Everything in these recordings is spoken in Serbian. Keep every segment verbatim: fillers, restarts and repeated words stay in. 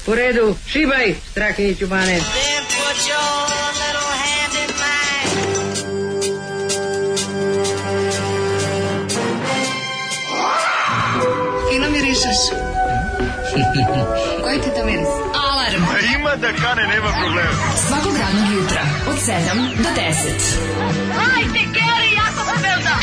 U redu, šibaj, Strahinjiću Bane. Fino mirišeš. Koji ti to miris? Alarm. A ima da kane, nema problema. Svakog radnog jutra, od sedam do deset. Hajde, Geri, jako se velda.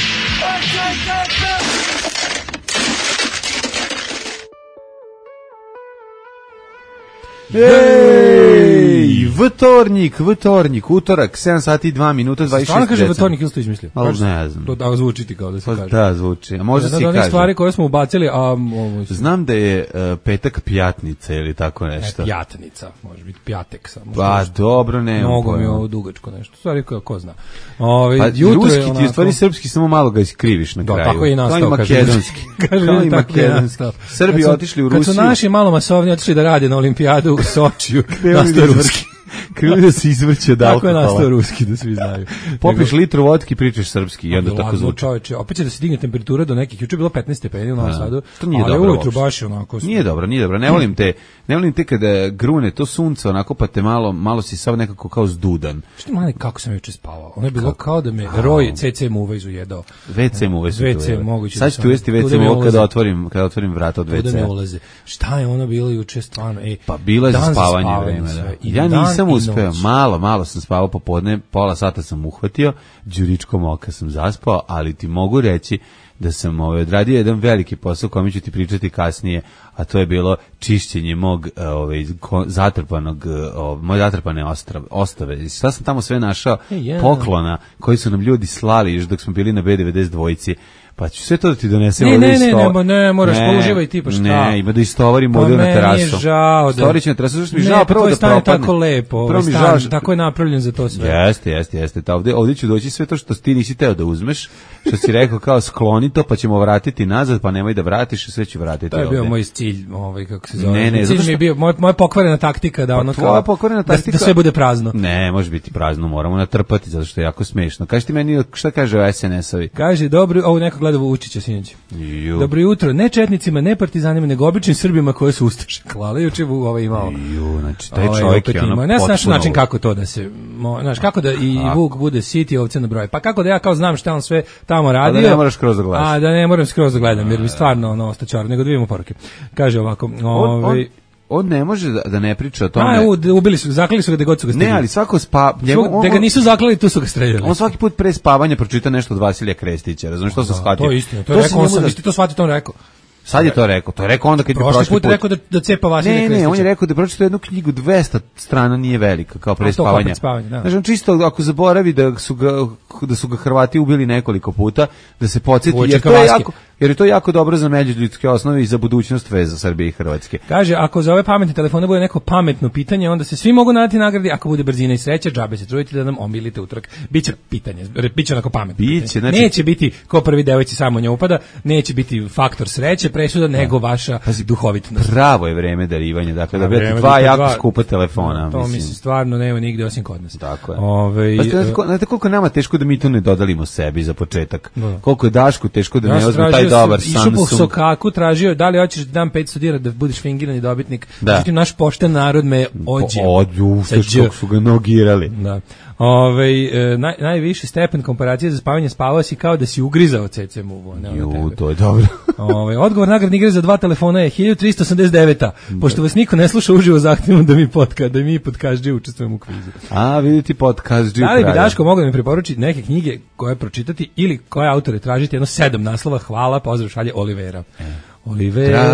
Ej, vtornik, vtornik, utorak, sedam sati i dva minuta, dvadeset šest Stvarno kaže decembra. vtornik, ili ste izmislio? Ali ne znam. To da zvuči ti kao da se Pa kaže. da, zvuči. A možda Jedna se i od onih kaže. stvari koje smo ubacili, a... Ovo, Znam da je uh, petak pjatnica ili tako ne, nešto. pjatnica, može biti pjatek samo. Pa dobro, ne. Mnogo mi je ovo dugačko nešto. Stvari ko, ko zna. Ove, Pa jutro ruski je ti je onako... u stvari srpski, samo malo ga iskriviš na Da, kraju. tako je i nastao, kao i kaže. makedonski. Kaže, kao i tako je makedonski. nastao. Srbi Kad su- otišli u Rusiju. Kad su naši malo masovni otišli da rade na olimpijadu u Sočiju, nastao je ruski. Krenuli da se izvrće od Tako je alkohola. nastao ruski, da svi znaju. Popiš litru vodki, pričaš srpski i onda tako Ladno, zvuči. čoveče, opet će da se digne temperatura do nekih, juče je bilo petnaest stepeni u Novom Sadu, To nije ali dobro ujutru uopšte. baš je onako... Nije dobro, nije dobro. Ne volim te, ne volim te kada grune to sunce, onako pa te malo, malo si sav nekako kao zdudan. Što mali kako sam juče spavao? Ono je bilo kao da me roj ce ce muva izujedao. ve ce mu uvesti. ve ce moguće. Sad da ću sam- tu uvesti ve tu ce da mi mu ulaze. kada otvorim, kada otvorim vrata od Tu da mi ve ce. ulaze. Šta je ono bilo juče stvarno? Ej, Pa bilo je za dan spavanje vreme, da. sve. I Ja dan nisam i uspeo, noć. malo, malo sam spavao popodne, pola sata sam uhvatio, đuričkom oka sam zaspao, ali ti mogu reći da sam ovaj, odradio jedan veliki posao kome ću ti pričati kasnije, a to je bilo čišćenje mog ovaj, ko- zatrpanog, ovaj, moje zatrpane ostrave, ostave. I šta sam tamo sve našao? E, ja. Poklona koji su nam ljudi slali još dok smo bili na be devedeset dvojici. Pa ću sve to da ti donesem. Ne, ovde ne, iz ne, sto- ne, ne, moraš, pa uživaj ti, pa šta? Ne, ima da istovarim Pa ovde na meni terasu. je žao da... Storić na terasu, zašto mi je Ne, žao pa prvo tvoj da stan je propadne. tako lepo, ovaj Prvo mi je stan, žao što- tako je napravljen za to sve. Jeste, jeste, jeste. Ta ovde, ovde ću doći sve to što ti nisi teo da uzmeš, što si rekao kao skloni to, pa ćemo vratiti nazad, pa nemoj da vratiš, sve ću vratiti To je bio ovde. moj cilj, ovaj kako se zove. Ne, ne, cilj zato mi što- je bio moj moja pokvarena taktika da ono Tvoja pokvarena da, taktika... da sve bude prazno. Ne, može biti prazno, moramo natrpati, zato što je jako smešno. Kaži ti meni, šta kaže o es en es-ovi? Kaže, dobro, ovo neko gleda Vučića sinoć. Ju, Dobro jutro, ne četnicima, ne partizanima, nego običnim Srbima koji su ustaše. Hvala, juče bu ovaj imao. ju, znači, taj Ovaj, čovjek opet je ono ima. Ne znaš potpuno- način kako to da se, mo, znaš, kako da i Vuk bude sit i ovce na broj. Pa kako da ja kao znam šta on sve tamo radio. ne moraš skroz da gledaš. A da ne moram skroz da gledam, jer mi stvarno ono ostačar, nego da vidimo poruke. Kaže ovako, On, ovaj on, on ne može da, da ne priča o tome. a, u- ubili su, zaklali su ga da god su ga Ne, stigli. ali svako spa... Njemu, Su- da ga nisu zaklali, tu su ga streljali. On svaki put pre spavanja pročita nešto od Vasilija Krestića, razumiješ što sam shvatio? To je istina, to je se rekao, on njemu sam, da- vi ste to shvatili, to on rekao. Sad je to rekao, to je rekao onda kad bi Prošli prošli put rekao da, da cepa Vasilija Ne, Krestića. ne, on je rekao da pročita jednu knjigu, dvesta strana nije velika, kao pre A to kao spavanja. pred spavanje, da. Znači, on čisto ako zaboravi da su ga, da su ga Hrvati ubili nekoliko puta, da se podsjeti, Vojčeka jer to, je Vaske. jako, jer je to jako dobro za međuljudske osnove i za budućnost veza Srbije i Hrvatske. Kaže, ako za ove pametne telefone bude neko pametno pitanje, onda se svi mogu nadati nagradi, ako bude brzina i sreća, džabe se trudite da nam omilite utorak. Biće pitanje, re- biće onako pametno Biće, pitanje. znači- Neće biti ko prvi devojci samo nje upada, neće biti faktor sreće, presuda, nego vaša duhovitnost. Pravo je vreme darivanja, dakle da A, budete vreme dva da jako dva- skupa telefona, To mislim. mislim stvarno nema nigde osim kod nas. Tako je. Ovaj, Pa znate, ko- znate koliko je nama teško da mi to ne dodalimo sebi za početak? Da. Koliko je Dašku teško da ja ne sam uzme taj tražio, dobar išao po Samsung. sokaku, tražio da li hoćeš da dam petsto dinara da budeš fingirani dobitnik. Da. Međutim, naš pošten narod me ođe. Ođu, Sa što Đ. su ga nogirali. Da. Ove, e, naj, najviši stepen komparacije za spavanje, spavao si kao da si ugrizao ce ce muvu. Ne, ono Ju, tebe. to je dobro. Ove, odgovor nagradne igre za dva telefona je hiljadu tristo osamdeset devet. Pošto vas niko ne sluša uživo, zahtjevom da mi podka, da mi podkažđe učestvujemo u kvizu. A, vidite podcast. Da li bi Daško mogao da mi preporučiti neke knjige koje pročitati ili koje autore tražiti? Jedno sedam naslova. Hvala, pozdrav, šalje Olivera. Olivera,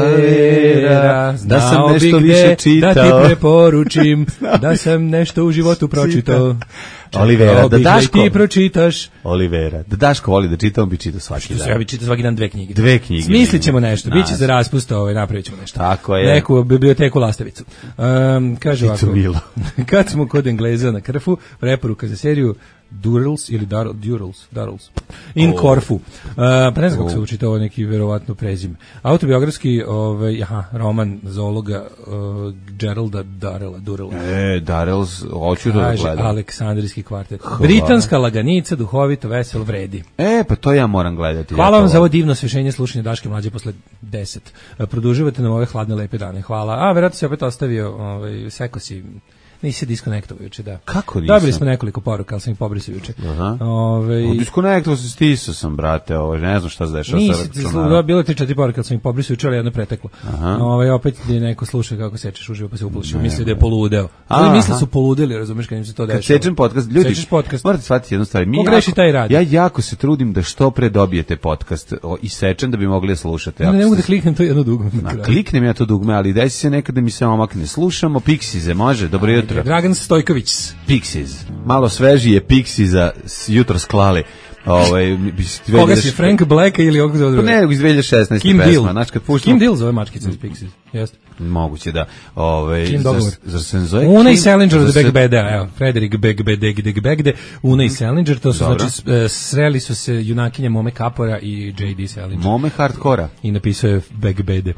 da sam znao nešto bi gde više čitao. Da ti preporučim, da sam nešto u životu pročitao. Olivera, Čekao da bih Daško. i ti pročitaš. Olivera. Da Daško voli da čita, on bi čitao svaki Što dan. se ja bi čitao svaki dan dve knjige. Dve knjige. Smislit ćemo nešto, Nas. biće za raspust, ovaj, napravit ćemo nešto. Tako je. Neku biblioteku Lastavicu. Um, kaže Picu ovako, Milo. kad smo kod Engleza na Krfu, preporuka za seriju Durals ili Dar, Durals, Darals, in Oh. Korfu. Uh, pa ne znam kako Oh. se uči, to ovo neki verovatno prezime. Autobiografski ovaj, aha, roman zoologa uh, Geralda Darela, Durela. E, Darels, hoću to da Kaže gledam. Aleksandrijski Beogradski kvartet. Britanska laganica, duhovito, veselo, vredi. E, pa to ja moram gledati. Hvala vam za ovo divno osveženje slušanja Daške mlađe posle deset. Produživate nam ove hladne lepe dane. Hvala. A, verovatno si opet ostavio, ovaj, seko si, nisi se diskonektovao juče, da. Kako nisam? Dobili smo nekoliko poruka, ali sam ih pobrisao juče. Aha. Ove, diskonektovao se, stisao sam, brate, ovo, ne znam šta se dešava sa računarom. Da, bilo je tri četiri poruke, ali sam ih pobrisao juče, ali jedno preteklo. Ove, opet je neko sluša kako sečeš uživo, pa se uplašio, misli da je poludeo. Ali misle su poludeli, razumeš, kad im se to dešava. Kad sečem podcast, ljudi, podcast. morate shvatiti jednu stvar. Mi jako, taj rad. Ja jako se trudim da što pre dobijete podcast o, i sečem da bi mogli da slušate. Ne, ne mogu da kliknem to jedno dugme. Na, kliknem ja to dugme, ali desi se nekada mi se omakne. Slušamo Pixize, može, dobro jutro. Dragan Stojković. Pixiz. Malo svežije Pixiza jutro sklali. Ovaj koga si, Frank Blacka ili ovog pa ne, iz dve hiljade šesnaeste Kim pesma, znači kad puštamo Kim Deal zove mačkica iz Pixiz. Jeste. Moguće da, ovaj za se zove Una i Salinger od Begbede, evo, Frederick Begbede, Begbede, Una i Salinger, to su znači sreli su se junakinja Mome Kapora i J D Salinger. Mome hardkora. I napisao je Begbede.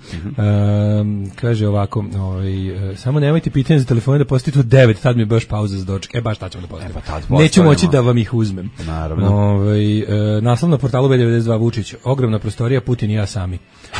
Um, kaže ovako, ovaj samo nemojte pitanje za telefone da postavite u devet, tad mi je baš pauza za doček. E baš tad ćemo da postavimo. E, pa neću moći da vam ih uzmem. Naravno. Ovaj e, naslov na portalu B devedeset dva Vučić, ogromna prostorija, Putin i ja sami.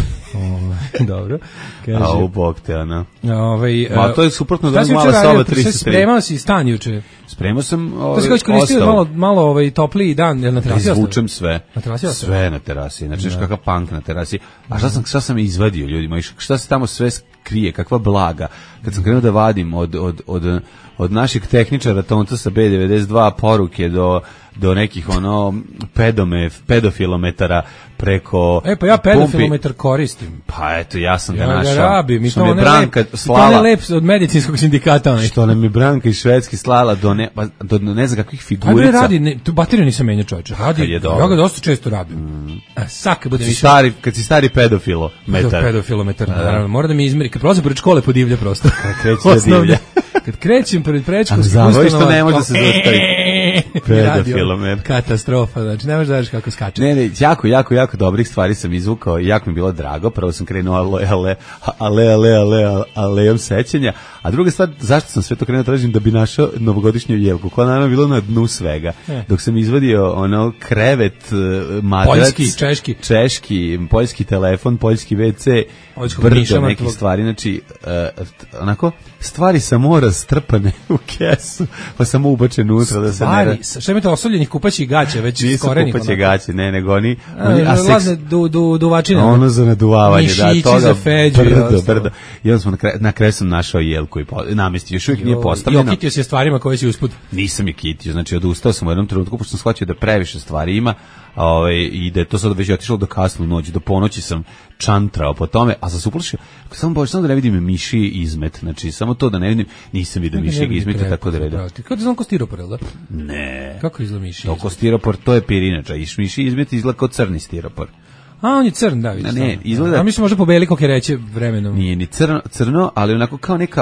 Ovaj dobro. Kaže a u bok te ona. Ovaj ma to je suprotno da mala soba tristo tri. Spremao si stan juče. Spremao sam ovaj. To se hoće koristiti malo malo ovaj topliji dan, jel na terasi? Izvučem sve. Na terasi sve na terasi. Znači kakav punk na terasi. A šta sam šta sam izvadio ljudima? I šta se tamo sve krije, kakva blaga. Kad sam krenuo da vadim od od od od naših tehničara Tonca sa B devedeset dva poruke do do nekih ono pedome pedofilometara preko e pa ja pedofilometar koristim. Pa eto ja sam ga ja našao. Ja rabim i to me Branka lep, slala. To ne lep od medicinskog sindikata onaj. Što nam je Branka iz Švedske slala do ne pa do ne znam kakvih figurica. Ajde radi, ne, tu bateriju nisam menjao čoveče. Radi. Ja ga dosta često rabim. Mm. A saka bude mi stari, kad si stari pedofilo metar. Pedofilometar, naravno. Mora da mi izmeri. Kad prolazim pored škole podivlja prosto. Kad kreće divlja. Kad krećem pred predškolskom ustanovom. Što ne može da se zaustavi. Pedofilometar. Katastrofa, znači ne možeš da vidiš kako skače. Ne, ne, jako, jako, jako dobrih stvari sam izvukao i jako mi je bilo drago. Prvo sam krenuo ale, ale, ale, ale, ale, alejom sećanja, a druga stvar, zašto sam sve to krenuo tražim da bi našao novogodišnju jelku, koja naravno bilo na dnu svega. E. Dok sam izvadio ono krevet, madrac, poljski, češki, češki, poljski telefon, poljski ve ce, brdo nekih tvog... stvari, znači, uh, onako, stvari sa mora strpane u kesu, pa samo ubačen unutra da se ne... Šta je to osoljenih kupaćih gaća, već skorenih? Nisu kupaće gaće, ne, nego oni... A, oni a seks... du, du, duvačine. Ono za naduvavanje, da, toga za feđu brdo, brdo. I onda smo na kraju, na kraju sam našao jelku i po, namestio, još uvijek nije postavljeno. I okitio se stvarima koje si usput. Nisam je kitio, znači odustao sam u jednom trenutku, pošto sam shvatio da previše stvari ima, ovaj, i da je to sad već otišlo do kasnu noć, do ponoći sam čantrao po tome, a sam se uplašio, samo bože, samo da ne vidim miši izmet, znači samo to da ne vidim, nisam vidio miši izmeta, tako da redim. Kako da znam ko stiropor, da? Ne. Kako izgleda miši izmet? To stiropor, to je pirinača, i miši izmet izgleda kao crni stiropor. A, on je crn, da, vidiš. Ne, izgleda... A mislim možda po beliko ke reće vremenom. Nije ni crno, crno, ali onako kao neka,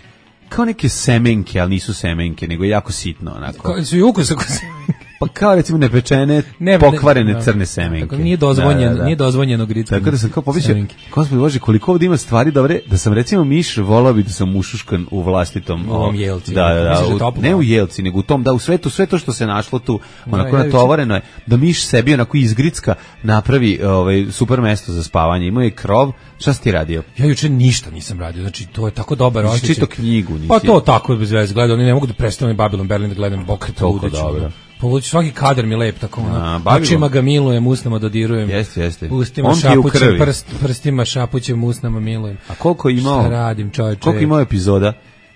kao neke semenke, ali nisu semenke, nego je jako sitno, onako. Kao su i ukus ako semenke. Pa kao recimo nepečene, ne, pokvarene ne, crne semenke. Tako nije dozvoljeno, da, da, da. Nije dozvoljeno grickanje. Tako da sam kao pomislio, gospod Bože, koliko ovdje ima stvari dobre, da sam recimo miš volao bi da sam ušuškan u vlastitom, u ovom jelci. Da, da, da, u, ne u jelci, nego u tom, da u svetu, sve to što se našlo tu, onako natovareno je, da miš sebi onako iz gricka napravi ovaj super mesto za spavanje. Imao je krov. Šta si ti radio? Ja juče ništa nisam radio, znači to je tako dobar osjećaj. Čitao knjigu, nisi? Pa to tako bez veze, gledam, ne mogu da prestanem Babylon Berlin da gledam Bokreta Udića. Poluči svaki kadar mi lep tako ono. Očima ga milujem, usnama dodirujem. Jeste, jeste. Ustima šapućem, prst, prstima šapućem, usnama milujem. A koliko je imao? Šta radim, čovječe? Koliko imao epizoda?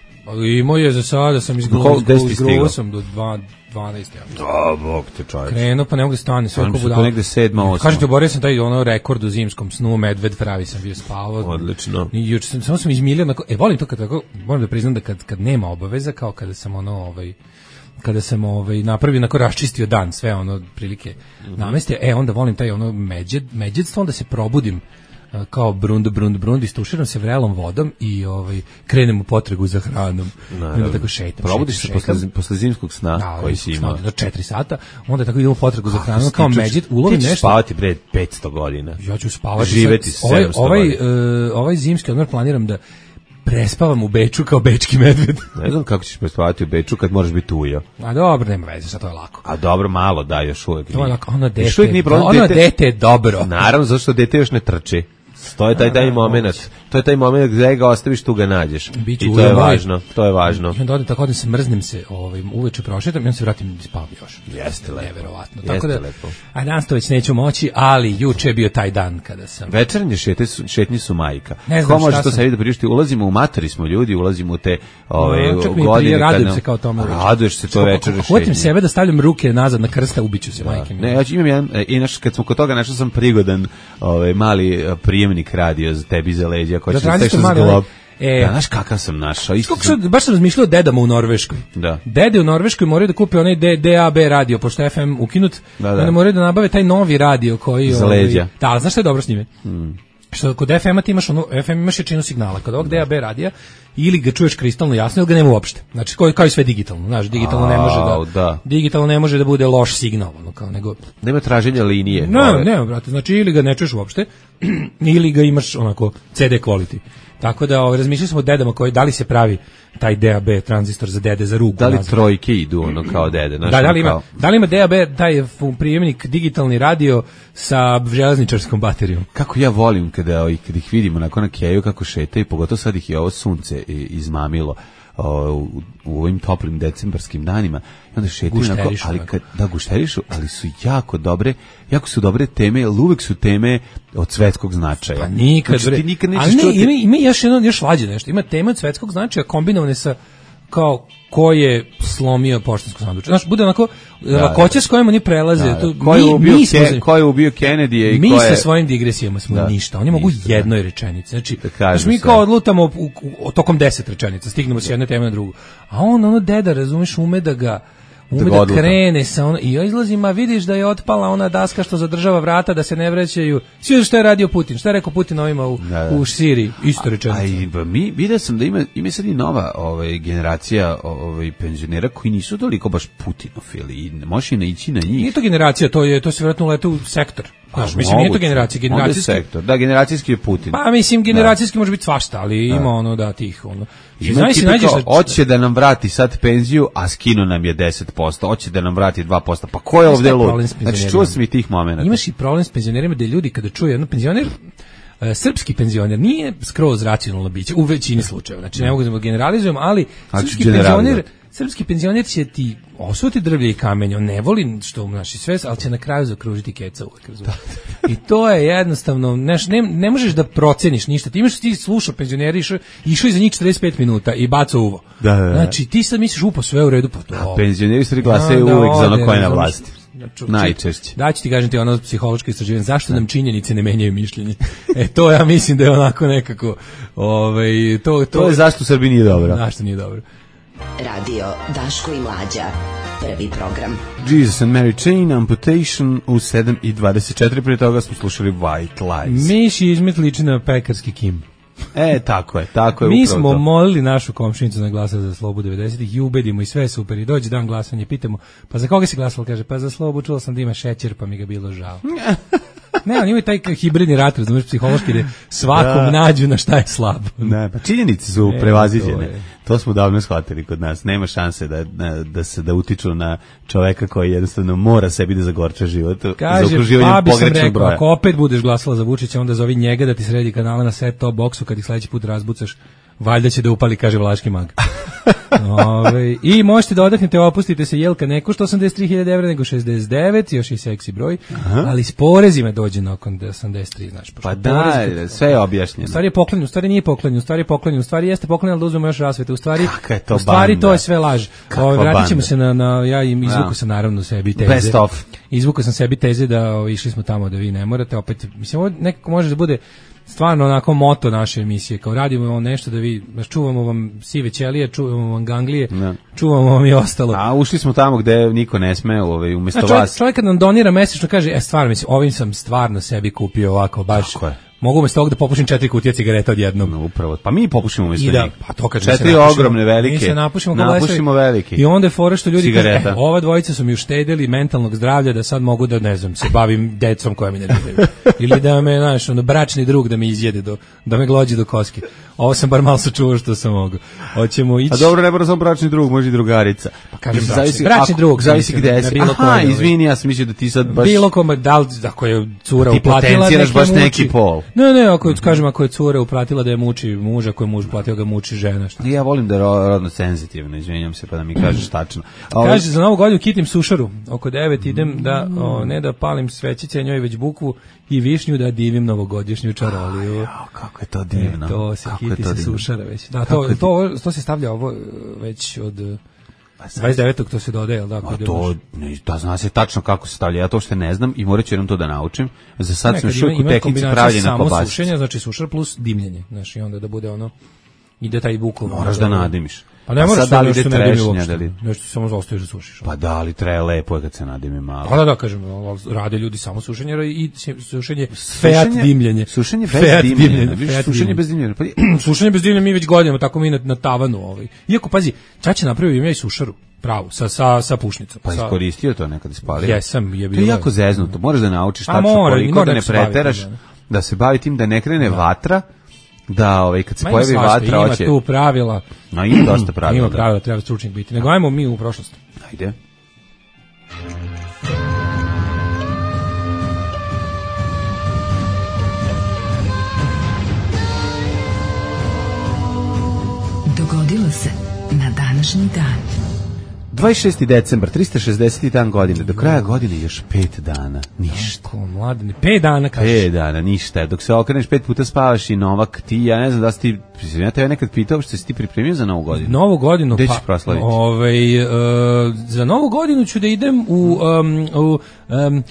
Imao je za sada, sam izgledao sam do dvanaest. Da, bog te čovječe. Krenuo, pa ne mogu da stane, sve oko budala. To negde sedma, osma. Kažete, oborio sam taj ono rekord u zimskom snu, medved pravi sam bio spavao. Odlično. I juče sam, samo sam izmilio, e, volim to kad tako, moram da priznam da kad, kad nema obaveza, kao kada sam ono, ovaj, kada sam ovaj napravio onako raščistio dan, sve ono prilike mm-hmm. namestio, e onda volim taj ono međed, međedstvo, onda se probudim uh, kao brund, brund, brund, istuširam se vrelom vodom i ovaj krenem u potragu za hranom. Onda tako šetam. Probudiš šetam, se posle, posle zimskog sna da, koji si imao. Do četiri sata, onda tako idemo u potragu za hranom, kao međed, ulovim nešto. Ti ćeš spavati bre petsto godina. Ja ću spavati. Živeti ovaj, sedamsto ovaj, godina. uh, ovaj zimski odmor planiram da prespavam u Beču kao bečki medved. Ne znam kako ćeš prespavati u Beču kad moraš biti ujo. A dobro, nema veze, sad to je lako. A dobro, malo da, još uvijek. To je lako, ono dete, Još uvijek nije problem, ono dete- dete je dobro. Naravno, zato što dete još ne trči. To je taj taj moment. To je taj moment gde ga ostaviš, tu ga nađeš. Biću I to je ujo moj. važno. To je važno. I onda odem tako, odem se, mrznem se, ovaj, uveče prošetam i onda se vratim i spavam još. Jeste lepo. Neverovatno. Jeste Tako da, lepo. a danas to već neću moći, ali juče je bio taj dan kada sam... Večernje šete su, šetnje su majka. Ne znam Ko može šta to sam- sebi da priušti? Ulazimo u matori smo ljudi, ulazimo u te ove, No, čak mi godine. prije radujem kad se kao tome uveče. Raduješ se to večernje šetnje. Hoćem sebe da stavljam ruke nazad na krsta, ubiću se, majke mi. Ne, ja ću- imam jedan, e, i naš, kad smo kod toga našao sam prigodan ovaj, mali e, prijemnik radio za tebi za leđa, ko Da će tranzistor steći mali, za glob. e. Da, znaš kakav sam našao? Isto Kako sam- što, baš sam razmišljao o dedama u Norveškoj. Da. Dede u Norveškoj moraju da kupe onaj D- DAB radio, pošto je F M ukinut, Da, da. onda moraju da nabave taj novi radio koji... Za ovaj, leđa. Da, ali znaš što je dobro s njime? Što kod F M-a ti imaš, ono, F M imaš jačinu signala, kod ovog D A B radija ili ga čuješ kristalno jasno ili ga nema uopšte. Znači, kao, kao i sve digitalno, znaš, digitalno ne može Au, da, da. digitalno ne može da bude loš signal, ono, kao, nego... Nema traženja linije. Ne, Ove- ne, brate, znači ili ga ne čuješ uopšte, ili ga imaš onako C D quality. Tako da ovaj, razmišljali smo o dedama koji, da li se pravi taj D A B tranzistor za dede, za ruku. Da li nazad. trojke idu ono kao dede? Znaš, Da, da ono li ima, kao- da li ima D A B taj fu- prijemnik digitalni radio sa železničarskom baterijom? Kako ja volim kada, ovaj, kada ih vidim onako na keju kako šetaju, pogotovo sad ih je ovo sunce i- izmamilo o, u, u ovim toplim decembarskim danima i onda šetaju onako, Gušterišu, ali onako. kad, da gušterišu, ali su jako dobre, jako su dobre teme, jer uvek su teme od svetskog značaja. Pa nikad, Znači, bre. ti nikad nećeš Ali ne, čuti- ima, ima još jedno, još lađe nešto. Ima teme od svetskog značaja kombinovane sa kao ko je slomio poštansku sanduču. Znaš, bude onako lakoća s kojom oni prelaze. Da, da. To, Ko je mi, ubio mi, smo, Ke- ko je ubio Kennedy i mi ko je... sa svojim digresijama smo Da. ništa. Oni mogu Ništa, da. jednoj rečenici. Znači, Da kažu znaš, mi sve. kao odlutamo u, u, u, tokom deset rečenica, stignemo s jedne teme na drugu. A on, ono deda, razumeš, ume da ga ume Da da, ga odluta. krene sa ono, i ja izlazim, a vidiš da je otpala ona daska što zadržava vrata da se ne vraćaju. Svi što je radio Putin, šta je rekao Putin ovima u, Da, da. u Siriji, isto rečenica. A i ba, mi vidio sam da ima ima sad i nova ovaj generacija ovaj penzionera koji nisu toliko baš putinofili i možeš i naići na njih. Nije to generacija, to je to se vjerojatno ulete u sektor. Znaš, Pa, mislim, nije to moguće. generacija, Onda je generacijski. sektor. Da, generacijski je Putin. Pa mislim, generacijski može biti svašta, ali ima ono da tih, ono. Ima Znaš, si tipa nađeš kao, da- hoće da nam vrati sad penziju, a skinu nam je deset posto, hoće da nam vrati dva posto. Pa ko je Znaš šta ovde je lud? problem s Znači, penzionerima? čuo sam i tih momenata. Imaš i problem s penzionerima da ljudi kada čuje jedno penzioner, e, srpski penzioner nije skroz racionalno biće u većini slučajeva. Znači ne mogu da generalizujem, ali A ću srpski generalizovati. penzioner, srpski penzioner će ti osvati drvlje i kamenje, on ne voli što naši sve, ali će na kraju zakružiti keca uvek, razumiješ. I to je jednostavno, znaš, ne, ne možeš da proceniš ništa. Ti imaš ti slušao penzioneri, išao, išao iza njih četrdeset pet minuta i bacao uvo. Da, da, da. Znači ti sad misliš upo sve u redu, pa to. A penzioneri stvari glasaju Da, da, uvek za ono ode, ko je na razumeš. vlasti. Znači, Najčešće. Da ću ti kažem ti ono psihološko istraživanje, zašto nam činjenice ne menjaju mišljenje. E to ja mislim da je onako nekako, ovaj to to, To je zašto u Srbiji nije dobro. Zašto nije dobro. Radio Daško i Mlađa. Prvi program. Jesus and Mary Chain, Amputation u sedam i dvadeset četiri, prije toga smo slušali White Lies. Miši izmet liči na pekarski Kim. E, tako je, tako je. Mi upravo smo to. molili našu komšinicu na glasa za Slobu devedesetih i ubedimo i sve je super. I dođe dan glasanja, pitamo, pa za koga si glasala? Kaže, pa za Slobu, čula sam da ima šećer, pa mi ga bilo žao. Ne, oni imaju taj hibridni rat, razumiješ, psihološki, da svakom Da. nađu na šta je slabo. Ne, pa činjenice su E, prevaziđene. to je. To smo davno shvatili kod nas. Nema šanse da, da, da se da utiču na čoveka koji jednostavno mora sebi da zagorča život za Kaže, okruživanjem pa bi sam pogrešnog rekao, broja. ako opet budeš glasala za Vučića, onda zovi njega da ti sredi kanale na set top boxu kad ih sledeći put razbucaš. Valjda će da upali, kaže Vlaški mag. Ove, I možete da odahnete, opustite se, Jelka ne košta osamdeset tri hiljade evra, nego šezdeset devet, još i seksi broj, ali s porezima dođe nakon osamdeset tri, znaš. pošto Pa da, porez- sve je U objašnjeno. stvari je poklanjen, u stvari nije poklanjen, u stvari je poklanjen, u stvari jeste poklanjen, ali da uzmemo još rasvete, u stvari, Kakva je to u stvari banda? to je sve laž. Kakva Ove, vratit ćemo banda? se na, na ja im izvuku Da. sam naravno sebi teze. Best of. Izvukao sam sebi teze da o, išli smo tamo da vi ne morate, opet, mislim, ovo nekako može da bude stvarno onako moto naše emisije, kao radimo vam nešto da vi, znaš, čuvamo vam sive ćelije, čuvamo vam ganglije, Da. čuvamo vam i ostalo. A ušli smo tamo gde niko ne sme, ovaj, umjesto Znaš, čovjek, vas. čovjek kad nam donira mesečno kaže, e stvarno, mislim, ovim sam stvarno sebi kupio ovako, baš, Tako je. Mogu umesto ovog da popušim četiri kutije cigareta odjednom. No, upravo. Pa mi popušimo umesto I da, njih. pa to kad četiri ogromne velike. Mi se napušimo, napušimo velike. I onda je fora što ljudi Cigareta. kažu, e, ova dvojica su mi uštedeli mentalnog zdravlja da sad mogu da, ne znam, se bavim decom koja mi ne diraju. Ili da me, znaš, ono, bračni drug da me izjede, do, da me glođi do koske. Ovo sam bar malo sačuvao što sam mogu. Hoćemo ići... A dobro, ne mora samo bračni drug, može i drugarica. Pa kažem Mislim, bračni, zavisi, bračni ako, drug. zavisi mislim, gde si. bilo Aha, koje, izvini, ja sam mislio da ti sad baš... Bilo kome, da li, ako je cura ti uplatila... potenciraš baš muči. neki pol. Ne, ne, ako, kažem, ako je cura uplatila da je muči muža, ako je muž platio ga muči žena. Šta? Ja volim da je ro- rodno senzitivno, izvinjam se pa da mi kažeš tačno. A ovo- Kaže, za novu godinu kitim sušaru. Oko devet idem da, o, ne da palim svećice, a njoj već bukvu i višnju da divim novogodišnju čaroliju. Jao, kako je to divno. E, to se Kako je kiti to se divno. sušara već. Da, Kako to, je to, to se stavlja ovo e, već od e, dvadeset devetog to se dodaje, jel da? A kod to, ne, da zna se tačno kako se stavlja, ja to što ne znam i morat ću jednom to da naučim. Za sad Ne, sam kad još uvijek u ima tehnici kombinacija pravljenja samo kobasice. sušenja, znači sušar plus dimljenje, znači i onda da bude ono ide taj bukov. Moraš da nadimiš. Pa ne A moraš sad da li nešto ide ne dimi trešnja, uopšte. da li- Nešto samo zostaješ da sušiš. Pa da, ali treba lepo je kad se nadimi malo. Pa da, da, kažem, ali rade ljudi samo sušenje i sušenje feat Sušenje- dimljenje. Sušenje bez Feat dimljenja. Viš, feat sušenje dimljenje. bez dimljenja. Pa, Sušenje bez dimljenja mi već godinama, tako mi na, na tavanu ovaj. Iako, pazi, Čače napravio ja i sušaru, pravu, sa, sa, sa pušnicom. pa sa, iskoristio to nekad ispalio. Jesam, je To bilo. je jako zeznuto. Moraš da naučiš A tačno mora, koliko mora da da ne se bavi preteraš, tim, da. da se bavi tim da ne krene vatra, da ovaj kad se Ma ima pojavi svašta, vatra ima hoće. tu pravila. No ima dosta pravila. Ima da. pravila, treba stručnjak biti. Nego ajmo mi u prošlost. Ajde. Dogodilo se na današnji dan. dvadeset šesti decembar, trista šezdeset dan godine. Do kraja godine još pet dana. Ništa. Ko mladeni, pet dana kažeš. Pet dana, ništa. Dok se okreneš pet puta spavaš i Novak, ti, ja ne znam da si ti, ja te nekad pitao što si ti pripremio za novu godinu. Novu godinu, Gde pa, ćeš proslaviti? Ovaj, uh, za novu godinu ću da idem u, um, u um,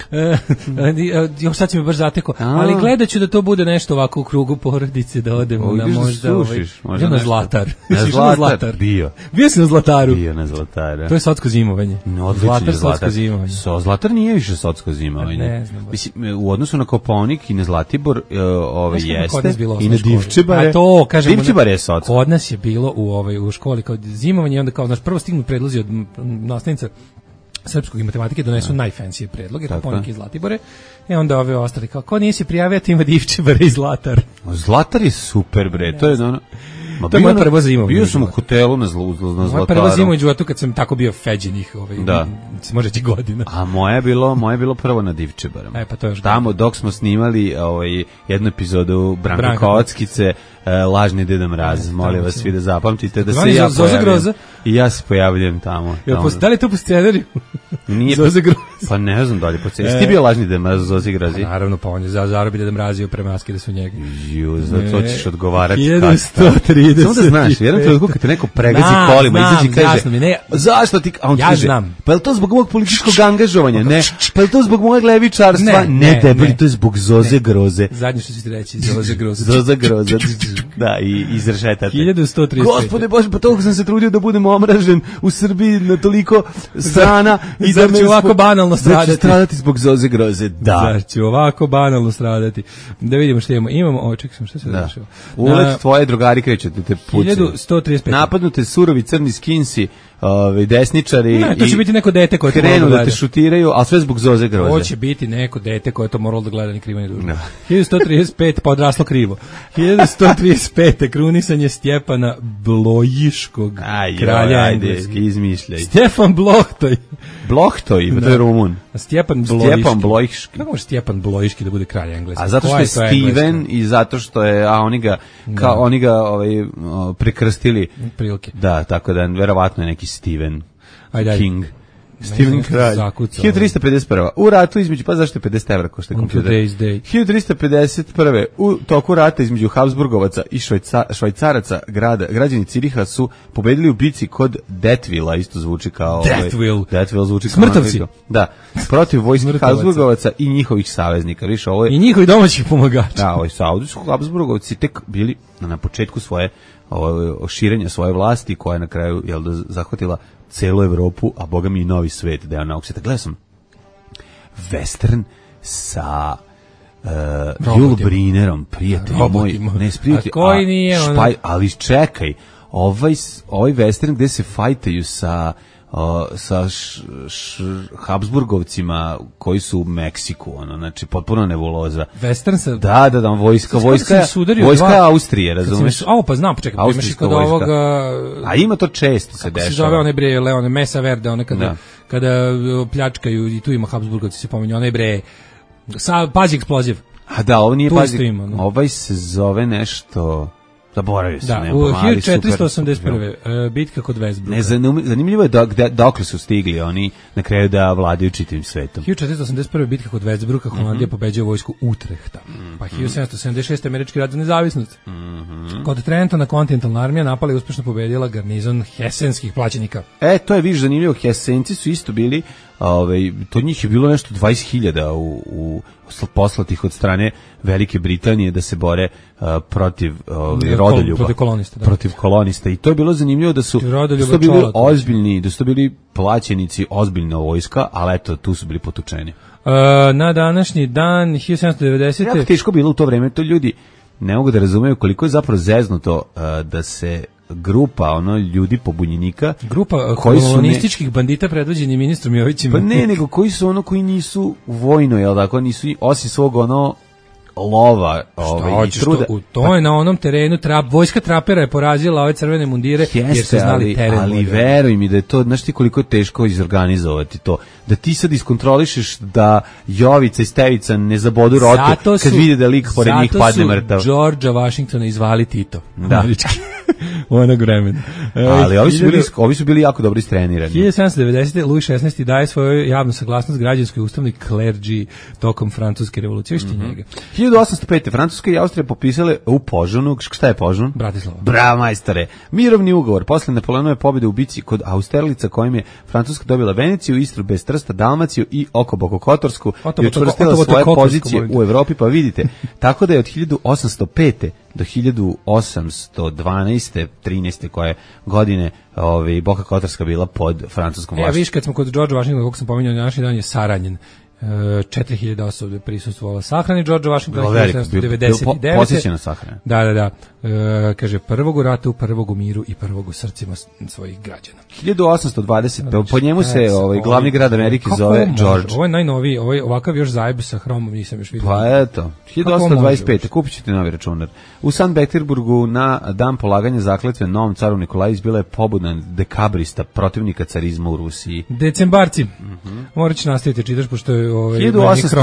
uh, još sad si me baš zateko, A. ali gledat ću da to bude nešto ovako u krugu porodice, da odem O, na ideš da možda... Ovaj, sušiš, možda idem na nešto. Zlatar. Na Jesi išao Zlatar? Bio. Bio si na Zlataru. Bio na Zlatara. To je sotsko zimovanje. No, odličan je Zlatar, Zlatar. sotsko zimovanje. So, Zlatar nije više sotsko zimovanje. Ne znam baš. Mislim, u odnosu na Kopaonik i na Zlatibor, uh, ove Znaš kako kod nas jeste, bilo u i na osnovnoj školi? Divčibare. A to, kažemo, Divčibare je sotsko. Kod nas je bilo u ovaj u školi kao zimovanje i onda kao naš prvo stignu predlozi od m, nastavnica srpskog i matematike donesu najfancije predloge, Tako Kopaonik je. i Zlatibore. I onda ove ostali kao ko nisi prijavio, ti ima Divčibare i Zlatar. Zlatar je super, bre. To je ono... Ma To je bio moje na- prvo zimovanje Bio sam u u hotelu na, zlu, na Moja Zlataru. prva zima u životu kad sam tako bio feđenih, ovaj, Da. može ti godina. A moje je bilo, moje je bilo prvo na Divčebarama. E, pa to je još Tamo dok smo snimali ovaj jednu epizodu Branka, Branka Kockice, e, Lažni Deda Mraz. Molim tamo vas si. svi da zapamtite da se Zvani ja Zoza pojavljam. Groza? I ja se pojavljujem tamo. Jel tamo. pos- da li je to po scenariju? Nije Zoza Groza? Pa ne znam da li po cesti. E. Ti bio Lažni Deda Mraz u Zozi Grozi? Naravno, pa on je za zarobi da mrazio premaske da su njega. Ju, za to ćeš odgovarati. hiljadu sto trideset Samo da znaš, u jednom trenutku kad te neko pregazi Znam, kolima, znam, izađe i kaže, jasno mi, ne. zašto ti, a on ti Ja kaže, znam. pa je li to zbog mog političkog angažovanja? Ne. Pa je li to zbog mojeg levičarstva? Ne, Ne, ne, debeli, ne. to je zbog Zoze Groze. Zadnje što ćete reći, Zoza Groza. Zoza Groza. Da, i izrešetate. hiljadu sto trideset pet. Gospode Bože, pa toliko sam se trudio da budem omražen u Srbiji na toliko strana. i zar da me će ovako zbog- banalno Zar stradati? će stradati zbog Zoze Groze? Da. Zar će ovako banalno stradati? Da vidimo što imamo. Imamo, o, čekaj sam, šta se Da. dešava? Ulet tvoje drugari kreću da te pucaju. hiljadu sto trideset pet. Napadnute surovi crni skinsi, ovaj desničari. Ne, to će i biti neko dete koje to krenu moralo da da te gleda. šutiraju, ali sve zbog Zoze Groze. Ovo će biti neko dete koje je to moralo da gleda ni krivo ni dužno. Da. hiljadu sto trideset pet pa odraslo krivo. hiljadu sto trideset pet krunisanje Stjepana Blojiškog, Aj, kralja ajde, Engleske. izmišljaj. Stjepan Blohtoj. Blohtoj, pa to Da. je Rumun. Stjepan Blojiški. Stjepan Blojiški. Kako može Stjepan Blojiški da bude kralj Engleske? A zato što Koja je to Engleska? Steven i zato što je, a oni ga, kao, oni ga ovaj, o, prekrstili. Prilike. Da, tako da verovatno je neki Steven Ajde, ajde. King. Steven nešto Kralj. zakucao. hiljadu trista pedeset prva. U ratu između, pa zašto je pedeset evra košta On kompjuter? today's day. hiljadu trista pedeset prve. U toku rata između Habsburgovaca i švajca, švajcaraca grada, građani Ciriha su pobedili u bici kod Deathvilla, isto zvuči kao... Deathville. Ovaj, Deathville zvuči kao... Smrtavci. onako- Da, protiv vojske Smrtavaca. Habsburgovaca i njihovih saveznika. Viš, ovo je... I njihovi domaćih pomagača. Da, ovaj Saudi su Habsburgovci tek bili na početku svoje o, širenja svoje vlasti, koja je na kraju jel da zahvatila celu Evropu, a boga mi i novi svet, da je ona okseta. Gledao sam western sa uh, Jul Brinerom, prijatelj moj, ne sprijatelj, koji nije ono... špaj, ali čekaj, ovaj, ovaj western gde se fajtaju sa O, sa š, š, Habsburgovcima koji su u Meksiku, ono, znači potpuno nebuloza. Western sa... Da, da, da, vojska, vojska, vojska dva... Austrije, razumeš? A, pa znam, počekaj, imaš i kod ovoga... A ima to često se dešava. Kako se zove one bre, Leone, Mesa Verde, one kada, kada pljačkaju, i tu ima Habsburgovci se pominju, one bre, sa, pazi eksploziv. A da, ovo nije pazi, ima, no. Ovaj se zove nešto... Zaboravio sam, da, nema u pomali, hiljadu četiristo osamdeset prve. Uh, bitka kod Westbrook'a. Ne, zanimljivo je dok, dokle su stigli oni na kraju da vladaju čitavim svetom. hiljadu četiristo osamdeset prve. bitka kod Westbrook'a, Holandija mm -hmm. pobeđuje vojsku Utrehta. Mm -hmm. Pa hiljadu sedamsto sedamdeset šeste. američki rat za nezavisnost. Mm -hmm. Kod Trentona kontinentalna armija napala i uspešno pobedila garnizon hesenskih plaćenika. E, to je viš zanimljivo, Hesenci su isto bili, ovaj, to njih je bilo nešto dvadeset hiljada u, u poslatih od strane Velike Britanije da se bore uh, protiv ovaj, rodoljuba, protiv kolonista, da. protiv kolonista i to je bilo zanimljivo da su, da su to bili ozbiljni, da su to bili plaćenici, ozbiljna vojska, ali eto tu su bili potučeni. Uh, na današnji dan hiljadu sedamsto devedesete. Jako teško bilo u to vreme, to ljudi ne mogu da razumeju koliko je zapravo zeznuto uh, da se grupa ono ljudi pobunjenika, grupa kolonističkih ne... bandita predvođeni ministrom Jovićem. Pa ne, nego koji su ono koji nisu vojno, jel tako, nisu osim svog ono lova, ovaj i truda. To, to pa, je na onom terenu trap, vojska trapera je porazila ove crvene mundire jeste, jer su znali ali, teren. Ali veruj mi da je to, znaš ti koliko je teško izorganizovati to. Da ti sad iskontrolišeš da Jovica i Stevica ne zabodu rotu kad vide da lik pored njih padne mrtav. Zato su Georgea Washingtona izvali Tito. Da. U onog vremena. Ali ovi su bili, ovi su bili jako dobro istrenirani. hiljadu sedamsto devedesete. Luj šesnaesti. daje svoju javnu saglasnost građanskoj ustavnoj klerđi tokom francuske revolucije. Vište mm -hmm. njega. hiljadu osamsto pete. Francuska i Austrija popisale u Požunu. Šta je Požun? Bratislava. Bravo, majstore. Mirovni ugovor. Posle Napoleonove pobjede u bici kod Austerlica kojim je Francuska dobila Veneciju, Istru bez Trsta, Dalmaciju i oko Bokokotorsku i učvrstila svoje pozicije u Evropi. Pa vidite, tako da je od hiljadu osamsto pete do hiljadu osamsto dvanaeste. trinaeste koje godine ovaj Boka Kotorska bila pod francuskom vlašću. Ja viš kad smo kod Georgea Washingtona, kako sam pominjao, današnji dan je saranjen. četiri hiljade osobe prisustvovala sahrani Georgea Washingtona hiljadu sedamsto devedeset devete. Posjećena sahrana. Da, da, da. E, kaže, prvog u ratu, prvog u miru i prvog u srcima svojih građana. hiljadu osamsto dvadeset. Znači, po njemu se ovaj glavni grad Amerike zove George. Ovo je najnoviji, ovo je ovakav još zajeb sa hromom, nisam još vidio. Pa eto, hiljadu osamsto dvadeset pete. Kupit ćete novi računar. U Sankt Peterburgu na dan polaganja zakletve novom caru Nikolaju izbila je pobuna dekabrista protivnika carizma u Rusiji. Decembarci. Mm -hmm. Morat će nastaviti čitaš, pošto je ovaj hiljadu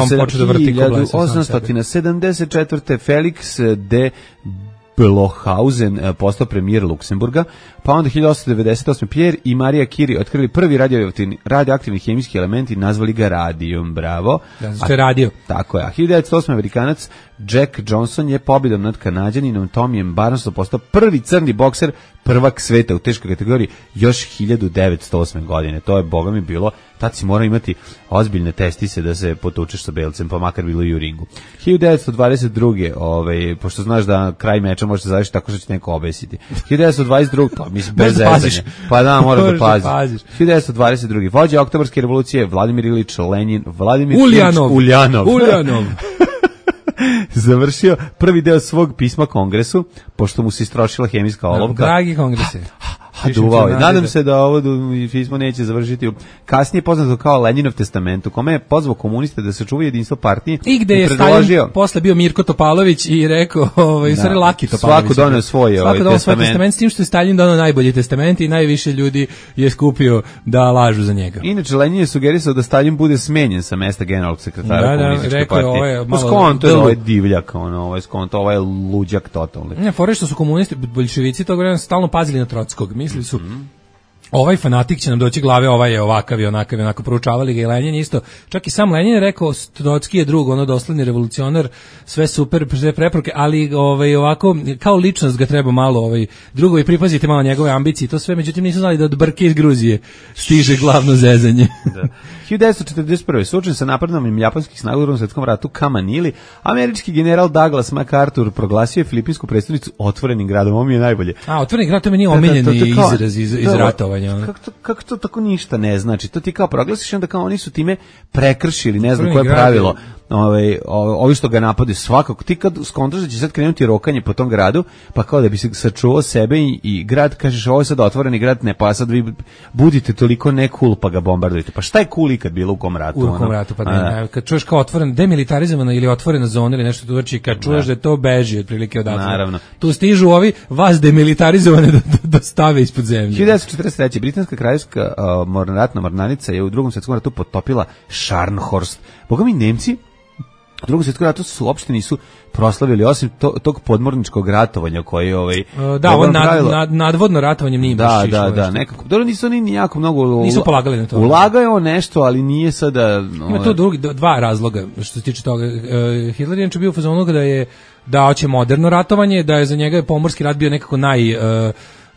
osamsto sedamdeset četvrte. Felix de Blochhausen postao premijer Luksemburga, pa onda hiljadu osamsto devedeset osme. Pierre i Maria Curie otkrili prvi radioaktivni, radioaktivni hemijski element i nazvali ga radijom, bravo. Da, što je radio. Tako je. A hiljadu devetsto osme. Amerikanac Jack Johnson je pobjedom nad Kanadjaninom Tomijem Barnesom postao prvi crni bokser, prvak sveta u teškoj kategoriji još hiljadu devetsto osme. godine. To je, boga mi, bilo, tad si morao imati ozbiljne testise da se potučeš sa belcem, pa makar bilo i u ringu. hiljadu devetsto dvadeset druge. Ovaj, pošto znaš da kraj meča može se završiti tako što će neko obesiti. hiljadu devetsto dvadeset druge. Pa, mislim, bez zezanja. Pa da, moraš da paziš. hiljadu devetsto dvadeset druge. Vođa Oktobarske revolucije Vladimir Ilić Lenin, Vladimir Uljanov. Ilić Uljanov. Uljanov. Završio prvi deo svog pisma Kongresu, pošto mu se istrošila hemijska olovka. Dragi Kongrese. Duvao je. Nadam se da ovo pismo neće završiti. Kasnije poznato kao Leninov testament, u kome je pozvao komuniste da se čuvaju jedinstvo partije. I gde je Stalin posle bio Mirko Topalović i rekao, ovaj, sorry, Laki Topalović. Svako doneo svoj ovaj testament. Svako testament, s tim što je Stalin doneo najbolji testament i najviše ljudi je skupio da lažu za njega. Inače, Lenin je sugerisao da Stalin bude smenjen sa mesta generalnog sekretara da, komunističke da, partije. Ovo je malo skonto je ovaj divljak, ono, ovaj skonto, ovaj luđak totalni. Ne, fore što su komunisti, boljševici tog vremena stalno pazili na Trockog. Mislili su, mm-hmm. ovaj fanatik će nam doći glave, ovaj je ovakav i onakav i onako, proučavali ga i Lenin isto. Čak i sam Lenin je rekao, Trotski je drug, ono dosledni revolucionar, sve super, sve preporuke, ali ovaj, ovako, kao ličnost ga treba malo, ovaj, drugovi pripazite malo njegove ambicije, to sve, međutim nisu znali da od Brke iz Gruzije stiže glavno zezanje. Da. hiljadu devetsto četrdeset prve. suočen sa napadom japanskih snaga u Drugom svetskom ratu ka Manili, američki general Douglas MacArthur proglasio je filipinsku prestonicu otvorenim gradom. Ovo mi je najbolje. A, otvoreni grad, to mi nije omiljeni izraz iz, iz ratovanja. Kako to, kako to tako ništa ne znači? To ti kao proglasiš, onda kao oni su time prekršili, ne znam koje pravilo. ovaj, ovi što ga napade svakako, ti kad skontraš da će sad krenuti rokanje po tom gradu, pa kao da bi se sačuvao sebe i, i grad, kažeš ovo je sad otvoreni grad, ne, pa sad vi budite toliko ne cool pa ga bombardujete. Pa šta je cool ikad bilo u kom ratu? U kom ratu, pa ne, ne, kad čuješ kao otvoren, demilitarizovana ili otvorena zona ili nešto, znači kad čuješ da je to beži otprilike odatle. Naravno. Tu stižu ovi vas demilitarizovane da, da stave ispod zemlje. hiljadu devetsto četrdeset treće. Britanska kraljevska uh, mornarica mornarica je u drugom svjetskom ratu potopila Scharnhorst. Boga mi Nemci u drugom svjetskom ratu su uopšte nisu proslavili osim to, tog podmorničkog ratovanja koji ovaj uh, da, ovo nad, nad, nadvodno ratovanje nije da, baš da, da, nekako. Dobro, nisu ni jako mnogo nisu polagali na to. Ulagaju nešto, ali nije sada no, ima tu drugi dva razloga što se tiče toga. Uh, Hitler je bio u fazonu da je da hoće moderno ratovanje, da je za njega pomorski rat bio nekako naj uh,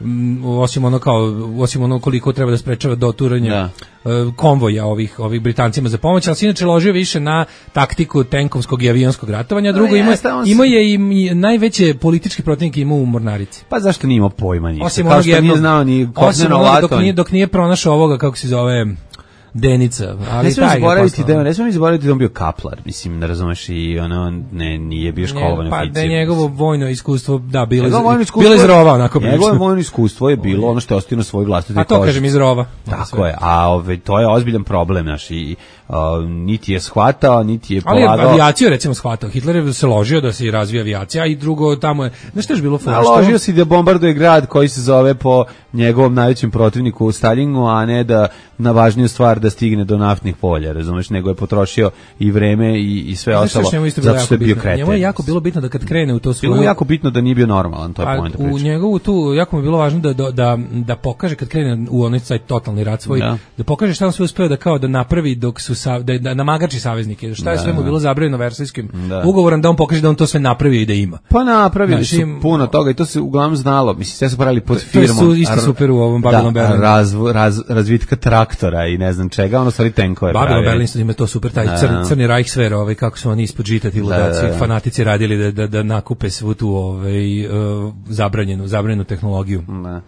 osim ono kao osim ono koliko treba da sprečava doturanje da. uh, konvoja ovih ovih Britancima za pomoć, ali se inače ložio više na taktiku tenkovskog i avionskog ratovanja. Drugo, ima ima je i najveće političke protivnike ima u mornarici. Pa zašto nije imao pojma ništa? Osim kao što jednog, nije znao ni kopneno dok nije dok nije pronašao ovoga kako se zove Denica, ali ne smijemo taj zaboraviti da ne smijemo zaboraviti da on bio kaplar, mislim, ne razumeš, i ono ne nije bio školovan pa oficir. Pa da je njegovo vojno iskustvo da bilo bilo iz rova onako prilično. Njegovo vojno iskustvo je bilo ono što je ostalo na svoj vlastitoj koži. A to kažem iz rova. Tako je, a ove, to je ozbiljan problem naš i uh, niti je shvatao, niti je polagao. Ali avijaciju recimo shvatao. Hitler je se ložio da se razvija avijacija, i drugo tamo je, znaš što je bilo fora? Ložio se da bombarduje grad koji se zove po njegovom najvećem protivniku Stalinu, a ne da na važniju stvar da stigne do naftnih polja, razumeš, nego je potrošio i vreme i, i sve ostalo, zato što je bio kreten. Njemu je jako bilo bitno da kad krene u to svoje... Bilo je jako bitno da nije bio normalan, to je point da priča. U njegovu tu, jako mu je bilo važno da, da, da pokaže kad krene u onaj taj totalni rat svoj, da, da pokaže šta on sve uspeo da kao da napravi dok su, sa, da, da namagači saveznike, šta je da, sve mu bilo zabranjeno Versajskim ugovorom, da on pokaže da on to sve napravi i da ima. Pa napravili su puno toga i to se uglavnom znalo, mislim, sve su pravili pod firmom. To je isto super u ovom Babylon Berlin. Raz, razvitka traktora i ne znam čega, ono stvari tenkove pravi. Babylon Berlin ima to super, taj crni, crni Reichswehr, ovaj, kako su oni ispod žita ti ludaci, da, da, fanatici radili da, da, da nakupe svu tu ovaj, uh, zabranjenu, zabranjenu tehnologiju. Da.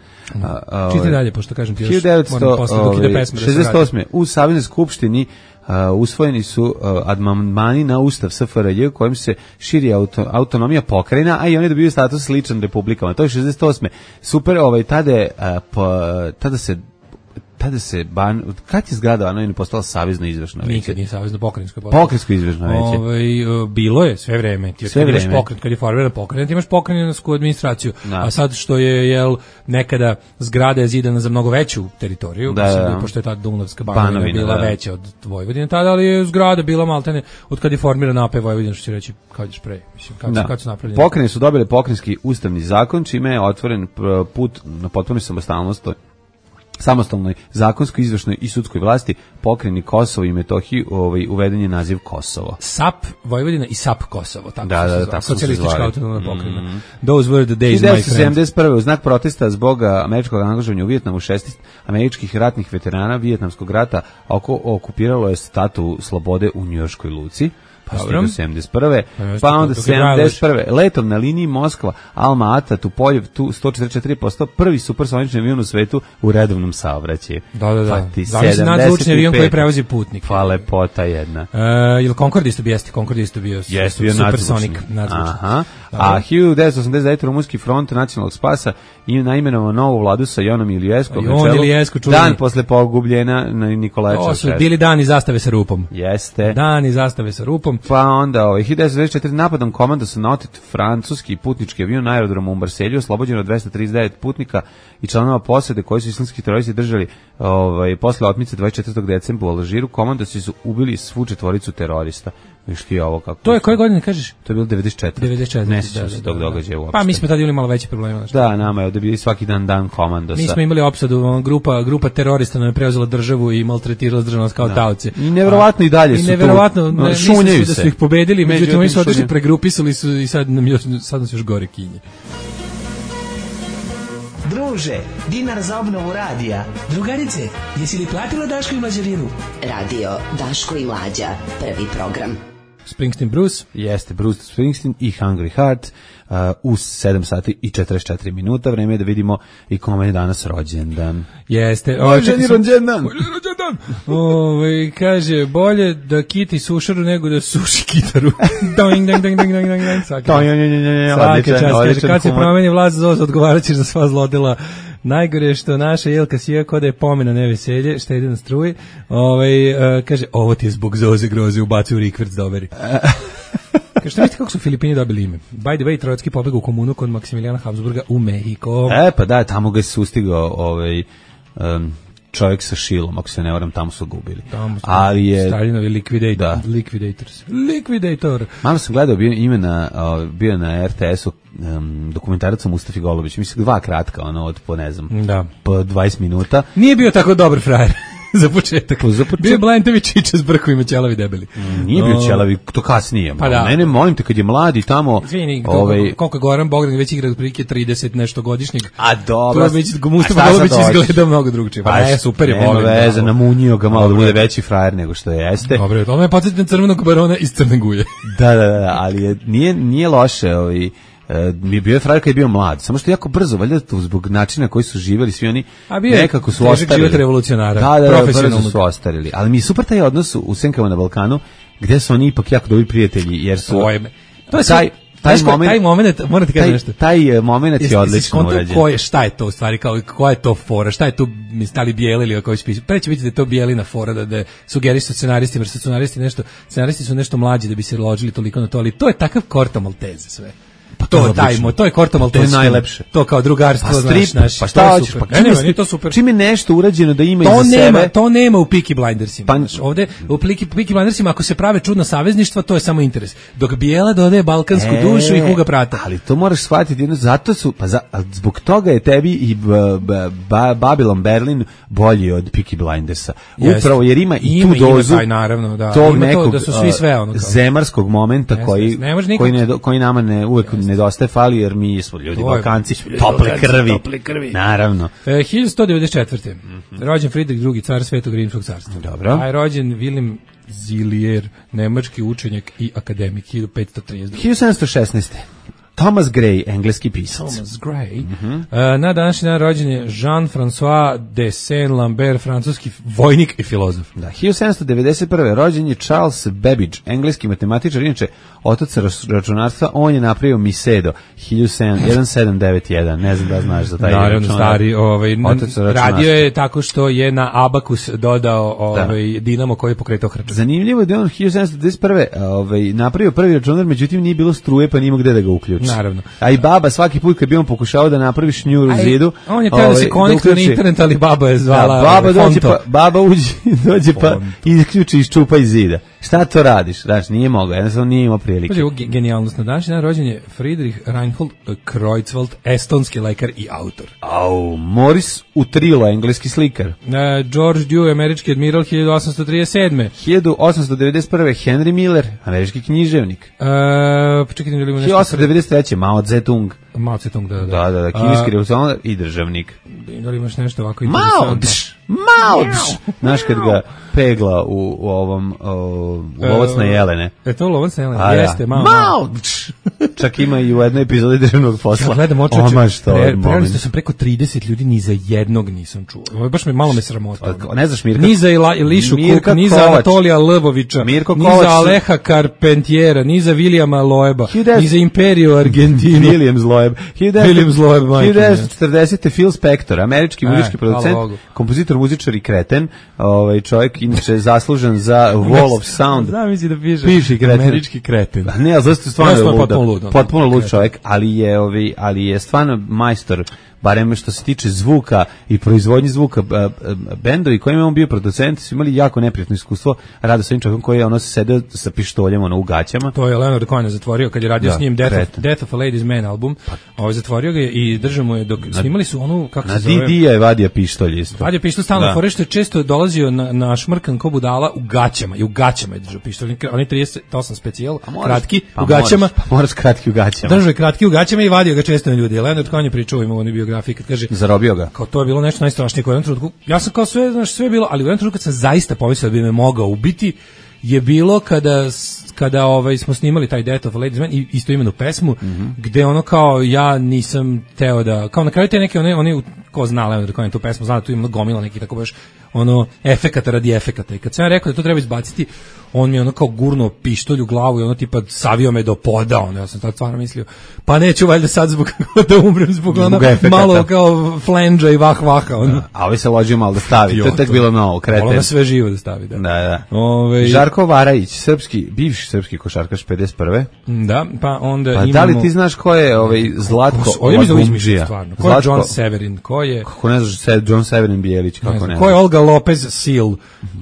Čite dalje, pošto kažem ti još moram posle dok ide pesma. šezdeset osme u Saveznoj skupštini Uh, usvojeni su uh, amandmani na ustav S F R J kojim se širi auto, autonomija pokrajina, a i oni dobiju status sličan republikama. To je šezdeset osme Super, ovaj tada je, uh, pa, tada se tada se ban kad je zgrada Banovine postala savezno izvršno veće. Nikad nije savezno pokrajinsko. Pokrajinsko izvršno veće. Ovaj bilo je sve vreme. Ti sve imaš pokret kad je formiran pokrajina, ti imaš pokrajinsku administraciju. Da. A sad što je jel nekada zgrada je zidana za mnogo veću teritoriju, da, mislim, da, pošto je ta Dunavska Banovina, Banovina bila da. veća od Vojvodine tada, ali je zgrada bila maltene od kad je formirana A P Vojvodina, što će reći kad je pre, mislim, kad, da. kad su napravljeni. Pokrajine su dobile pokrajinski ustavni zakon, čime je otvoren put na potpunu samostalnost samostalnoj zakonskoj, izvršnoj i sudskoj vlasti pokrajini Kosovo i Metohiji ovaj, uveden je naziv Kosovo. S A P Vojvodina i S A P Kosovo, tako da, se da, tako socijalistička autonomna pokrajina. Mm. Those were the days, my friend. hiljadu devetsto sedamdeset prve u znak protesta zbog američkog angažovanja u Vijetnamu šesnaest američkih ratnih veterana Vijetnamskog rata oko, okupiralo je Statu slobode u njujorškoj luci. Pa sedamdeset prve pa onda sedamdeset prve letom na liniji Moskva Alma Ata Tupoljev tu sto četrdeset četiri posto prvi supersonični avion u svetu u redovnom saobraćaju. Da, da, da. Zavisno nadzvučni avion koji prevozi putnike. Pa lepota jedna. Uh, ili Concorde isto bi jeste, Concorde isto bio, yes, bio supersonik nadzvučni. Aha. A hiljadu devetsto osamdeset devete Rumunski front nacionalnog spasa i naimenovao novu vladu sa Jonom Ilijeskom na čelu. Dan posle pogubljena na Nikolaja Čaušesku. To su bili dani zastave sa rupom. Jeste. Dani zastave sa rupom. Pa onda ovaj hiljadu devetsto devedeset četvrte napadom komanda su na otet francuski putnički avion na aerodromu u Marselju, oslobođeno dvesta trideset devet putnika i članova posade koji su islamski teroristi držali ovaj posle otmice dvadeset četvrtog decembra u Alžiru. Komandosi su ubili svu četvoricu terorista. Viš ti ovo kako? To je koje godine kažeš? To je bilo devedeset četvrte devedeset četvrte Ne sjećam se tog događaja uopšte. Pa mi smo tada imali malo veće probleme, znači. Da, nama je ovde bili svaki dan dan komandosa. Mi smo imali opsadu, grupa grupa terorista nam je preuzela državu i maltretirala državnost kao taoce. I neverovatno i dalje su tu. I neverovatno, ne, šunjaju se da su ih pobedili, međutim oni su otišli, pregrupisali su i sad nam još sad nas još gore kinje. Druže, dinar za obnovu radija. Drugarice, jesi li platila Daško i Mlađarinu? Radio Daško i Mlađa, prvi program. Springsteen Bruce. Jeste, Bruce Springsteen i Hungry Heart uh, u sedam sati i četrdeset četiri minuta. Vreme je da vidimo i kome je danas rođendan. Jeste. Rođeni rođendan! Rođendan! Ove, kaže, bolje da kiti sušaru nego da suši kitaru. Doing, ding, ding, ding, ding, ding, ding. Svaki čas, kaže, kad se promeni vlast Zoz, odgovarat ćeš za sva zlodela. Najgore je što naša Jelka sija kod je pomena neveselje, štedi na struji. Ovaj uh, kaže, ovo ti je zbog Zoze groze, ubaci u rikverc da oberi. Kaže, šta mislite kako su Filipini dobili ime? By the way, Trojotski pobegao u komunu kod Maksimilijana Habsburga u Mehiko. E, pa da, tamo ga je sustigao ovaj, um, čovjek sa šilom, ako se ne varam, tamo su gubili. Tamo su ali je Stalinovi liquidator, da. liquidators. Liquidator. Malo sam gledao bio ime na uh, bio na er te esu um, dokumentarac o Mustafi Golubić. Mislim dva kratka, ono od po ne znam, da. po dvadeset minuta. Nije bio tako dobar frajer. za početak. Za početak. Bio je Blantević Čiča s brkovima ćelavi debeli. Mm, nije bio ćelavi, to kasnije. Pa da. Mene, molim te, kad je mladi tamo... Izvini, ovaj... koliko je Goran Bogdan već igra otprilike trideset nešto godišnjeg. A dobro. To je već Mustafa Golubić izgleda mnogo drugčije. Pa ne, super je, volim. Nema veze, namunio ga malo da bude veći frajer nego što je jeste. Dobro, to me podsjeti na crvenog barona iz Crne Guje. Da, da, da, ali je, nije, nije loše, ovaj... mi je bio je frajer kad je bio mlad, samo što je jako brzo, valjda to zbog načina koji su živjeli svi oni, a bio nekako su ostarili. Život revolucionara, da, da, brzo su ostarili. Ali mi je super taj odnos u Senkama na Balkanu, gde su oni ipak jako dobri prijatelji, jer su... To je, to je taj, taj, taj, moment, taj moment, moram ti kažem nešto. Taj moment je odlično urađen. Ko je, šta je to u stvari, kao, koja je to fora, šta je tu, mi stali bijeli ili koji spisu. Pre će biti da je to bijelina fora, da, da sugerišu scenaristi, jer su scenaristi nešto, scenaristi su nešto mlađi da bi se ložili toliko na to, ali to je takav Korto Malteze sve. Pa to, to tajmo, to je Korto Malteze. To je najlepše. To kao drugarstvo, pa strip, znaš, naš, pa šta hoćeš, pa ne, ne, ne, to super. Čim je nešto urađeno da ima to iza nema, sebe. To nema u Peaky Blindersima. Pa, znaš, ovde u Peaky, Peaky Blindersima ako se prave čudna savezništva, to je samo interes. Dok bijela dodaje balkansku e, dušu i Huga Prata. Ali to moraš shvatiti, jedno, zato su, pa za, zbog toga je tebi i b, b, b, Babylon Berlin bolji od Peaky Blindersa. Upravo jer ima i ima, tu dozu. Ima taj, naravno, da. Tog ima nekog to, da su svi sve ono kao zemarskog momenta Jeste, koji ne koji ne koji nama ne uvek nedostaje, fali jer mi smo ljudi Balkanci, tople krvi. Tople krvi. Naravno. E, hiljadu sto devedeset četvrte. Mm-hmm. Rođen Friedrich drugi, car Svetog Rimskog carstva. Dobro. A je rođen Wilhelm Zillier, nemački učenjak i akademik, hiljadu petsto trideset druge. hiljadu sedamsto šesnaeste. Thomas Gray, engleski pisac. Thomas Gray. Mm-hmm. uh, na današnji dan rođen je Jean-François de Saint-Lambert, francuski vojnik i filozof. Da, hiljadu sedamsto devedeset prve. rođen je Charles Babbage, engleski matematičar, inače otac računarstva, on je napravio Misedo, hiljadu sedamsto devedeset jedan, ne znam da znaš za taj naravno, računar. stari, ovaj, radio je tako što je na abakus dodao ovaj, da. dinamo koji je pokretao hrčak. Zanimljivo je da on hiljadu sedamsto devedeset prve. Ovaj, napravio prvi računar, međutim nije bilo struje pa nije gde da ga uključi. Naravno. A i baba svaki put kad bi on pokušao da napravi šnjur u zidu, on je teo da se konektuje na internet, ali baba je zvala. Da, baba dođe pa, baba uđe, dođe pa i ključi iščupa iz zida. Šta to radiš? Znači, nije mogao, jednostavno nije imao prilike. Znači, ovo genijalnost. Na današnji dan rođen je Friedrich Reinhold Kreutzwald, estonski lekar i autor. Au, Morris Utrilo, engleski slikar. Uh, George Dew, američki admiral, hiljadu osamsto trideset sedme. hiljadu osamsto devedeset prve. Henry Miller, američki književnik. Uh, počekajte, da li ima nešto... hiljadu osamsto devedeset treće. Mao Zedong. Mao Zedong, da, da. Da, da, da, kineski revolucionar i državnik. Da li imaš nešto ovako Mao, dš, Mao, dš. Znaš kad ga pegla u, u ovom, u, u Lovac na Jelene. Je to Lovac na Jelene? A, jeste, Mao. Mao, dš. Čak ima i u jednoj epizodi državnog posla. Ja gledam očeče, prejeli što sam preko trideset ljudi, ni za jednog nisam čuo. Ovo baš me malo me sramota. Ne znaš Mirka? Ni za Ilišu Kuk, ni za Anatolija Lvovića, Mirko ni za Aleha Carpentiera, ni za Vilijama Loeba, ni za Imperiju Argentinu. William Loeb. William Loeb, majke. hiljadu devetsto četrdesete. Phil Spector, američki muzički producent, kompozitor, muzičar i kreten. Ovaj čovjek inače zaslužen za Wall of Sound. Znam misli da piše. Piše kreten. Američki kreten. Ne, al zašto stvarno lud. Potpuno lud čovjek, ali je ovaj ali je stvarno majstor, barem što se tiče zvuka i proizvodnje zvuka. Bendovi kojima je on bio producent su imali jako neprijatno iskustvo rada sa ovim čovjekom koji je ono sedeo sa pištoljem ono u gaćama. To je Leonard Cohen zatvorio kad je radio da, s njim Death of, Death of a Ladies Man album. Ovaj zatvorio ga je i držao mu je dok na, snimali su onu kako se zove. Na Didija je vadio pištolj isto. Vadio pištolj stalno, fore što je često dolazio na, na šmrkan ko budala u gaćama i u gaćama je držao pištolj. Oni trideset osam specijal, kratki pa u gaćama. Moraš, pa moraš kratki u gaćama. Držao je kratki u gaćama i vadio ga često na ljudi. Leonard Cohen je pričao im u onoj biografiji kad kaže zarobio ga. Kao to je bilo nešto najstrašnije u jednom trenutku. Ja sam kao sve, znaš, sve bilo, ali u jednom trenutku kad sam zaista pomislio da bi me mogao ubiti, je bilo kada kada ovaj smo snimali taj Death of a Ladies Man i isto imenu pesmu, mm-hmm. gde ono kao ja nisam teo da, kao na kraju te neke one, oni ko zna Leonard Cohen tu pesmu, zna da tu ima gomila neki tako baš ono efekata radi efekata i kad sam ja rekao da to treba izbaciti, on mi je ono kao gurnuo pištolj u glavu i ono tipa savio me do poda, ono, ja sam tad stvarno mislio, pa neću valjda sad zbog da umrem zbog ono malo kao flenđa i vah vaha, ono. A ovaj se ložio malo da stavi, to je tek bilo novo, kreten. Ono sve živo da stavi, da. Da, da. Ove... Žarko Varajić, srpski, bivši srpski košarkaš pedeset prve. Da, pa onda pa imamo... da li ti znaš ko je ovaj Zlatko Lagumdžija? Stvarno. Ko je John Severin? Ko je... Kako ne znaš, John Severin Bijelić, kako ne znaš? Ko je Olga Lopez Sil?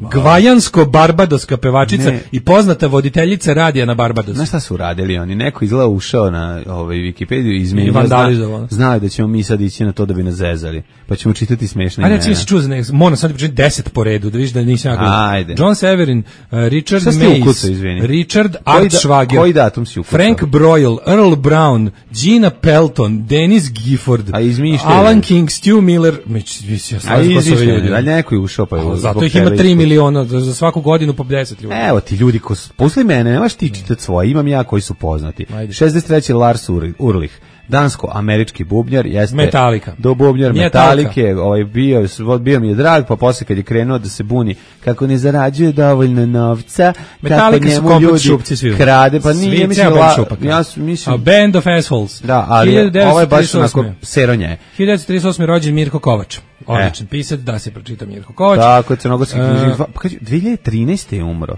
Gvajansko-barbadoska pevačica ne. I poznata voditeljica radija na Barbadosu. Znaš šta su radili oni? Neko izgleda ušao na ovaj Wikipediju i izmenio. I vandalizovao. Znaju da ćemo mi sad ići na to da bi nas zezali. Pa ćemo čitati smešne imena. Ajde, recimo se čuo za nek, moram sad početi deset po redu, da vidiš da nisam jako. Ajde. John Severin, uh, Richard Mays, ukucao, Richard Artschwager, koji datum si ukucao? Frank Broyle, Earl Brown, Gina Pelton, Dennis Gifford, Alan King, Stu Miller, mislio sam ko su ovi ljudi. Ali neko je ušao pa je. Zato ih ima tri miliona, za svaku godinu po deset ljudi. Evo ti ljudi, ko, posle mene, nemaš ti čitati svoje, imam ja koji su poznati. Ajde. šezdeset treći Lars Ulrich, dansko-američki bubnjar, jeste Metallica. Do bubnjar Metalike, ovaj bio bio mi je drag, pa posle kad je krenuo da se buni kako ne zarađuje dovoljno novca, kako njemu ljudi krade, pa nije mislim ja mislim A Band of Assholes. Da, ali ovo je baš onako seronje. hiljadu devetsto trideset osme rođen Mirko Kovač. Odličan e. pisac, da se pročita Mirko Kovač. Tako, crnogorski književnik. Pa kaže dve hiljade trinaeste je umro.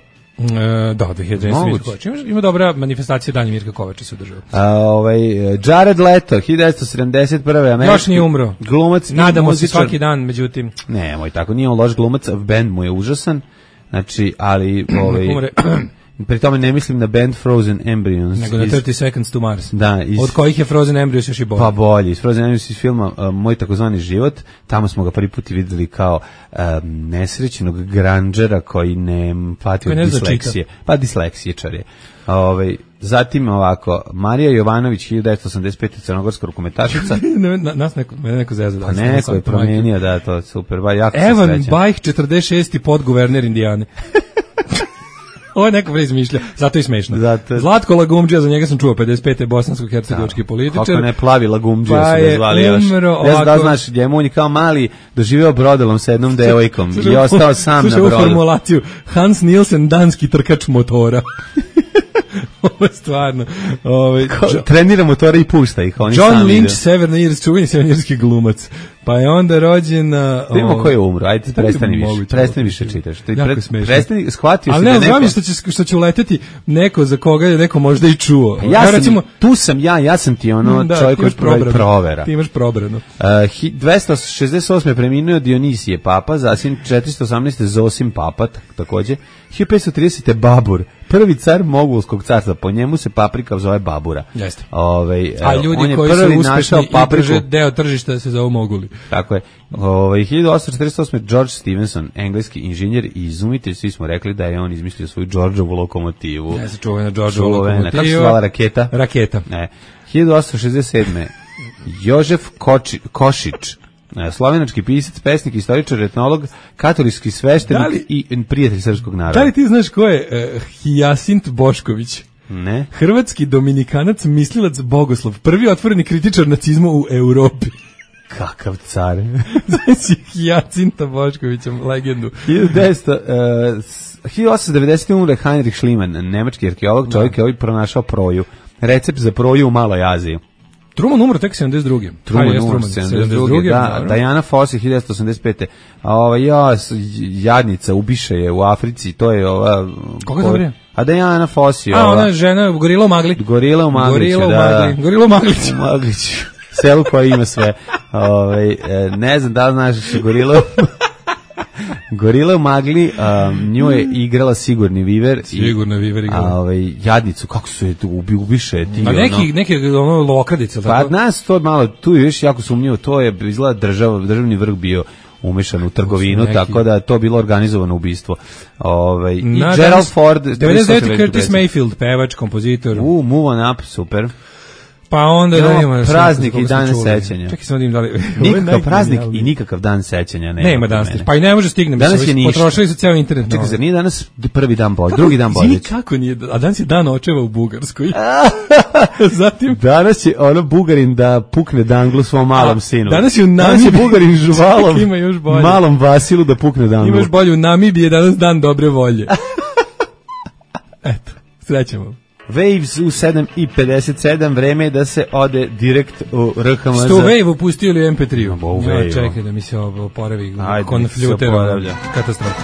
E, da, dve hiljade trinaeste Mirko Kovač. Ima, ima dobra manifestacija danje Mirka Kovača se održava. A ovaj Jared Leto hiljadu devetsto sedamdeset prve američki. Još nije umro. Glumac. Nadamo se svaki dan, međutim. Ne, moj tako nije on loš glumac, bend mu je užasan. Znači, ali ovaj pri tome ne mislim na band Frozen Embryos. Nego na thirty seconds to Mars. Da, iz, od kojih je Frozen Embryos još i bolji. Pa bolji. Iz Frozen Embryos iz filma uh, Moj takozvani život. Tamo smo ga prvi put videli kao um, nesrećenog granđera koji ne pati od disleksije. Pa disleksičar je. Ove, zatim ovako, Marija Jovanović hiljadu devetsto osamdeset pete crnogorska rukometašica. Na, nas neko, mene neko zezao. Pa neko je promijenio, da, to je super. Ba, jako Evan Bajh, četrdeset šesti podguverner Indijane. Ovo je neko preizmišlja, zato je smešno. Zato... Zlatko Lagumdžija, za njega sam čuo, pedeset pete bosansko-hercegovački političar. Kako ne, plavi Lagumdžija pa su ga zvali još. Umro, ne znam da znaš, njemu on je kao mali doživeo brodolom sa jednom devojkom i ostao sam na brodu. Slušaj formulaciju, Hans Nielsen, danski trkač motora. Ovo je stvarno. Ovaj, jo, trenira motore i pušta ih. Oni John Lynch, severnoirski, čuveni severnoirski glumac. Pa je onda rođen... Vidimo ko je umro, ajde prestani više. Prestani više čitaš. Jako smešno. Prestani, shvatio si da neko... Ali ne, znam što će, što će uleteti neko za koga je neko možda i čuo. Ja, ja sam, recimo, tu sam ja, ja sam ti ono da, čovjek koji pravi provera. Ti imaš probrano. Uh, dvesta šezdeset osme preminuo Dionisije Papa, zatim četiristo osamnaeste Zosim Papa, takođe. hiljadu petsto tridesete Babur, prvi car Mogulskog carstva, po njemu se paprika zove Babura. Jeste. Ove, a ljudi koji su uspešni i drže deo tržišta se zovu Moguli. Tako je. Ove, hiljadu osamsto četrdeset osme George Stephenson, engleski inženjer i izumitelj, svi smo rekli da je on izmislio svoju Georgeovu lokomotivu. Ne se čuvena Georgeovu lokomotivu. Kako se zvala raketa? Raketa. Ne. hiljadu osamsto šezdeset sedme Jožef Koči, Košić, slovenački pisac, pesnik, istoričar, etnolog, katolički sveštenik li, i prijatelj srpskog naroda. Da li ti znaš ko je uh, Hijasint Bošković? Ne. Hrvatski dominikanac, mislilac, bogoslov, prvi otvoreni kritičar nacizma u Europi. Kakav car. Znači Hijacinta Boškovića, legendu. hiljadu osamsto devedesete umre Heinrich Schliemann, nemački arheolog, čovjek je ovaj pronašao proju. Recept za proju u Maloj Aziji. Truman umro tek sedamdeset druge Truman umro sedamdeset druge da, Diana Fossey hiljadu devetsto osamdeset pete A ova ja, jadnica, ubiše je u Africi, to je ova... Koga to vrije? A Diana Fossey. A, ona je žena, gorila u magli. Gorila u Magliću, gorila u da. Magli. Gorila u Magliću. Magliću. Selu koja ima sve. Ove, ne znam da li znaš što gorila... Gorila u Magli, um, nju je igrala Sigurni Viver. Sigurni Viver igrala. A ovaj, jadnicu, kako su je tu ubi, ubiše ti? A neki, ono, neki ono, lokadice. Pa nas to malo, tu je još jako sumnjivo, to je izgleda država, državni vrh bio umešan u trgovinu, neki, tako da je to bilo organizovano ubistvo. Ovaj, i na, Gerald Ford... devedeset devete Curtis Mayfield, pevač, kompozitor. U, Move On Up, super. Pa onda Imamo da imamo praznik i dan sećanja. Čekaj samo da im dali. Nikakav praznik i nikakav dan sećanja nema. Nema danas. Pa i ne može stigne. Danas je ništa. Potrošili su ceo internet. Čekaj, zar nije danas prvi dan Božića, drugi dan Božića? Kako nije? A danas je dan očeva u Bugarskoj. Zatim danas je ono Bugarin da pukne danglu svom malom a, sinu. Danas je u Namibiji. Danas je Bugarin žuvalom. Ima još bolje. Malom Vasilu da pukne danglu. Imaš bolje, u Namibiji je danas dan dobre volje. Eto, srećemo. Waves u sedam i pedeset sedam, vreme je da se ode direkt u R H M Z. Sto Wave upustio ili em pe tri? No, ja, čekaj da mi se oporavi Ajde, konfljuter. Katastrofa.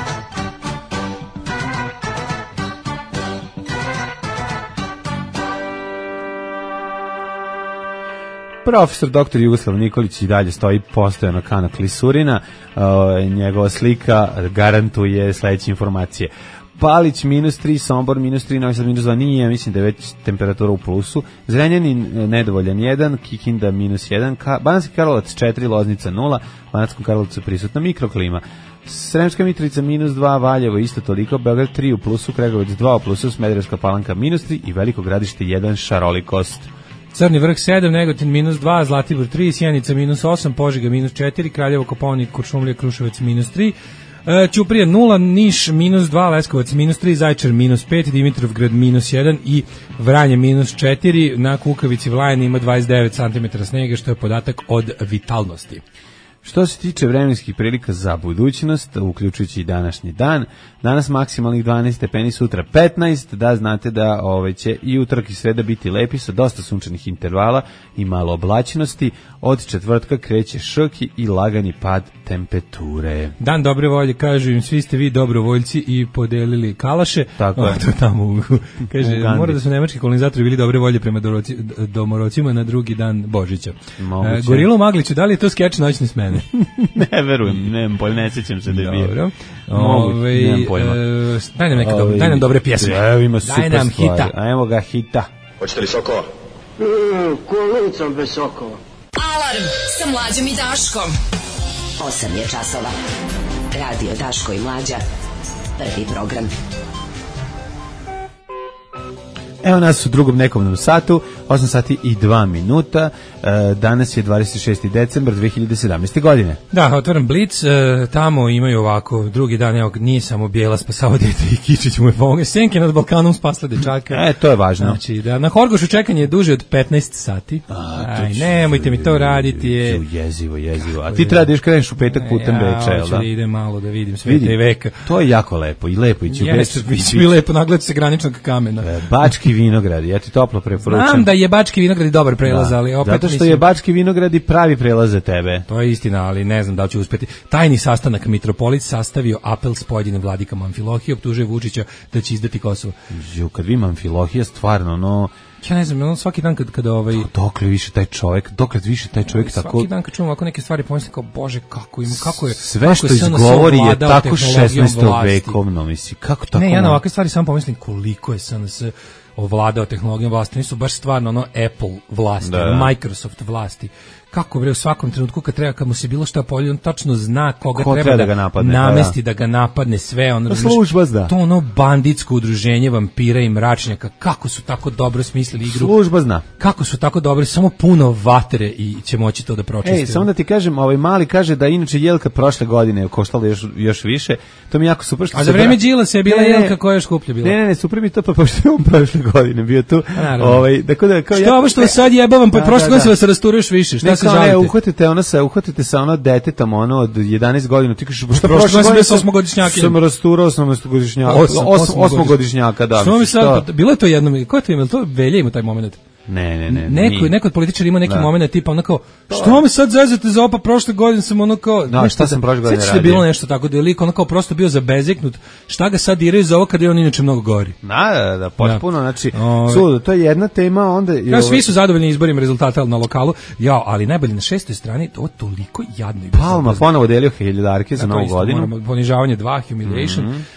Profesor doktor Jugoslav Nikolić i dalje stoji postojano kana klisurina. Uh, njegova slika garantuje sledeće informacije. Palić minus tri, Sombor minus tri, Novi Sad minus dva, nije, mislim da je već temperatura u plusu. Zrenjanin nedovoljan jedan, Kikinda minus jedan, Ka Banatski Karlovac četiri, Loznica nula, Banatskom Karlovcu prisutna mikroklima. Sremska Mitrovica minus dva, Valjevo isto toliko, Beograd tri u plusu, Kregovac dva u plusu, Smederevska Palanka minus tri i Veliko Gradište jedan, šarolikost. Crni vrh sedam, Negotin minus dva, Zlatibor tri, Sjenica minus osam, Požega minus četiri, Kraljevo, Kopaonik, Kuršumlija, Kruševac minus tri, Ćuprija nula, Niš minus dva, Leskovac minus tri, Zaječar minus pet, Dimitrovgrad minus jedan i Vranje minus četiri. Na Kukavici Vlajani ima dvadeset devet centimetara snega, što je podatak od vitalnosti. Što se tiče vremenskih prilika za budućnost, uključujući i današnji dan, danas maksimalnih dvanaest stepeni, sutra petnaest, da znate da ovaj, će i utorak i sreda biti lepi sa dosta sunčanih intervala i malo oblačnosti. Od četvrtka kreće šoki i lagani pad temperature. Dan dobre volje, kažu im, svi ste vi dobrovoljci i podelili kalaše. Tako je. O, to tamo, u, kaže, u mora da su nemački kolonizatori bili dobre volje prema domorocima na drugi dan Božića. E, Gorilo Magliću, da li je to skeč noćne smene? Ne verujem, nemam pojma, ne sećam se da je bio. Dobro. Ove, nemam pojma. E, daj nam, neke Ove, dobre, daj nam dobre pjesme. Evo ima super daj nam stvari. Hita. A evo ga hita. Hoćete li sokova? Mm, kolucom bez sokova. Alarm sa Mlađom i Daškom. osam je časova. Radio Daško i Mlađa. Prvi program. Evo nas u drugom nekomnom satu, osam sati i dva minuta. Danas je dvadeset šesti decembar dve hiljade sedamnaeste. godine. Da, otvoram Blic, tamo imaju ovako, drugi dan, evo, nije samo Bijela spasao dete i Kičić mu je pomoga. Senke nad Balkanom spasla dečaka. E, to je važno. Znači, da, na Horgošu čekanje je duže od petnaest sati. A, Aj, nemojte mi to raditi. Je. Jezivo, jezivo. A ti treba da još kreneš u petak putem Beča, jel da? Ja, idem malo da vidim sveta i veka. To je jako lepo i lepo ići u Beč. Jeste, biće mi lepo, nagledati se graničnog kamena. Bački vinogradi, ja ti toplo preporučam. Znam da je Bački vinogradi dobar prelaz, ali opet zato što mislim, je Bački vinogradi pravi prelaz za tebe. To je istina, ali ne znam da li ću uspeti. Tajni sastanak, mitropolit sastavio apel s pojedinim vladikama Amfilohije, optužuje Vučića da će izdati Kosovo. Ju, kad vi Amfilohija stvarno, no... Ja ne znam, on svaki dan kad, kada ovaj... Dokle više taj čovjek, dokle više taj čovjek svaki tako... Svaki dan kad čujem ovako neke stvari, pomislim kao, bože, kako ima, kako je... Sve što izgovori je tako šesnaesto vekovno, misli, kako tako... Ne, ja na ovakve stvari samo pomislim koliko je S N S ovladao tehnologijom vlasti, nisu baš stvarno ono Apple vlasti, da. Microsoft vlasti. Kako bre, u svakom trenutku kad treba, kad mu se bilo šta polje, on tačno zna koga Ko treba, treba da, da ga napadne, namesti, da, da ga napadne, sve ono. Služba zna. To ono banditsko udruženje vampira i mračnjaka, kako su tako dobro smislili igru. Služba zna. Kako su tako dobro, samo puno vatre i će moći to da pročisti. Ej, samo da ti kažem, ovaj mali kaže da inače Jelka prošle godine koštala još, još više, to mi jako super. Što A za vreme Đilasa je bila ne, Jelka koja je skuplja bila. Ne, ne, ne, super mi to, pa pošto je on prošle godine bio tu. Ovaj, dakle, da, kao što ja, ovo što vas sad jebavam, pa prošle godine se vas rasturuješ više, šta se žalite? Ne, uhvatite ona se, uhvatite sa ono detetom, ono od jedanaest godina, ti kažeš, šta prošle godine sa osmogodišnjakinjem? Sam rasturao osmogodišnjaka, osmogodišnjaka, da. Što mi sad, bilo je to jednom, ko je to imao, to Velja ima taj moment. Ne, ne, ne. Neko, neko od političara ima neki da. moment tipa onako, što me sad zezate za opa, prošle godine sam onako... No, šta sam prošle godine radio? Sveći da je bilo nešto tako, da je lik onako prosto bio zabezeknut, šta ga sad diraju za ovo kad je on inače mnogo gori. Da, da, da, potpuno, znači, sudo, to je jedna tema, onda... Ja, svi su zadovoljni izborima rezultata na lokalu, ja, ali najbolje na šestoj strani, to toliko jadno. Palma ponovo delio hiljadarke za novu godinu. Moramo, ponižavanje dva, humiliation. Mm -hmm.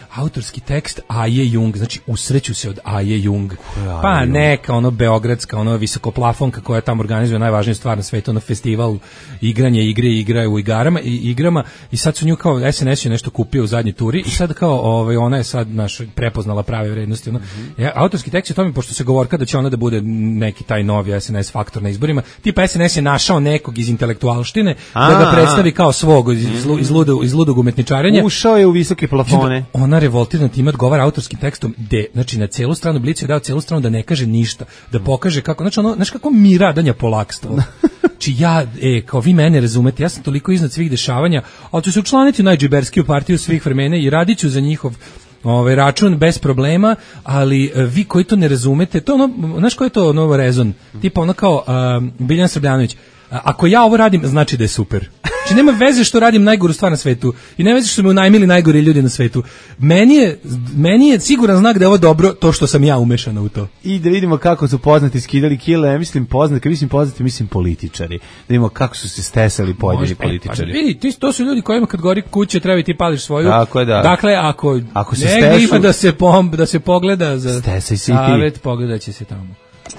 autorski tekst Aje Jung, znači usreću se od Aje Jung. Pa neka ono beogradska, ono visokoplafonka koja tamo organizuje najvažniju stvar na svetu, ono festival igranje igre, igra u igarama i igrama i sad su nju kao S N S je nešto kupio u zadnjoj turi i sad kao ovaj ona je sad naš prepoznala prave vrednosti, ono. Mm-hmm. Ja, autorski tekst je to mi pošto se govorka da će ona da bude neki taj novi S N S faktor na izborima. Tipa S N S je našao nekog iz intelektualštine da ga predstavi kao svog iz, iz, ludog, iz ludog umetničarenja. Ušao je u visoke plafone. Ona revoltirana time odgovara autorskim tekstom gde, znači na celu stranu Blicu je dao celu stranu da ne kaže ništa, da pokaže kako, znači ono, znaš kako mi radanja polakstvo. Znači ja, e, kao vi mene razumete, ja sam toliko iznad svih dešavanja, ali ću se učlaniti u najdžiberskiju partiju svih vremena i radit ću za njihov ovaj račun bez problema, ali uh, vi koji to ne razumete, to ono, znaš ko je to ono rezon? Tipa ono kao uh, Biljan Srbljanović, ako ja ovo radim, znači da je super. Znači nema veze što radim najgoru stvar na svetu i nema veze što me unajmili najgori ljudi na svetu. Meni je, meni je siguran znak da je ovo dobro to što sam ja umešana u to. I da vidimo kako su poznati skidali kile, ja mislim poznati, kad mislim poznati, mislim političari. Da vidimo kako su se stesali pojedini političari. Pa, vidi, ti, to su ljudi kojima kad gori kuće treba i ti pališ svoju. Tako je, da. Dakle, ako, ako se negdje stešu, ima da se, pom, da se pogleda za stesaj si savet, pogledat će se tamo.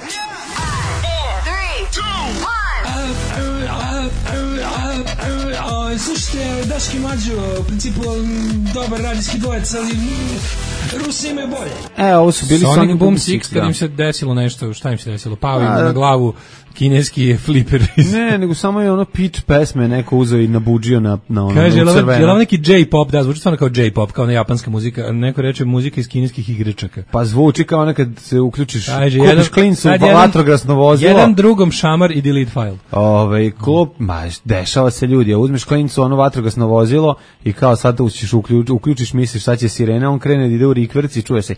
Slušajte, Daški Mlađo, u principu dobar radijski dvojec, ali Rusi imaju bolje. E, ovo su bili Sonic, Sonic Boom Six, kad im se desilo nešto, šta im se desilo? Pao im na glavu kineski fliper. Ne, nego samo je ono pitch pesme neko uzeo i nabuđio na, na ono Kaže, crveno. Je li ovo neki J-pop, da, zvuči stvarno kao J-pop, kao ona japanska muzika, neko reče muzika iz kineskih igračaka. Pa zvuči kao nekad se uključiš, Kaže, kupiš jedan, klincu u vatrogasno vozilo. Jedan drugom šamar i delete file. Ove, klop, ma, dešava se ljudi, uzmeš klincu ono vatrogasno vozilo i kao sad učiš, uključ, uključiš, misliš sad će sirena, on krene da ide u rikverci i čuje se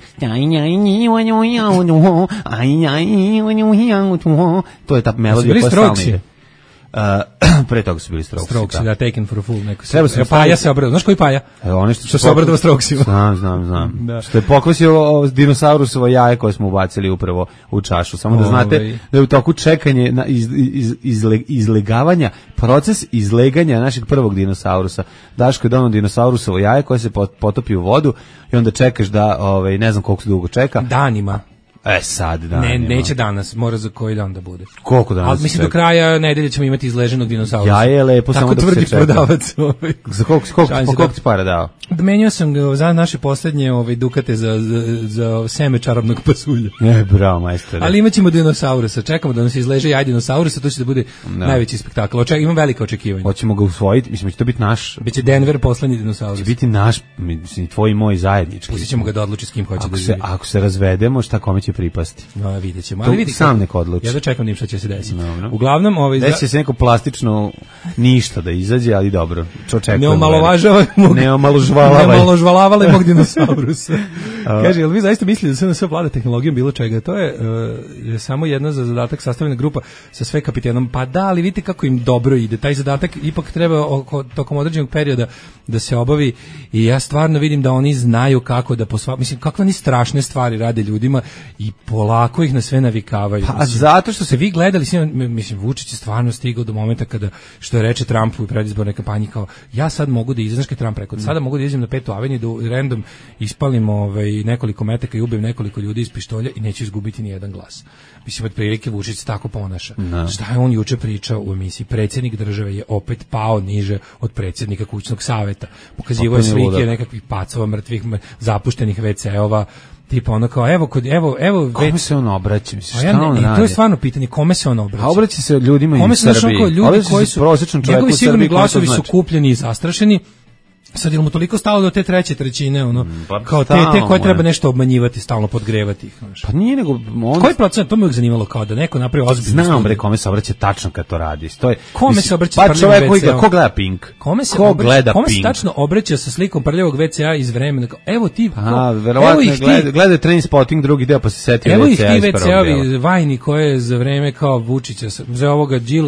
to je ta melodija koja stalno. Uh, pre toga su bili Strokesi. Strokesi, da, Taken for a Fool. Neko se, se Paja se obradao. Znaš koji Paja? E, oni što, što se obradao Strokesima. Znam, znam, znam. Da. Što je pokvasio dinosaurusovo jaje koje smo ubacili upravo u čašu. Samo da znate Ove. da je u toku čekanje na iz, iz, izle, izlegavanja, proces izleganja našeg prvog dinosaurusa. Daško je donao dinosaurusovo jaje koje se potopi u vodu i onda čekaš da, ovaj, ne znam koliko se dugo čeka. Danima. E sad, da. Ne, neće danas, mora za koji dan da bude. Koliko danas? Ali mislim do kraja nedelje ćemo imati izleženog dinosaurusa. Ja je lepo, samo da se čeka. Tako tvrdi prodavac. Ovaj. Za koliko, koliko, koliko, koliko ti para dao? Menio sam ga za naše poslednje ovaj, dukate za, za, za seme čarobnog pasulja. E, bravo, majstore. Ali imat ćemo dinosaurusa, čekamo da nas izleže jaj dinosaurusa, to će da bude no. najveći spektakl. Oček, imam velike očekivanja. Hoćemo ga usvojiti, mislim, će to biti naš... Biće Denver poslednji dinosaurus. Će biti naš, mislim, tvoj i moj zajednički. Pustit ćemo ga da odluči s kim hoće ako da se, ako se razvedemo, šta kome će pripasti? No, vidjet ćemo. Ali vidi, sam neko odluči. Ja da čekam nim šta će se desiti. No, no. Uglavnom, ovaj desi se neko plastično ništa da izađe, ali dobro. Čo čekamo? Ne omalovažavamo. Ne omaložvalavaj. Ne omaložvalavaj mog dinosaurusa. Kaže, jel vi zaista mislite da se na sve vlada tehnologijom bilo čega? To je uh, samo jedna za zadatak sastavljena grupa sa sve kapitenom. Pa da, ali vidite kako im dobro ide. Taj zadatak ipak treba oko, tokom određenog perioda da se obavi i ja stvarno vidim da oni znaju kako da posva... Mislim, kakve oni strašne stvari rade ljudima i polako ih na sve navikavaju. Pa mislim, zato što se vi gledali, mislim, Vučić je stvarno stigao do momenta kada, što je reče Trumpu u predizbornoj kampanji, kao, ja sad mogu da izađem, Trump rekao, sada mogu da izađem na Petu aveniju, da random ispalim ovaj, nekoliko metaka i ubijem nekoliko ljudi iz pištolja i neću izgubiti ni jedan glas. Mislim, od prilike Vučić se tako ponaša. No. Šta je on juče pričao u emisiji? Predsjednik države je opet pao niže od predsjednika kućnog saveta. Pokazivao je slike nekakvih pacova, mrtvih, zapuštenih ve ce-ova, tipa ono kao, evo, kod, evo, evo, kome već... se on obraća, misliš, šta ja ne, on radi? To je stvarno pitanje, kome se on obraća? A obraća se ljudima kome iz Srbiji. Kome se ljudi koji su, njegovi sigurni glasovi su znači? kupljeni i zastrašeni, sad je mu toliko stalo do te treće trećine, ono, pa, kao te, te koje treba nešto obmanjivati, stalno podgrevati ih. Znaš. Pa nije nego... On... Koji procent, to me uvijek zanimalo, kao da neko napravi ozbiljno. Znam, bre, kome se obraća tačno kad to radi. Stoji, kome mislim, se obraća pa čovjek koji ga, ko gleda Pink? Kome se, ko obraća, gleda kome Pink? se tačno obraća sa slikom prljavog ve ce-a iz vremena? Evo ti, a, verovatno gleda, gleda Trainspotting drugi deo pa se setio ve ce-a. Evo ih ti ve ce-ovi vajni koje za vreme kao Vučića, za ovoga Đilas.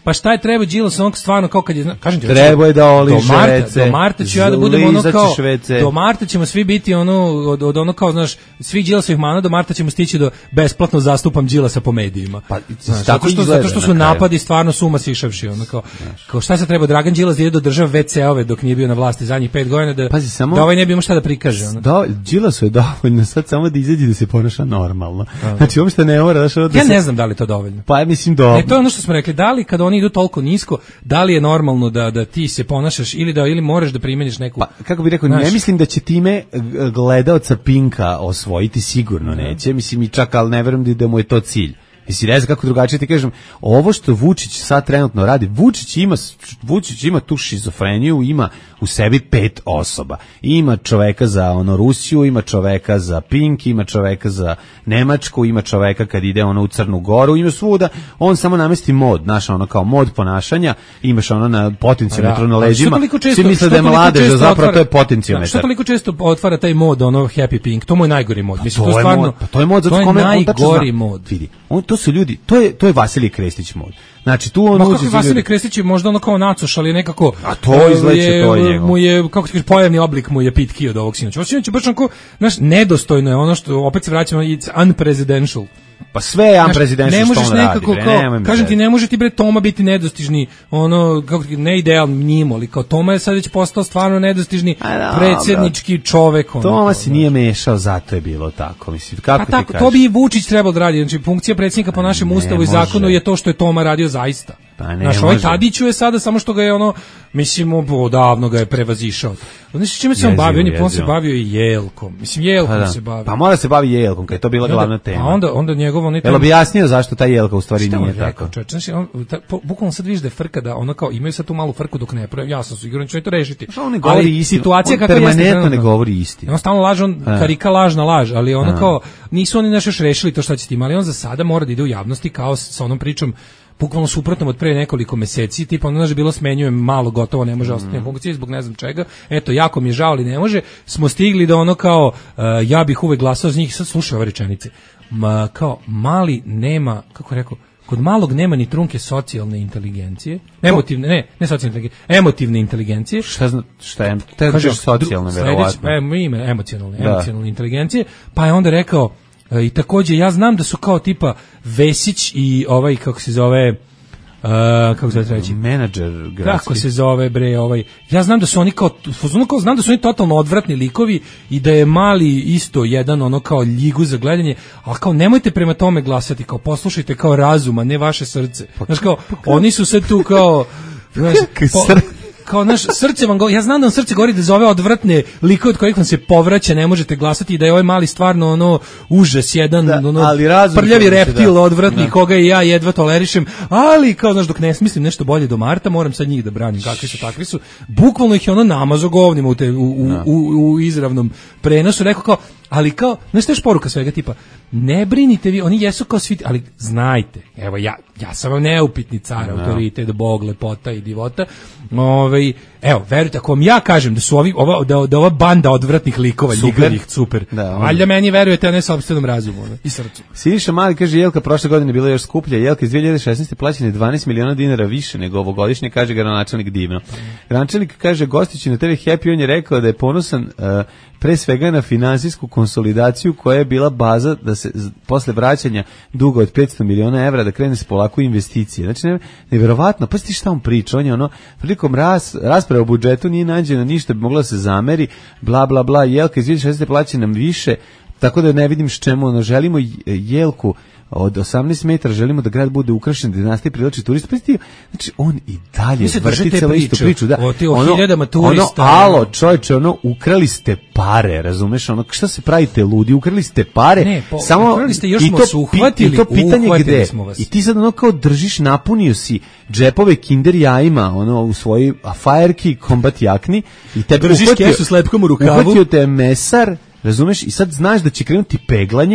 pa šta je treba Đilas onog stvarno kao kad je kažem ti treba je da oliže do marta, vece, do marta ću ja da budem ono kao vece. Do marta ćemo svi biti ono od, od ono kao znaš svih Đilasovih mana do marta ćemo stići do besplatno zastupam Đilasa po medijima. Pa znaš, tako što zato što su napadi stvarno suma sišavši ono kao kao šta se treba Dragan Đilas da ide do države ve ce-ove dok nije bio na vlasti zadnjih pet godina da Pazi, samo, da ovaj ne bi imao šta da prikaže ono. Da, Đilasu je dovoljno sad samo da izađe da se ponaša normalno. Znači uopšte ne mora da, da ja se... ne znam da li to dovoljno. Pa ja mislim dobro. Ne, to je ono što smo rekli, da li kada oni idu toliko nisko, da li je normalno da da ti se ponašaš ili da ili moraš da primeniš neku. Pa kako bih rekao, znaš, ne mislim da će time gledaoca Pinka osvojiti, sigurno neće. Mislim i čak al ne verujem da mu je to cilj. Jesi ne znam kako drugačije ti kažem, ovo što Vučić sad trenutno radi, Vučić ima, Vučić ima tu šizofreniju, ima u sebi pet osoba. Ima čoveka za ono Rusiju, ima čoveka za Pink, ima čoveka za Nemačku, ima čoveka kad ide ono u Crnu Goru, ima svuda, on samo namesti mod, znaš, ono kao mod ponašanja, imaš ono na potencijometru na leđima, svi misle da je mladež, a zapravo to je potencijometar. Što toliko često otvara taj mod, ono Happy Pink, to mu je najgori mod. Pa mislim, to, to, je stvarno, mod, pa to je mod, zato to je kome najgori mod. Vidi, on, to su ljudi, to je, to je Vasilij Krestić mod. Znači tu on uđe. Vasilij Krestić je možda ono kao nacuš, ali nekako a to izleće to je mu je kako ti kažeš pojavni oblik mu je pitki od ovog sinoć. Ovo sinoć baš onako, znaš, nedostojno je ono što opet se vraćamo, it's unpresidential. Pa sve je unpresidential što on radi. Ne možeš nekako kao, kažem ti, ne može ti bre Toma biti nedostižni, ono, kako ti, ne idealan njimo, ali kao Toma je sad već postao stvarno nedostižni predsjednički čovek. Ono, Toma se nije mešao, zato je bilo tako. Mislim, kako pa ti tako, kažeš? to bi i Vučić trebalo da radi, znači funkcija predsjednika po našem ne ustavu i zakonu je to što je Toma radio zaista. Pa ne Naš ovaj Tadiću je sada samo što ga je ono, mislim, odavno ga je prevazišao. Znači, čime se on bavio? On je on se bavio i jelkom. Mislim, jelkom pa se bavio. Pa mora se bavi jelkom, kad je to bila onda, glavna tema. A onda, onda njegovo... Ne Jel objasnio zašto ta jelka u stvari nije rekao, tako? Čovječ, znači, on, ta, po, bukvalno sad vidiš da je frka da ono kao, imaju sad tu malu frku dok ne pravim, jasno su, igrom će to rešiti. On ne govori ali istinu, situacija on kakva jeste, permanentno ne govori istinu. On stalno laže, on a. karika lažna laž, ali ono a. kao, nisu oni nešto još rešili to šta će tim, ali on za sada mora da ide u javnosti kao sa onom pričom bukvalno suprotnom od pre nekoliko meseci, tipa ono je bilo smenjujem malo, gotovo ne može mm. ostati na funkciji zbog ne znam čega. Eto, jako mi je žao, ali ne može. Smo stigli do ono kao uh, ja bih uvek glasao za njih. Sad slušaj ove rečenice. Ma, kao mali nema, kako rekao, kod malog nema ni trunke socijalne inteligencije. Emotivne, ne, ne socijalne inteligencije, emotivne inteligencije. Šta zna, šta je? Te kažeš socijalne, verovatno. E, ime emocionalne, da. emocionalne inteligencije. Pa je onda rekao i takođe ja znam da su kao tipa Vesić i ovaj kako se zove uh, kako se zove reći menadžer gradski. Kako se zove bre ovaj ja znam da su oni kao ono kao znam da su oni totalno odvratni likovi i da je mali isto jedan ono kao ljigu za gledanje, al kao nemojte prema tome glasati, kao poslušajte kao razuma, ne vaše srce. Znaš kao oni su sad tu kao znaš, po, kao naš srce vam govori, ja znam da vam srce govori da za ove odvratne likove od kojih vam se povraća ne možete glasati i da je ovaj mali stvarno ono užas jedan, da, ono prljavi reptil da. odvratni da. koga i ja jedva tolerišem, ali kao znaš dok ne smislim nešto bolje do marta moram sad njih da branim, kakvi su takvi su, bukvalno ih je ono namazo govnima u, te, u, u, u, u, u izravnom prenosu, rekao kao ali kao, znaš teš poruka svega tipa, ne brinite vi, oni jesu kao svi, ali znajte, evo ja, ja sam vam neupitni car, no. autoritet, bog, lepota i divota, ovaj, evo, verujte, ako vam ja kažem da su ovi, ova, da, da ova banda odvratnih likova, ljigavih, super, da, valjda meni verujete, a ne sopstvenom razumu, ne, i srcu. Siniša Mali kaže, Jelka prošle godine bila još skuplja, Jelka iz dve hiljade šesnaeste plaćene dvanaest miliona dinara više nego ovogodišnje, kaže gradonačelnik divno. Gradonačelnik kaže, gostići na te ve Happy, on je rekao da je ponosan uh, pre svega na finansijsku konsolidaciju koja je bila baza da se posle vraćanja duga od petsto miliona evra da krene se polako investicije. Znači, ne, nevjerovatno, pa ti šta on priča, on je ono, prilikom ras, rasprave o budžetu nije nađeno ništa, bi mogla da se zameri, bla, bla, bla, Jelka iz dve hiljade šesnaeste plaća nam više, tako da ne vidim s čemu, ono, želimo Jelku od osamnaest metara, želimo da grad bude ukrašen, da nastavi privlači turista. Pa ti, znači on i dalje vrti celu istu priču, da. O, ti, o ono, hiljadama turista. Ono, alo, čovječe, ono, ukrali ste pare, razumeš, ono, šta se pravite ludi, ukrali ste pare, ne, po, samo, ukrali ste, još smo se uhvatili, i to pitanje gde, i ti sad ono kao držiš, napunio si džepove kinder jajima, ono, u svojoj fajerki, kombat jakni, i tebe držiš kesu s lepkom u rukavu, uhvatio te mesar, razumeš, i sad znaš da će krenuti peglanje,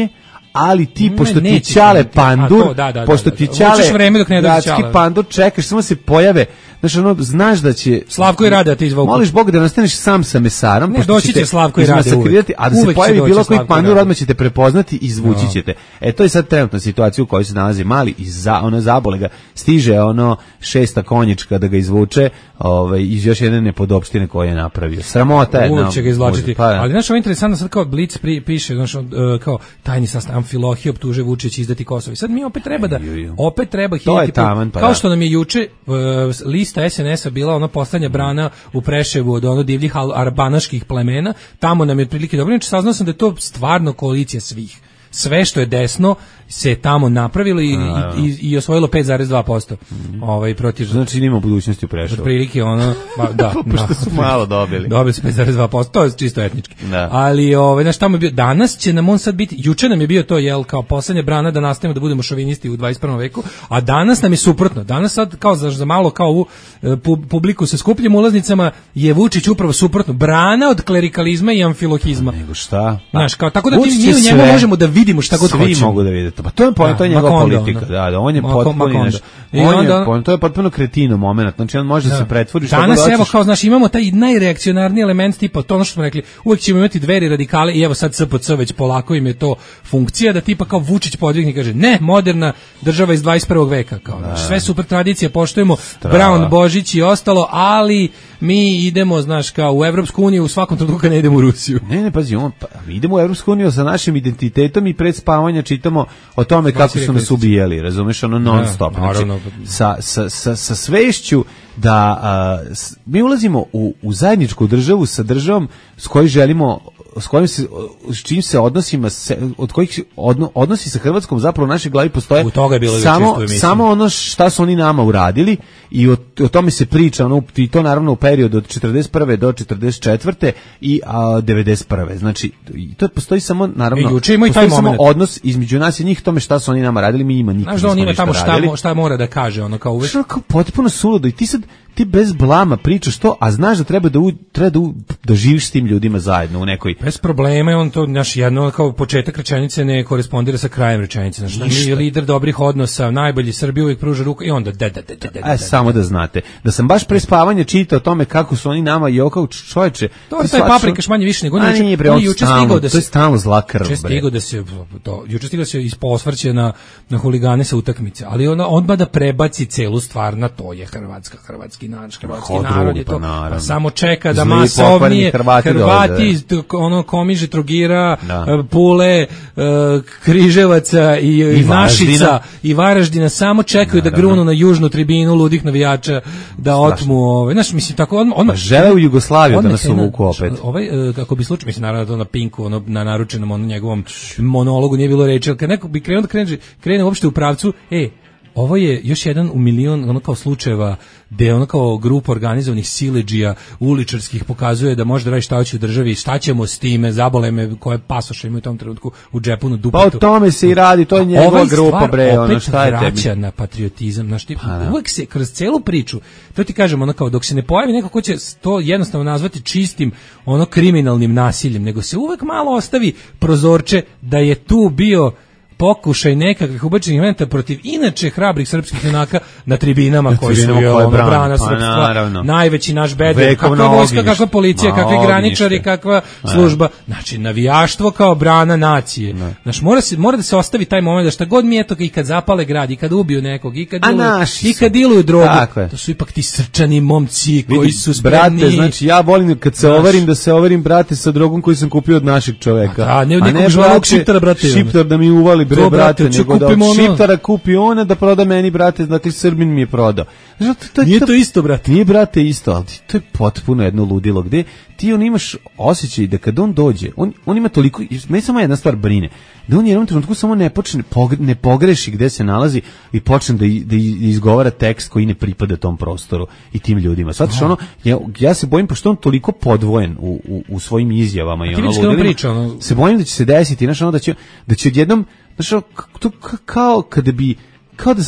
ali ti, Ne, pošto ti neće ćale krenuti. pandur, A, to, da, da, pošto da, ti da. ćale Vučeš vreme dok ne dođe gradski ćale. pandur, čekaš, samo se pojave, znaš, ono, znaš da će... Slavko i Rade, a ti izvuku. Moliš Boga da nastaneš sam sa mesarom, Ne, pošto doći će ćete Slavko i Rade izmasakrirati, uvek. a da se Uvek će pojavi doći bilo koji Slavko i pandur, Rade. odmah ćete prepoznati i izvući ćete. E, to je sad trenutna situacija u kojoj se nalazi mali i za, ono, zabole ga, stiže ono šesta konjička da ga izvuče, ovaj, iz još jedne nepodopštine koje je napravio. Sramota je. Uvijek će ga izvlačiti. Pa, ali znaš, ovo je interesantno, sad kao Blic pri, piše, znaš, uh, kao tajni sastav Amfilohije optuže Vučić izdati Kosovo. I sad mi opet treba da, Ju, ju. opet treba To je hititi, taman, pa kao da. što nam je juče uh, lista es en esa bila ona poslednja brana u Preševu od ono divljih al- arbanaških plemena, tamo nam je otprilike dobro. Znači, saznao sam da je to stvarno koalicija svih. Sve što je desno se tamo napravilo i, i, i, i osvojilo pet zarez dva posto ovaj, protiv... Znači nima budućnosti u Preševu. Otprilike ono, ba, da, Pošto su malo dobili. Dobili su pet zarez dva posto, to je čisto etnički. Da. Ali ovaj znaš tamo je bio danas će nam on sad biti, juče nam je bio to jel kao poslednja brana da nastavimo da budemo šovinisti u dvadeset prvom veku, a danas nam je suprotno. Danas sad kao za, za malo kao u e, publiku sa skupljim ulaznicama je Vučić upravo suprotno, brana od klerikalizma i amfilohizma. Nego šta? Znaš, kao tako da ti, Vučić mi u je njemu sve. možemo da vidimo šta god Svi hoćemo. mogu da vide to. Pa to je, Da, to je njegova Makondo, politika. ono. Da, da, on je Mako- potpuno Makondo. naš. I On onda- je, on, to je potpuno kretino moment. Znači on može da, se pretvori šta Danas god evo hoćeš. kao znaš imamo taj najreakcionarniji element tipa to ono što smo rekli, uvek ćemo imati dveri radikale i evo sad S P C već polako im je to funkcija da tipa kao Vučić podvigne i kaže ne, moderna država iz dvadeset prvog veka kao znaš, sve super tradicije poštujemo, Brown, Božić i ostalo, ali mi idemo znaš kao u Evropsku uniju u svakom trenutku kad ne idemo u Rusiju. Ne, ne, pazi, on, pa, idemo u Evropsku uniju sa našim identitetom i pred spavanja čitamo o tome kako su nas ubijali, razumeš, ono non stop. Da, naravno. Znači, sa, sa, sa, sa svešću da a, s, mi ulazimo u, u zajedničku državu sa državom s kojoj želimo, s kojim se, s čim se odnosima, se, od kojih se odno, odnosi sa Hrvatskom zapravo u našoj glavi postoje U toga je bilo samo, čisto u emisiji. samo ono šta su oni nama uradili i o, o tome se priča, ono, i to naravno u periodu od četrdeset prve do četrdeset četvrte i a, devedeset prve. Znači, i to postoji samo, naravno, I juče ima i taj postoji samo moment. odnos između nas i njih, tome šta su oni nama radili, mi ima nikad Znaš da on nismo ima ništa tamo šta, radili. mo- šta mora da kaže, ono kao uvek. Što kao potpuno suludo i ti sad ti bez blama pričaš to, a znaš da treba da u, treba da, u, da živiš s tim ljudima zajedno u nekoj. Bez problema je on to naš jedno kao početak rečenice ne korespondira sa krajem rečenice. Znači mi je lider dobrih odnosa, najbolji Srbiji uvijek pruža ruku i onda da da da da. da, E, samo da znate, da sam baš pre spavanja čitao o tome kako su oni nama i kao čoveče. To je ti taj shvataš- paprikaš manje više nego A juče. nije, bre, on on je juče stalno, stigao da to je se stalno zla krv, juče bre. stigao da se to juče stigao da se isposvrće na na huligane sa utakmice, ali ona odmah da prebaci celu stvar na to je Hrvatska, hrvatski narod, hrvatski Ko narod je drugi, pa to. naravno. Pa samo čeka da Zli, masovnije pokvarni Hrvati Hrvati dolaze. iz t- ono Komiže, Trogira, Da. e, Pule, e, Križevaca i, i I Varaždina. Našica i Varaždina samo čekaju da grunu na južnu tribinu ludih navijača da otmu, ovaj, znaš, mislim tako odmah, odmah Pa žele u Jugoslaviju da odmah nas krene- uvuku opet. Ovaj, e, kako bi slučaj, mislim, naravno da to na Pinku, ono, na naručenom ono, njegovom monologu nije bilo reči, ali kad neko bi krenuo da krene, krene uopšte u pravcu, e, ovo je još jedan u milion ono kao slučajeva gde ono kao grupa organizovanih siledžija uličarskih pokazuje da može da radi šta hoće u državi, šta ćemo s time, zabole me koje pasoše imaju u tom trenutku u džepu na Pa dupetu. o tome se i radi, to je njegova Ovaj grupa, stvar bre, ono opet šta je tebi. vraća na patriotizam, znaš, ti, Pa da. uvek se kroz celu priču, to ti kažem, ono kao, dok se ne pojavi neko ko će to jednostavno nazvati čistim, ono kriminalnim nasiljem, nego se uvek malo ostavi prozorče da je tu bio pokušaj nekakvih ubačenih elementa protiv inače hrabrih srpskih junaka na tribinama koji su tribinama jel, koje ono, brane, brana pa srpstva, naravno. najveći naš bedel, Vekovno kakva vojska, ognjište. kakva policija, Ma, kakvi graničari, ognjište. kakva služba, znači navijaštvo kao brana nacije. Znači mora se mora da se ostavi taj moment da šta god mi eto i kad zapale grad i kad ubiju nekog i kad A diluju, naši i su. kad diluju drogu, Tako je. to su ipak ti srčani momci koji Vidi, su spremni. brate, znači ja volim kad se Znaš. overim da se overim, brate, sa drogom koju sam kupio od našeg čoveka. A da, ne od nekog žvalog šiptara, brate. Šiptar da mi uvali, bre, To, brate, brate, ću nego da kupim od ono- šiptara kupi ona da proda meni, brate, dakle Srbin mi je prodao. Znači, to, to, Nije to isto, brate. Nije, brate, isto, ali to je potpuno jedno ludilo, gde ti on imaš osjećaj da kad on dođe, on, on ima toliko, meni samo jedna stvar brine, da on u jednom trenutku samo ne počne, pogre, ne pogreši gde se nalazi i počne da, i- da izgovara tekst koji ne pripada tom prostoru i tim ljudima. Svatiš, ono, ja, ja se bojim, pošto on toliko podvojen u, u, u svojim izjavama i ti ono vidiš kad on ludilima, priča, ono- se bojim da će se desiti, znaš, ono, da će, da će odjednom, znaš, ono, k- to k- kao kada bi, kao da sad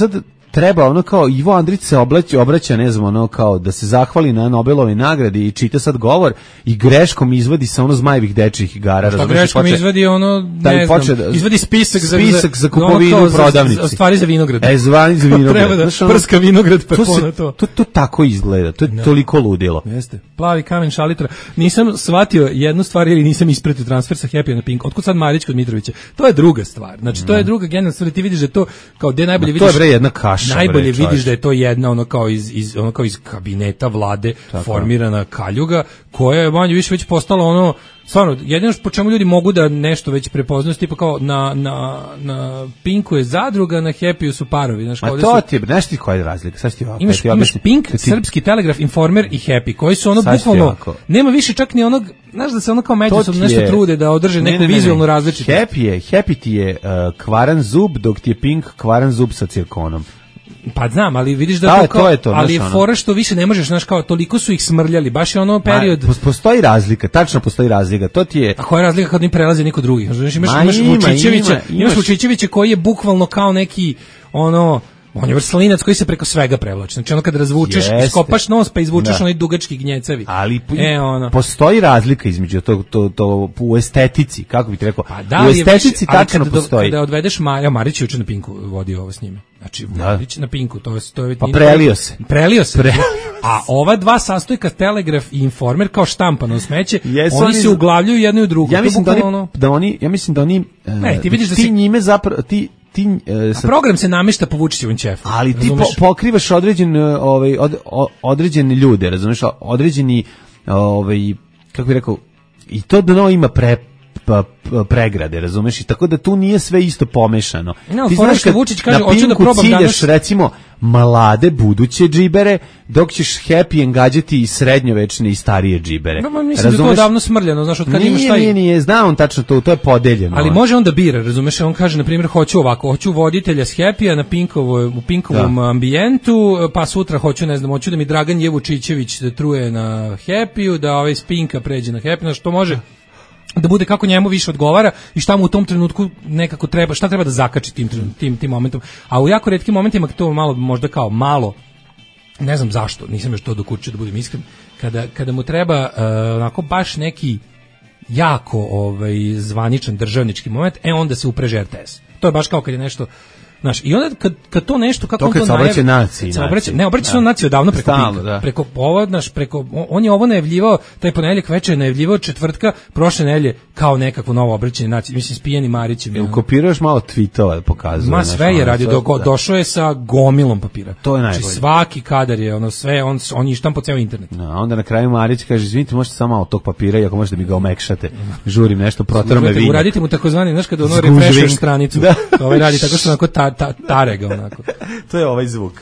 treba ono kao Ivo Andrić se obraća, obraća, ne znam, ono kao da se zahvali na Nobelovoj nagradi i čita sad govor i greškom izvadi sa ono Zmajevih dečjih igara. Što greškom poče, izvadi ono, ne znam, da, izvadi spisak, spisak za, za kupovinu ono u prodavnici. Za, stvari za vinograd. E, zvani za vinograd. Treba da znaš, ono, prska vinograd pa to, se, to. to. To tako izgleda, to je no. toliko ludilo. Jeste. Plavi kamen šalitra. Nisam shvatio jednu stvar ili nisam ispratio transfer sa Happy na Pink. Otkud sad Marić kod Mitrovića? To je druga stvar. Znači, to je druga generalna stvar. Ti vidiš da je to, kao gde najbolje vidiš... To je bre jedna kaša. Najbolje bre, vidiš da je to jedna ono kao iz, iz, ono kao iz kabineta vlade tako. Formirana kaljuga, koja je manje više već postala ono, stvarno, jedino po čemu ljudi mogu da nešto već prepoznaju, tipa kao na, na, na Pinku je zadruga, na Happy su parovi. Znaš, a to ti je, znaš ti koja je razlika? Sad ti ovako, imaš, ti imaš Pink, ti... Srpski telegraf, Informer i Happy, koji su ono bukvalno, nema više čak ni onog, znaš da se ono kao međusobno nešto je, trude da održe neku ne, ne, ne, vizualnu različitost. Happy je, Happy ti je uh, kvaran zub, dok ti je Pink kvaran zub sa cirkonom. Pa znam, ali vidiš da, da to kao, to je to, ali je fora što više ne možeš, znaš, kao toliko su ih smrljali, baš je ono period. Ma, postoji razlika, tačno postoji razlika. To ti je. A koja je razlika kad ni prelazi niko drugi? Znaš, imaš, Ma, imaš ima, Vučićevića, ima, imaš Vučićevića koji je bukvalno kao neki ono on je vrslinac koji se preko svega prevlači. Znači ono kad razvučeš, Jeste. Iskopaš nos pa izvučeš da. Onaj dugački gnjecevi. Ali e, ono. Postoji razlika između to, to, to u estetici, kako bih rekao. Pa da, u estetici više, tačno kada, postoji. Kada odvedeš Marija, Marić juče na Pinku vodio ovo s njime. Znači Marić na Pinku, to je to je pa prelio se. Prelio se. Pre... A ova dva sastojka Telegraf i Informer kao štampano smeće, Jesu oni, oni se uglavljuju jedno u drugo. Ja mislim da oni, ono... da oni, ja mislim da oni ne, ti vidiš da ti si... njime zapravo ti ti uh, sad, program se namešta po Vučićevom ćefu. Ali ti po, pokrivaš određen ovaj od, od, određene ljude, razumeš, određeni ovaj kako bih rekao i to dno ima pre pa pregrade, razumeš, i tako da tu nije sve isto pomešano. No, ti znaš kad Vučić kaže hoću da probam ciljaš, danas recimo mlade buduće džibere, dok ćeš happy engađati i srednjovečne i starije džibere. No, mislim razumeš? Da je to davno smrljeno, znaš, od kad nije, imaš taj... Nije, nije, zna on tačno to, to je podeljeno. Ali može on da bira, razumeš, on kaže, na primjer, hoću ovako, hoću voditelja s Happy-a na Pinkovo, u Pinkovom da. Ambijentu, pa sutra hoću, ne znam, hoću da mi Dragan Jevučićević da truje na Happy-u, da ovaj s Pinka pređe na Happy, na što može da bude kako njemu više odgovara i šta mu u tom trenutku nekako treba, šta treba da zakači tim, tim, tim momentom. A u jako retkim momentima to malo, možda kao malo, ne znam zašto, nisam još to dokučio da budem iskren, kada, kada mu treba uh, onako baš neki jako ovaj, zvaničan državnički moment, e onda se upreže R T S. To je baš kao kad je nešto. Znaš, i onda kad, kad to nešto, kako to on to najavi... To kad se obraća naciji. Se obraća, ne, obraća se on naciju odavno preko Stalno, Pinka. Da. Preko ovo, znaš, preko, on je ovo najavljivao, taj ponedeljak večer najavljivao četvrtka, prošle nedelje kao nekakvo novo obraćanje naciji. Mislim, s Pijani Marićem. Jel kopiraš malo tweetova da pokazuje? Ma sve je radio, do, da. Došao je sa gomilom papira. To je najbolje. Znači, svaki kadar je, ono, sve, on, on je štampo ceo internet. No, onda na kraju Marić kaže, izvinite, možete samo malo tog papira i ako možete da mi ga omekšate. Žurim nešto, protrame vinjak. Uradite mu takozvani, znaš, kada ono refreshuješ stranicu. Da. To ovaj radi tako što onako ta, ta, tarega onako. To je ovaj zvuk.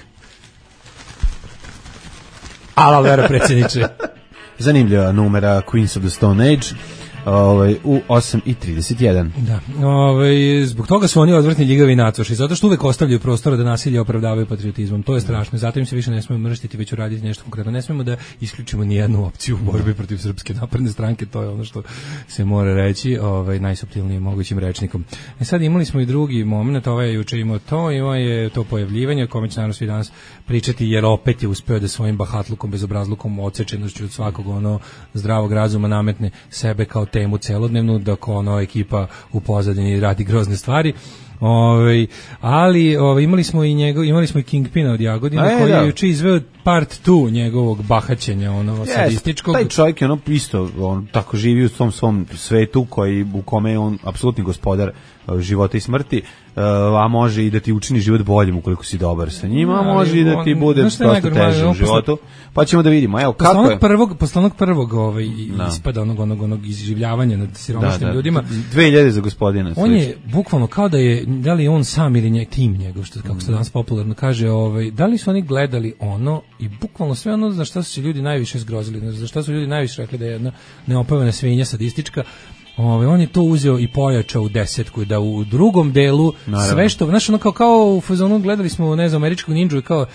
Ala vera predsjedniče. Zanimljiva numera Queens of the Stone Age. Ovaj u osam i trideset jedan. Da. Ovaj zbog toga su oni odvratni ljigavi nacrši, zato što uvek ostavljaju prostora da nasilje opravdavaju patriotizmom. To je strašno. Zato im se više ne smemo mrštiti, već uraditi nešto konkretno. Ne smemo da isključimo ni jednu opciju u borbi protiv Srpske napredne stranke. To je ono što se mora reći, ovaj najsuptilnijim mogućim rečnikom. E sad imali smo i drugi momenat, ovaj je juče imao to, imao je to pojavljivanje, kome će naravno svi danas pričati, jer opet je uspeo da svojim bahatlukom, bezobrazlukom, odsečenošću od svakog ono zdravog razuma nametne sebe kao temu celodnevnu, dok ono ekipa u pozadini radi grozne stvari. Ovaj ali ovaj imali smo i njegov imali smo i Kingpina od Jagodina e, koji je juče izveo part dva njegovog bahaćenja, ono yes, sadističkog. Taj čovjek je ono isto, on tako živi u tom svom svetu koji u kome je on apsolutni gospodar života i smrti, a može i da ti učini život boljim ukoliko si dobar sa njima, a može i da ti bude dosta teže u životu. Pa ćemo da vidimo. Evo kako je. Prvog, posle onog prvog ovaj ispada onog onog onog izživljavanja nad siromašnim da, da, ljudima. dve hiljade za gospodina. On je bukvalno kao da je, da li je on sam ili njegov tim njegov, što kako se danas popularno kaže, ovaj da li su oni gledali ono i bukvalno sve ono za što su se ljudi najviše zgrozili, za što su ljudi najviše rekli da je jedna neopevana svinja sadistička. Ove, on je to uzeo i pojačao u desetku, da u drugom delu naravno. Sve što, znaš, ono kao, kao u fazonu gledali smo, ne znam, američkog ninđu i kao,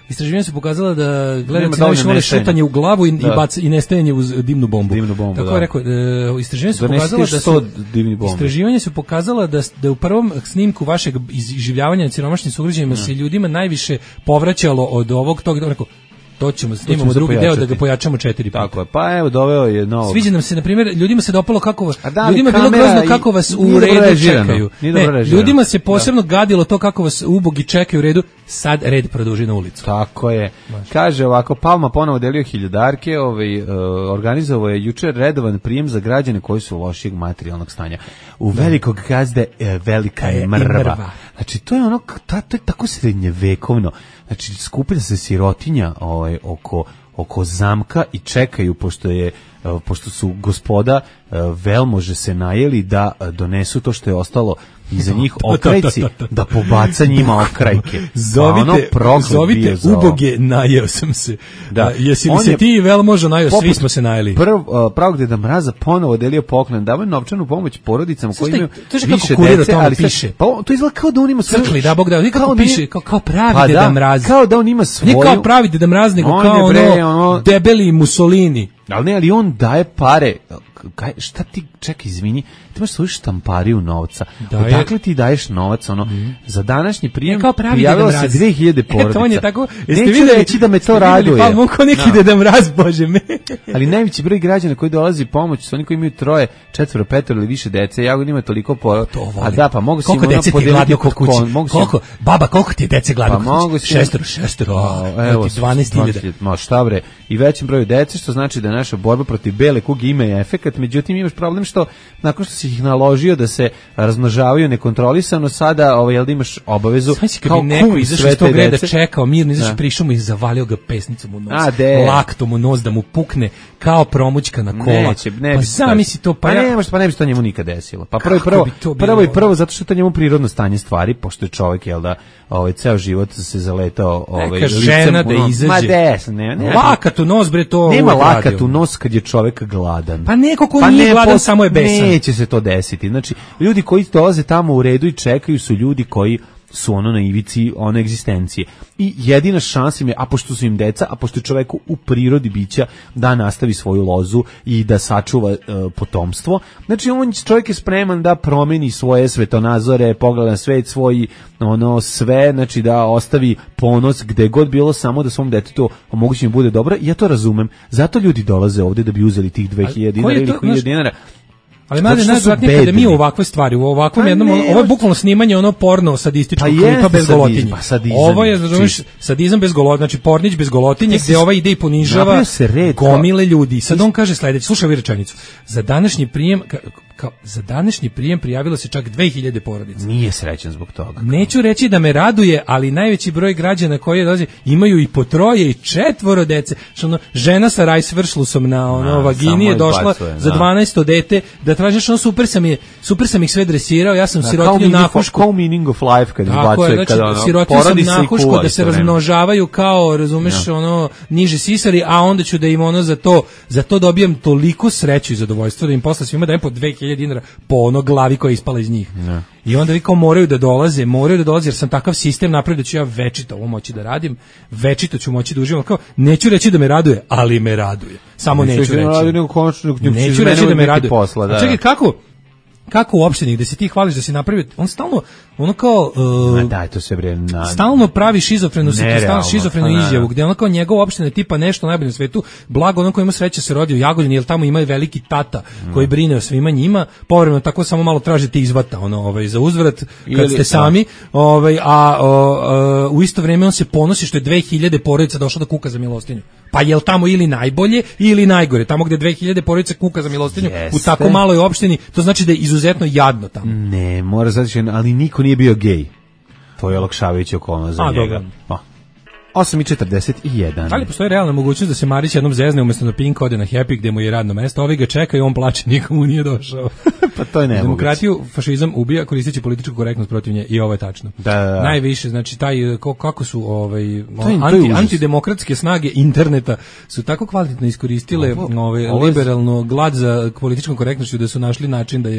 Istraživanja su pokazala da gledaoci dovoljno najviše vole nestajanja. šutanje u glavu i, Da. i, bac, i nestajanje uz dimnu bombu. Dimnu bombu, Tako da. je rekao, e, istraživanja su Donesite pokazala da sto su dimnih bombi. istraživanja su pokazala da s- da u prvom snimku vašeg iživljavanja na siromašnim sugrađanima se ljudima najviše povraćalo od ovog tog, rekao, to ćemo snimamo se drugi deo da pojačati. ga pojačamo četiri puta. Tako je, pa evo, doveo je novo. Sviđa nam se, na primjer, ljudima se dopalo kako vas, A da li ljudima je bilo kamera grozno i- kako vas u nije dobro redu režirano, čekaju. nije Ne, dobro režirano. ljudima se posebno gadilo to kako vas ubogi čekaju u redu, sad red produži na ulicu. Tako je. Kaže ovako, Palma ponovo delio hiljadarke, ovaj, uh, organizovao je jučer redovan prijem za građane koji su lošijeg materijalnog stanja. U velikog gazde e, velika je E, i mrva. mrva. Znači, to je ono, k- ta, to je tako srednjevekovno. Znači, skuplja se sirotinja ovaj, oko, oko zamka i čekaju, pošto je e, pošto su gospoda e, velmože se najeli da e, donesu to što je ostalo iza njih okrajci, da pobaca njima okrajke. Zovite, Pa ono proklet bio zovite za ovo. uboge, najeo sam se. Da. A, jesi li On se je ti vel možda najeo, svi poput smo se najeli. Prv, uh, pravog Deda Mraza ponovo delio poklon, davaju novčanu pomoć porodicama koji Znaš imaju šta je- to je kako više kurir o dece, tome ali sad- piše. pa on- to izgleda kao da on ima svoju... Crkli, da Bog da, nikako kao da piše, je- kao, kao pravi Pa Deda da, Mraz. kao da on ima svoju... Nije kao pravi Deda Mraz, nego On kao je, bre, ono, ono- debeli Mussolini. Ali ne, ali on daje pare. Kaj, šta ti, čekaj, izvini, ti imaš svoju štampariju novca. Daje- Odakle ti daješ novac, ono, za današnji prijem Ne, kao pravi prijavilo Deda se Mraz. dve hiljade porodica. Eto, on je tako, jeste Neću videli- reći da me to jeste videli raduje. Palmu ko neki Deda Mraz, bože me. Ali najveći broj građana koji dolazi pomoć su oni koji imaju troje, četvoro, petoro ili više dece. Ja ima toliko po... To volim. A da, pa mogu se Koliko im ono dece ti je podeliti gladno kod kod kuće? kon- mogu se- Koliko, baba, koliko ti je dece gladno Pa kod mogu kuće? se- Šestoro, šestoro, a, A, evo, dvanaest hiljada. Ma šta bre, i većem broju dece, što znači da naša borba protiv bele kuge ima i efekat, međutim imaš problem što nakon što si ih naložio da se razmnožavaju nekontrolisano, sada ovaj, jel da imaš obavezu Znači kad kao bi neko kum izašao sve iz tog te reda, dece. čekao mirno, izašao, Da. prišao mu i zavalio ga pesnicom u nos. A, de. Laktom u nos da mu pukne kao promućka na kola. Neće, ne pa bi se zamisli to, pa, pa ja... ne, pa ne bi se to njemu nikad desilo. Pa prvo i Kako prvo, bi to bilo? prvo i prvo zato što je to njemu prirodno stanje stvari, pošto je čovjek, jel da, ovaj ceo život se zaletao, ovaj Neka licem žena u da nos. izađe. Ma des, ne, ne. Lakat u nos, bre, to Nema uvek lakat radio. u nos kad je čovjek gladan. Pa neko ko nije ne gladan, pos- samo je besan. Neće se to desiti. Znači, ljudi koji dolaze tamo u redu i čekaju su ljudi koji su ono na ivici one egzistencije. I jedina šansa im je, a pošto su im deca, a pošto je čoveku u prirodi bića da nastavi svoju lozu i da sačuva e, potomstvo, znači on čovjek je spreman da promeni svoje svetonazore, pogleda na svet svoj, ono sve, znači da ostavi ponos gde god bilo, samo da svom detetu omogući im bude dobro. I ja to razumem. Zato ljudi dolaze ovde da bi uzeli tih dve hiljade koji dinara je ili to, hiljadu znaš- dinara. Ali mlađe, Zato što su najvratnije kada mi bedni. u ovakve stvari, u ovakvom Pa jednom, ne, ono- ovo je još- bukvalno snimanje ono porno sadističkog Pa klipa jeste bez sadizam, golotinje. pa sadizam Ovo je, je razumiješ, čist. sadizam bez golotinje, znači pornić bez golotinje, Ti si- gde ovaj ide i ponižava Napravio se red, kao- gomile ljudi. Sad on kaže sledeće, slušaj ovu rečenicu. Za današnji prijem, ka, kao, za današnji prijem prijavilo se čak dve hiljade porodica. Nije srećan zbog toga. Neću reći da me raduje, ali najveći broj građana koji dolaze imaju i po troje i četvoro dece. Što ono, žena sa rajsvršlusom na ono A, vagini samo je ih došla bacuje, za da. dvanaesto dete, da tražiš ono super sam je, super sam ih sve dresirao, ja sam Da, kao sirotinju meaning, nahuško. kao meaning of life kad Tako je, izbacuje, znači, kada ono, sirotinju sam porodi se i nahuško kuva da se istovremeno. razmnožavaju kao, razumeš, ono, niži sisari, a onda ću da im ono za to, za to dobijam toliko sreću i zadovoljstvo da im posle svima dajem po dve hiljade dinara po ono glavi koja je ispala iz njih. Ne. I onda vi kao moraju da dolaze, moraju da dolaze jer sam takav sistem napravio da ću ja večito ovo moći da radim, večito ću moći da uživam, kao neću reći da me raduje, ali me raduje. Samo Neću neću reći da me raduje, reći. nego konačno, nego će Neću za mene reći da uvijek me biti raduje. posla, da. A čekaj, kako kako u opštini gde se ti hvališ da si napravio, on stalno ono kao Ma uh, daj to sve bre na... stalno pravi šizofrenu stalno Nerealno, šizofrenu pa izjavu naravno. gde ono kao njegova opština je tipa nešto najbolje na svetu, blago ono ko ima sreće se rodio u Jagodini jer tamo ima veliki tata koji brine o svima njima, povremeno tako samo malo tražite izvata ono ovaj za uzvrat kad Ili- ste sami, ovaj a o, o, u isto vrijeme on se ponosi što je dve hiljade porodica došlo da kuka za milostinju. Pa jel tamo ili najbolje ili najgore? Tamo gde dve hiljade porodica kuka za milostinju Jeste. u tako maloj opštini, to znači da je izuzetno jadno tamo. Ne, mora znači, ali niko nije bio gej. To je olakšavajuća okolnost za A, njega. dobro. Pa. osam i četrdeset jedan. Da li postoji realna mogućnost da se Marić jednom zezne umjesto na Pink ode na Happy gde mu je radno mesto, ovi ga čekaju, on plače, nikomu nije došao. Pa to je nemoguće. Demokratiju fašizam ubija koristeći političku korektnost protiv nje i ovo je tačno. Da, da, da. Najviše, znači taj ko- kako su ovaj je- to je anti, užas. antidemokratske snage interneta su tako kvalitetno iskoristile Ovo- ovaj ovo je- liberalno glad za političkom korektnošću da su našli način da je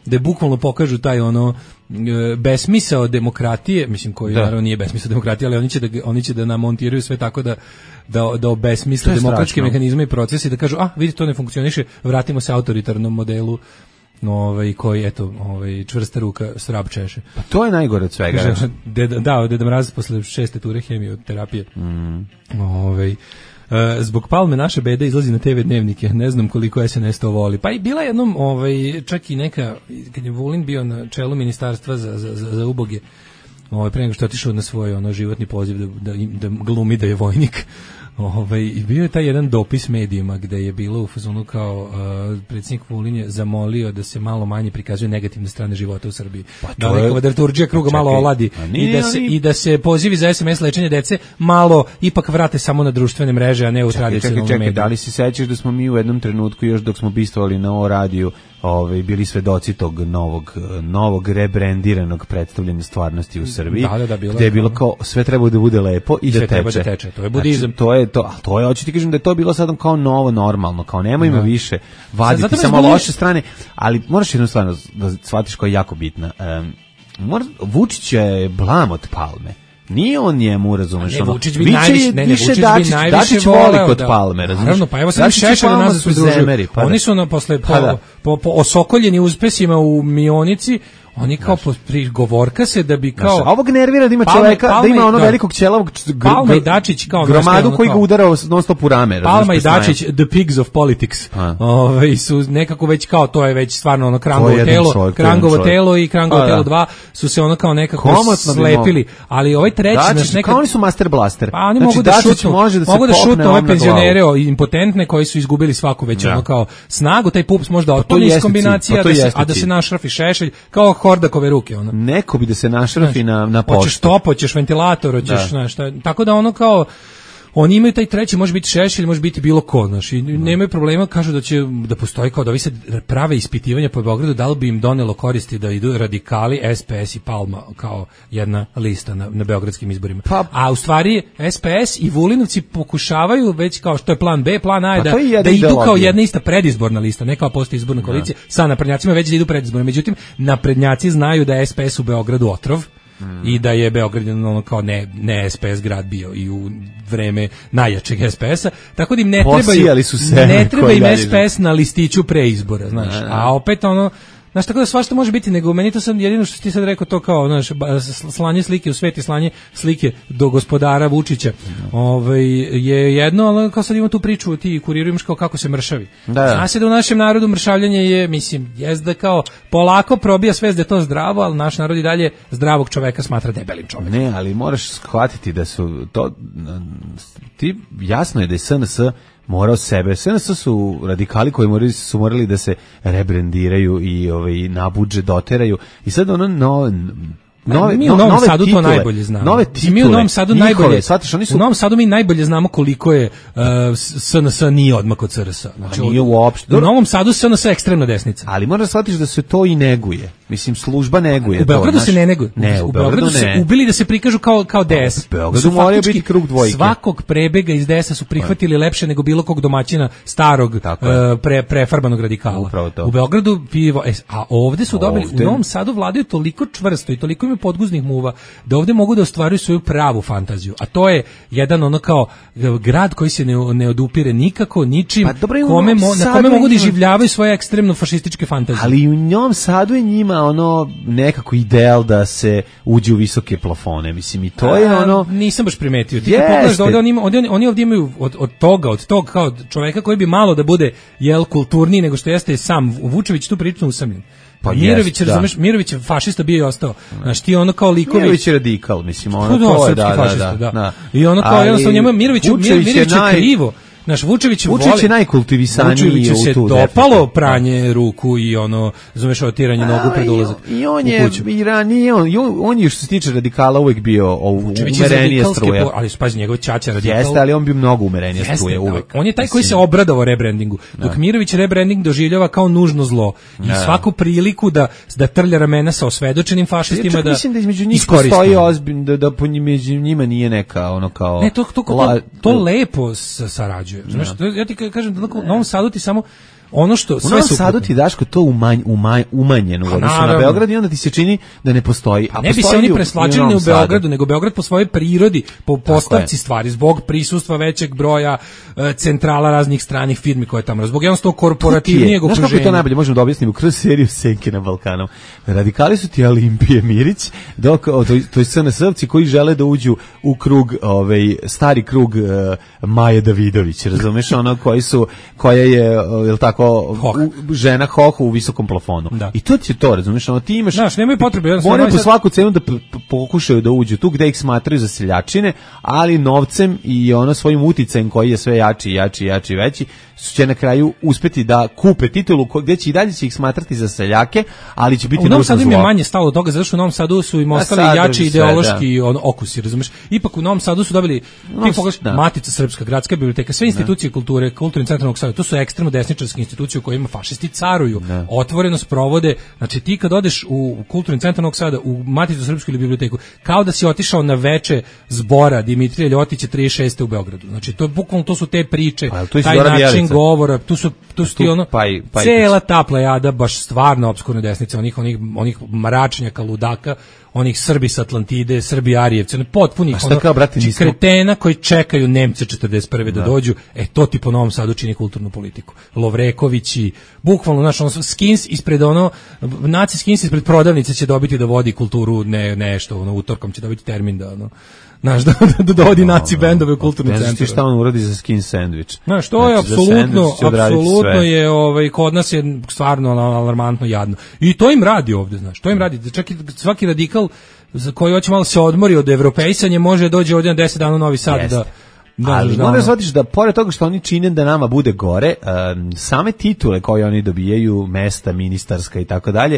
da bukvalno pokažu taj ono e, besmisao demokratije, mislim koji da. naravno nije besmisao demokratije, ali oni će da oni će da nam montiraju sve tako da da da obesmisle demokratske strašno. mehanizme i procese i da kažu, a vidite, to ne funkcioniše, vratimo se autoritarnom modelu, ovaj koji eto, ovaj čvrsta ruka srab češe. Pa to je najgore od svega. Kaže, deda, da, Deda Mraz posle šeste ture hemioterapije. Mm. Ovaj Uh, zbog Palme naša beda izlazi na te ve dnevnike, ne znam koliko es en es to voli. Pa i bila jednom, ovaj, čak i neka, kad je Vulin bio na čelu ministarstva za, za, za, za uboge, ovaj, pre nego što je otišao na svoj ono, životni poziv da, da, da glumi da je vojnik, ovaj, i bio je taj jedan dopis medijima gde je bilo u fazonu kao uh, predsjednik Vulin je zamolio da se malo manje prikazuje negativne strane života u Srbiji. Pa da nekova dramaturgija kruga pa malo oladi i da, se, i da se pozivi za es em es lečenje dece malo ipak vrate samo na društvene mreže, a ne u tradicionalnom mediju. Čekaj, da li se sećaš da smo mi u jednom trenutku, još dok smo bistvovali na O radiju, ovaj, bili svedoci tog novog, novog rebrandiranog predstavljanja stvarnosti u Srbiji, da, da, da, bilo gde je bilo kao sve treba da bude lepo i, i da teče. Treba da teče. To je budizam. Znači, to je to, a to je, hoću ti kažem da je to bilo sad kao novo normalno, kao nema ima više vaditi sad, samo zbog... loše strane, ali moraš jednu stvar da shvatiš koja je jako bitna. Um, mora, Vučić je blam od Palme. Nije on njemu, razumeš, ne, ono. Vučić bi najviše, ne, ne, Vučić bi Dačić, najviše Dačić voleo voli kod da, Palme, razumeš. Naravno, pa evo sad Šešelj da nas pridružuju. Pa oni su ono posle po, pa da. po, po osokoljeni uspesima u Mionici, oni kao prigovorka se da bi kao... Znaš, ovog nervira da ima Palme, čoveka, Palme, da ima ono da. velikog ćelavog gr, Palma i Dačić kao... gromadu ono koji ga udarao non stop u rame. Palma i Dačić, the pigs of politics, Ove, su nekako već kao, to je već stvarno ono Krangovo telo, čovjek, Krangovo telo i Krangovo telo dva su se ono kao nekako komotno slepili, ali ovaj treći... Dačić, nekad... kao oni su master blaster. Pa oni znači, mogu da šutnu, može da mogu da šutnu ove penzionere impotentne koji su izgubili svaku već ono kao snagu, taj pups možda otpuni iz kombinacija, a da se našrafi Šešelj kao Hordakove ruke. Ono. Neko bi da se našrafi na, na poštu. Hoćeš top, hoćeš ventilator, hoćeš, znaš, tako da ono kao, oni imaju taj treći, može biti Šešelj, može biti bilo ko, znaš, i nemaju problema, kažu da će, da postoji kao da ovi se prave ispitivanja po Beogradu, da li bi im donelo koristi da idu radikali, es pe es i Palma kao jedna lista na, na beogradskim izborima. Pa, a u stvari es pe es i Vulinovci pokušavaju već kao što je plan B, plan A, pa da, da idu kao jedna ista predizborna lista, ne kao postoji izborna koalicija, sa naprednjacima već da idu predizborno. Međutim, naprednjaci znaju da je es pe es u Beogradu otrov, Mm. i da je Beograd ono kao ne, ne es pe es grad bio i u vreme najjačeg es pe es-a, tako da im ne trebaju, ne treba im es pe es na listiću pre izbora, znaš, a, a opet ono, znaš, tako da svašta može biti, nego meni to sam jedino što ti sad rekao to kao, znaš, slanje slike u svet i slanje slike do gospodara Vučića, ovaj, je jedno, ali kao sad imamo tu priču, ti kuriru imaš kao kako se mršavi. Da. Zna se da u našem narodu mršavljanje je, mislim, jest da kao polako probija svest da je to zdravo, ali naš narod i dalje zdravog čoveka smatra debelim čovekom. Ne, ali moraš shvatiti da su to, ti, jasno je da je es en es morao sebe. es en es su radikali koji morali, su morali da se rebrendiraju i ovaj, na budžet doteraju. I sad ono no, nove, mi u Novom nove Sadu titule, to najbolje znamo. Nove titule, mi u Novom Sadu njihove, najbolje, shvatiš, oni su... u Novom Sadu mi najbolje znamo koliko je uh, es en es nije odmak od ce er es a. Znači, nije uopšte. U Novom Sadu es en es je ekstremna desnica. Ali moraš shvatiti da se to i neguje. Mislim, služba neguje. U Beogradu to, se ne neguje. Ne, u, u Beogradu, Beogradu ne. se ubili da se prikažu kao, kao de es. U Beogradu moraju biti krug dvojke. Svakog prebega iz de es-a su prihvatili lepše nego bilo kog domaćina starog uh, pre, prefarbanog radikala. U Beogradu pivo, a ovde su dobili, ovde... u Novom Sadu vladaju toliko čvrsto i toliko ima podguznih muva da ovde mogu da ostvaruju svoju pravu fantaziju. A to je jedan ono kao grad koji se ne, ne odupire nikako, ničim, pa, dobro, kome mo, na kome mogu da življavaju svoje ekstremno fašističke fantazije. Ali u Novom Sadu je njima ono nekako ideal da se uđe u visoke plafone, mislim, i to je ono... A, nisam baš primetio. Ti kad pogledaš da ovdje oni, oni, oni ovdje imaju od, od toga, od tog kao čoveka koji bi malo da bude jel kulturniji nego što jeste sam Vučević tu prilično usamljen. Pa Mirović, jest, razumeš, da. Mirović je fašista bio i ostao. Znaš, ti ono kao likovi... Mirović je radikal, mislim, ono da, to je, da, fašista, da, da. da. I ono kao, jednostavno njemu, Mirović, Mirović je naj... krivo. Naš Vučević Vučević je najkultivisaniji Vučeviću se tu, dopalo pranje ruku i ono, zumeš, otiranje nogu pred ulazak. I on je i ranije on, on je što se tiče radikala uvek bio umerenije struje. Ali spazi, njegov ćaća radikal. Jeste, ali on bio mnogo umerenije struje uvek. On je taj koji se obradovao rebrandingu. Dok Mirović rebranding doživljava kao nužno zlo i svaku priliku da da trlja ramena sa osvedočenim fašistima da mislim da između njih postoji ozbiljno da da po njima nije neka ono kao. Ne, to to to lepo sarađuje. Znaš, ja ti kažem da u Novom Sadu ti samo ono što u sve Novom su Sadu ti Daško to umanj, umanj, umanjeno u odnosu na Beograd i onda ti se čini da ne postoji. A ne bi se oni preslačili ni u Beogradu, nego Beograd po svojoj prirodi, po postavci stvari, zbog prisustva većeg broja uh, centrala raznih stranih firmi koje tamo, zbog jednostavno korporativnijeg okruženja. Znaš kako je to najbolje, možemo da objasnimo kroz seriju Senke na Balkanu. Radikali su ti Olimpije Mirić, dok o, to, to je S N S-ovci koji žele da uđu u krug, ovaj, stari krug uh, Maje Davidović, razumeš, ono koji su, koja je, je li tako, u, žena Hoh u visokom plafonu. Da. I to ti je to, razumeš, ono ti imaš... Znaš, nemaju potrebe. Moraju po svaku cenu da p- pokušaju da uđu tu gde ih smatraju za seljačine, ali novcem i ono svojim uticajem koji je sve jači, jači, jači, veći, će na kraju uspeti da kupe titulu gde će i dalje će ih smatrati za seljake, ali će biti... U Novom Sadu im je manje stalo od toga, zato što u Novom Sadu su im ostali jači ideološki sve, da. okusi, razumeš? Ipak u Novom Sadu su dobili, no, ti pogledaš, da. Matica Srpska, Gradska biblioteka, sve institucije da. kulture, Kulturni centar Novog Sada, to su ekstremno desničarske institucije u kojima fašisti caruju, da. otvoreno sprovode, znači ti kad odeš u Kulturni centar Novog Sada, u Maticu Srpsku ili biblioteku, kao da si otišao na veče zbora Dimitrija Ljotića trideset šeste u Beogradu. Znači to bukvalno to su te priče, pa, taj način govora, tu su tu su ti ono paj, paj, cela ta plejada baš stvarno opskurne desnice, onih onih onih mračnjaka, ludaka, onih Srbi sa Atlantide, Srbi Arijevci, ne potpunih ono, kao, brate, nismo... kretena koji čekaju Nemce četrdeset prve da. da dođu. E to ti po Novom Sadu čini kulturnu politiku. Lovrekovići, bukvalno naš ono skins ispred ono naci skins ispred prodavnice će dobiti da vodi kulturu, ne nešto, ono utorkom će dobiti termin da ono znaš, da, da dovodi no, naci bendove u kulturni centar. Ne znaš šta on uradi za skin sandvič. Znaš, to je znači, apsolutno, apsolutno je, ovaj, kod nas je stvarno alarmantno jadno. I to im radi ovde, znaš, to im radi. Čak i svaki radikal za koji hoće malo se odmori od evropejsanja može dođe ovdje na deset dana u Novi Sad da... Da, ali da, moraš shvatiš da pored toga što oni čine da nama bude gore, um, same titule koje oni dobijaju, mesta ministarska i tako dalje,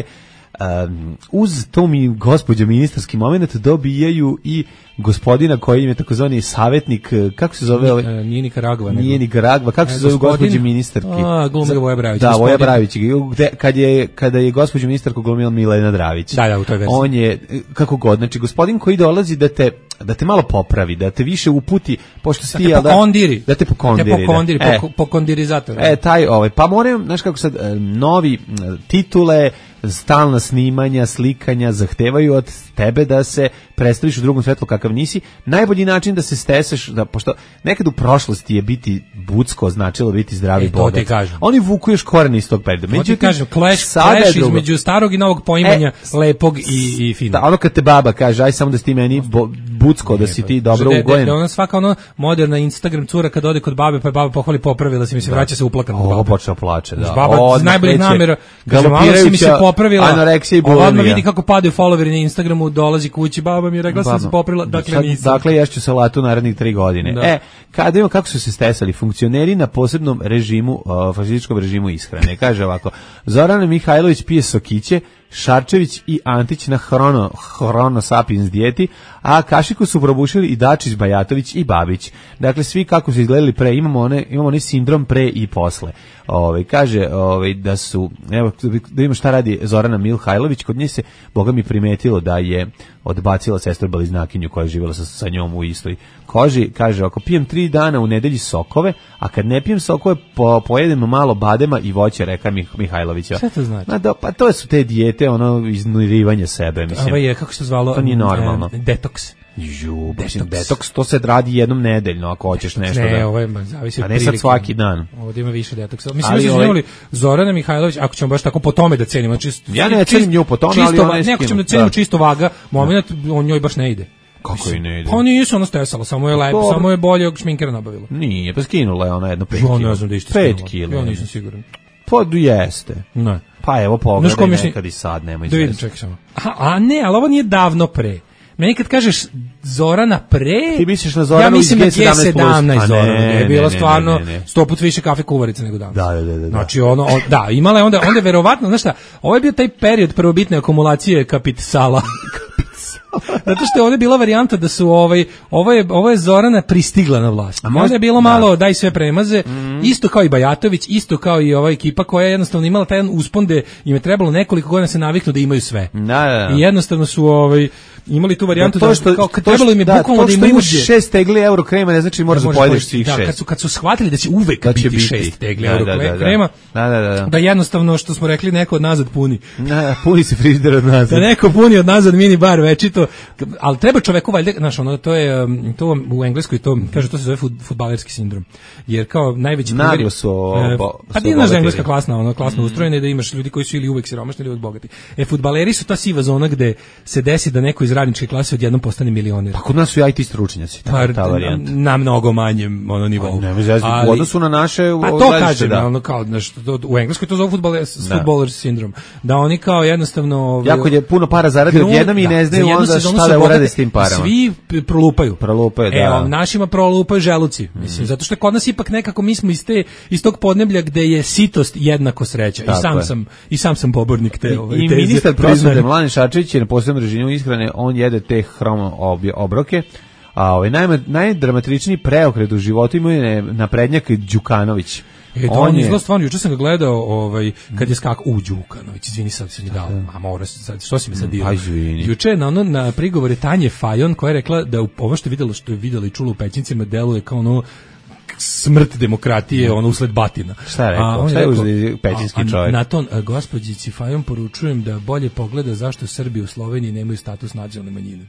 Um, uz to mi gospođa ministarski moment dobijaju i gospodina koji im je takozvani savjetnik, kako se zove ovaj? Nije Nikaragva. Nije Nikaragva, kako se zove gospođa ministarki? A, glumi ga Voja Bravić. Da, Voja Bravić. Kad je, kada je gospođu ministarku glumila Milena Dravić. Da, da, u toj verziji. On je, kako god, znači gospodin koji dolazi da te da te malo popravi, da te više uputi, pošto si ti, da te pokondiri, da te pokondiri, da te pokondiri, da. poko, pokondirizator. E, taj, ovaj, pa moraju, znaš kako sad, novi titule, stalna snimanja, slikanja zahtevaju od tebe da se predstaviš u drugom svetlu kakav nisi. Najbolji način da se steseš, da, pošto nekad u prošlosti je biti bucko značilo biti zdravi e, bogat. Oni vuku još korene iz tog perioda. Međutim, kažem, clash, clash između starog i novog poimanja e, lepog i, i finog. Da, ono kad te baba kaže, aj samo da si ti meni bo, bucko, da si ti dobro de, ugojen. Da, da ona svaka ono moderna Instagram cura kad ode kod babe, pa je baba pohvali, popravila si mi se, da. Vraća se uplakan. O, počeo plače, da. Baba iz najboljih namera, kaže, malo si mi se popravila, anoreksija i bulimija. Odmah vidi kako padaju followeri na Instagramu, dolazi kući, baba mi je rekla sam se popravila, dakle nisam. Dakle, ješću salatu narednih tri godine. Da. E, kada ima kako su se stesali funkcioneri na posebnom režimu, uh, fašističkom režimu ishrane. Kaže ovako, Zorana Mihajlović pije sokiće, Šarčević i Antić na hrono, hrono sapiens dijeti, a kašiku su probušili i Dačić, Bajatović i Babić. Dakle, svi kako su izgledali pre, imamo one, imamo onaj sindrom pre i posle. Ove, kaže ove, da su, evo, da vidimo šta radi Zorana Mihajlović, kod nje se, Boga mi primetilo da je odbacila sestru Baliznakinju koja je živjela sa, sa njom u istoj koži. Kaže, ako pijem tri dana u nedelji sokove, a kad ne pijem sokove, po, pojedem malo badema i voće, reka Mihajlovića. Šta to znači? Ma da, pa to su te dijete, ono, iznurivanje sebe, mislim. Ovo je, kako se to zvalo? To nije normalno. E, detoks. Ju, detoks. detoks, to se radi jednom nedeljno, ako hoćeš nešto ne, da... Ne, ovo je, zavisi od prilike. A ne sad svaki dan. Ovdje ima više detoksa. Mislim da su ovaj... Zorana Mihajlović, ako ćemo baš tako po tome da cenimo. Čisto, ja ne cenim nju po tome, ali ona je skinu. Neko ćemo da cenimo čisto vaga, moment, on njoj baš ne ide. Kako i ne ide? Pa nisu ono stresalo, samo je lepo, samo je bolje od šminkera nabavila. Nije, pa skinula je ona jedno pet kila. Ja ne znam da ište pet kila. Ja nisam siguran. Pa jeste. Ne. Pa evo pogledaj nekad i sad, nema izvesti. Da vidim, čekaj samo. A ne, ali ovo nije davno pre. Meni kad kažeš Zorana pre, ti misliš na Zoranu ja mislim na G sedamnaest Zorana, je bilo stvarno sto put više kafe kuvarica nego danas. Da, da, da, da. Znači ono, on, da, imala je onda, onda je verovatno, znaš šta, ovo je bio taj period prvobitne akumulacije kapitisala. Zato što je ovdje bila varijanta da su ovaj ovo je ovo je Zorana pristigla na vlast. A možda je bilo malo da. Daj sve premaze, mm. isto kao i Bajatović, isto kao i ova ekipa koja je jednostavno imala taj uspon gde im je trebalo nekoliko godina se naviknu da imaju sve. Da, da, da. I jednostavno su ovaj imali tu varijantu da, da, što, kao kad to trebalo im je da, bukvalno to da im što imaš uđe šest tegli euro krema ne znači moraš da pojedeš svih da, šest. kad su kad su shvatili da će uvek da će biti, biti šest tegli da, euro da, da, krema, da, da, da, da. da jednostavno što smo rekli neko od nazad puni. Da, puni se frižider od nazad. Da neko puni od nazad mini bar večito, ali treba čoveku valjda, znaš, ono to je um, to u engleskoj to kaže to se zove fudbalerski sindrom. Jer kao najveći Naglo su e, bo, pa su ti znaš da je engleska obogatili. klasna, ono klasno mm. ustrojena i da imaš ljudi koji su ili uvek siromašni ili uvek bogati. E fudbaleri su ta siva zona gde se desi da neko iz radničke klase odjednom postane milioner. Pa kod nas su i I T stručnjaci, ta, Pa, ta varijanta. Na, na mnogo manjem ono nivou. Ne, ne, u odnosu na naše pa to gledalište, kažem, da. ono kao znaš, to, u engleskoj to zove fudbaler Da. fudbaler sindrom. Da oni kao jednostavno ovaj, jako je puno para zaradi krun- odjednom i da, ne znaju za jednu onda sezonu šta su da urade bogati s tim parama. Svi p- prolupaju. Prolupaju, da. Evo, našima prolupaju želuci. Mislim, zato što je kod nas ipak nekako mi smo iz te iz tog podneblja gde je sitost jednako sreća. I Tako sam je. sam i sam sam pobornik te ove I teze. ministar Prosto privrede je- Mladen Šarčević je na posebnom režimu ishrane, on jede te hrom obje- obroke, a ovaj najma- najdramatičniji preokret u životu ima je naprednjak Đukanović. E, to on je izgleda stvarno, juče sam ga gledao, ovaj, kad je skakao u Đukanović, izvini sad se mi dao, a mora sad, što si mi sad dio? Pa izvini. Juče je na, ono, na prigovore Tanje Fajon, koja je rekla da u, ovo što je videla, što je videla i čula u Pećincima, deluje kao ono smrt demokratije, ono usled batina. Šta je rekao? A on Šta je rekao, uzeli pećinski a- a čovjek? Na to, a, gospođici Fajon poručujem da bolje pogleda zašto Srbi u Sloveniji nemaju status nacionalne manjine.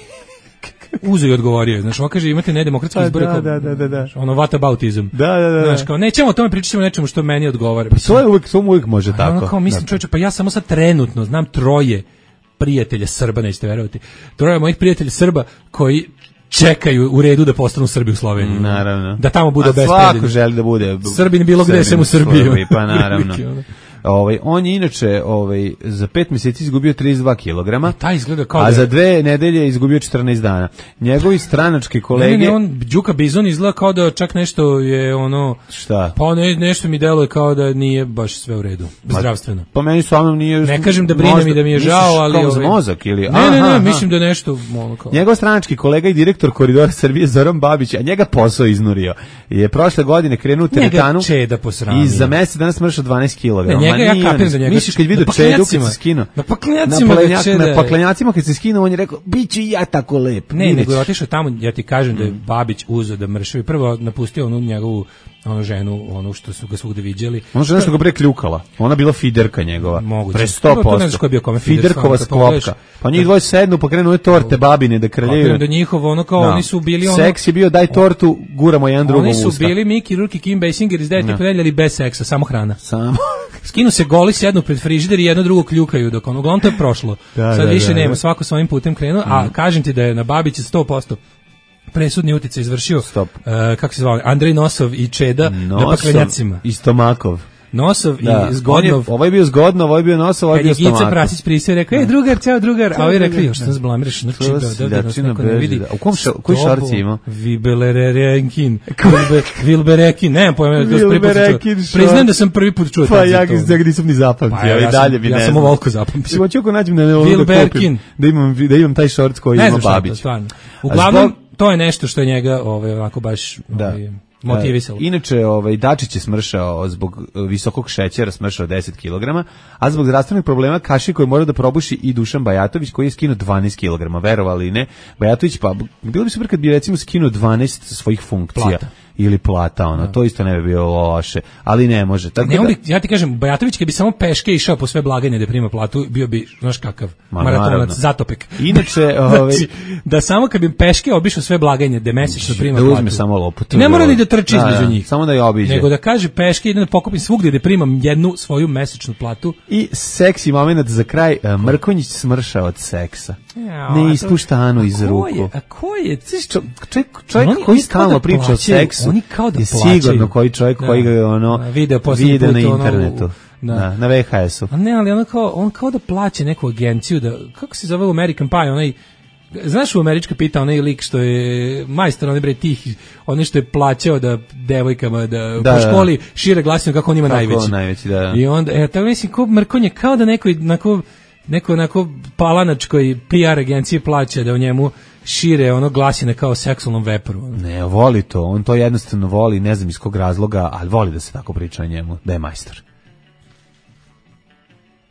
Uzo i odgovorio, znaš, on kaže imate nedemokratski Pa izbore, da, kao, da, da, da, da. ono whataboutizam. Da, da, da. Znaš, kao, nećemo o tome pričati, ćemo o nečemu što meni odgovara. To je uvijek, to mu uvijek može A tako. ono kao mislim Dakle. čovječe, pa ja samo sad trenutno znam troje prijatelja Srba, nećete verovati. Troje mojih prijatelja Srba koji čekaju u redu da postanu Srbi u Sloveniji. Naravno. Da tamo budu A obezbedjeni. svako želi da bude Srbin bilo gde, sem u Srbiji. Srbiji, pa naravno. Otprilike, ono. Ovaj on je inače ovaj za pet mjeseci izgubio trideset dva kilograma. Taj izgleda kao A da je- za dve nedelje izgubio četrnaest dana. Njegovi stranački kolege Ne, ne, on Đuka Bizon izgleda kao da čak nešto je ono šta? pa ne, nešto mi deluje kao da nije baš sve u redu, zdravstveno. Pa meni stvarno nije. Ne kažem da brinem možda- i da mi je misliš žao, ali kao za ovaj- mozak ili Ne, ne, Aha, ne, aha. mislim da je nešto ono kao Njegov stranački kolega i direktor Koridora Srbije Zoran Babić, a njega posao iznurio. Je prošle godine krenuo u Njega teretanu Čeda posramio. i za mjesec dana smršao dvanaest Ne, kilograma. njega Ma ja nije kapiram on- da njega- Misliš kad vidio na Čedu kad paklenjacima. se skinuo? Na paklenjacima Na, ga paklenjak- Čeda na je- paklenjacima kad se skinuo, on je rekao, bit ću i ja tako lep. Ne, vidjet nego je ćeš. otišao tamo, ja ti kažem da je Babić uzeo da mršavi. Prvo napustio onu njegovu onu ženu, onu što su ga svugde viđali. Ono što nešto ga bre kljukala. Ona bila fiderka njegova. Moguće. Pre To- sto to ne znaš ko je bio kome fider, Fiderkova stvarno, kad pogledaš- sklopka. Pa njih dvoje sednu, pa krenu ove torte babine da kraljaju. Kapiram da njihovo ono kao Da. oni su bili ono Seks je bio daj tortu, guramo jedan drugom u Oni su usta. bili Miki Rourke i Kim Basinger iz devetih nedelja, ali bez seksa, samo hrana. Samo. Skinu se goli, sednu pred frižider i jedno drugo kljukaju, dok ono, uglavnom to je prošlo. Da, Sad da, više da, nema, da. svako svojim putem krenuo, a kažem ti da je na Babića sto posto presudni uticaj izvršio, Stop. e, kako se zvao, Andrej Nosov i Čeda na Nosov paklenjacima. i Stomakov. Nosov Da. i Zgodnov. On je, ovo je bio Zgodno, ovo je bio Nosov, ovo je Kad je bio Gica Stomakov. Prasić prisio, rekao, ej drugar, ćao drugar, a ovi rekli, još što nas blamiraš, znači To da, si da, da nas dačina neko ne beži, vidi. da. U kom ša- koji Stobo, šorci ima? Vilbererenkin, Vilbe- Vilberekin, nemam pojma, ja to prvi put sam Vilberekin čuo. šorc. Priznajem da sam prvi put čuo. Pa tad za ja to. ga ja ga nisam ni zapamtio, Pa, ja, ali ja dalje sam- bi ja ne sam znam. ovo volko zapamtio. Hoću ako nađem da ne mogu da Wilberkin. kupim, da imam, da imam taj šorc koji Ne ima znam šta je to, Babić. stvarno. Uglavnom, zbog- to je nešto što je njega ovaj, onako baš Da. ovaj, motivisalo. E, Inače, ovaj, Dačić je smršao zbog e, visokog šećera, smršao deset kilograma, a zbog zdravstvenih problema kaši koji mora da probuši i Dušan Bajatović koji je skinuo dvanaest kilograma, verovali ili ne. Bajatović, pa bilo bi super kad bi recimo skinuo dvanaest svojih funkcija. Plata. Ili plata, ono, to isto ne bi bilo loše, ali ne može. Tako Ne, da, on bi, ja ti kažem, Bajatović kad bi samo peške išao po sve blagajne da prima platu, bio bi, znaš kakav, Ma, maratonac, naravno. zatopek. Inače, ovaj, Znači, da samo kad bi peške obišao sve blagajne, da mesečno prima da platu. uzme samo lopu. Ne mora ni da trči Da, između da, njih. samo da je obiđe. Nego da kaže peške, idem da pokupim svugdje da primam jednu svoju mesečnu platu. I seksi moment za kraj, e, Mrkonjić smrša od seksa. Jao, a Ne to- ispušta Anu iz a ko ruku. je- A ko je? Znaš, Čo- čovjek, čovjek Oni- koji oni kao stalno da priča o plaćaju, seksu oni kao da je plaćaju. sigurno koji čovjek Da. koji ga ono Da, video poslednji vide put na ono u- internetu. da. Da, na V H S-u. A ne, ali ono kao, on kao da plaća neku agenciju, da, kako se zove u American Pie, onaj, znaš u Američka pita onaj lik što je majstor, onaj bre tih, onaj što je plaćao da devojkama, da, Da, po da. školi šire glasinu kako on ima Kako najveći. najveći, da. I onda, e, tako mislim, ko Mrkonje, kao da neko, neko, neko onako palanačkoj P R agencije plaća da u njemu šire ono glasine kao seksualnom veporu. ono. Ne, voli to, on to jednostavno voli, ne znam iz kog razloga, ali voli da se tako priča o njemu, da je majstor.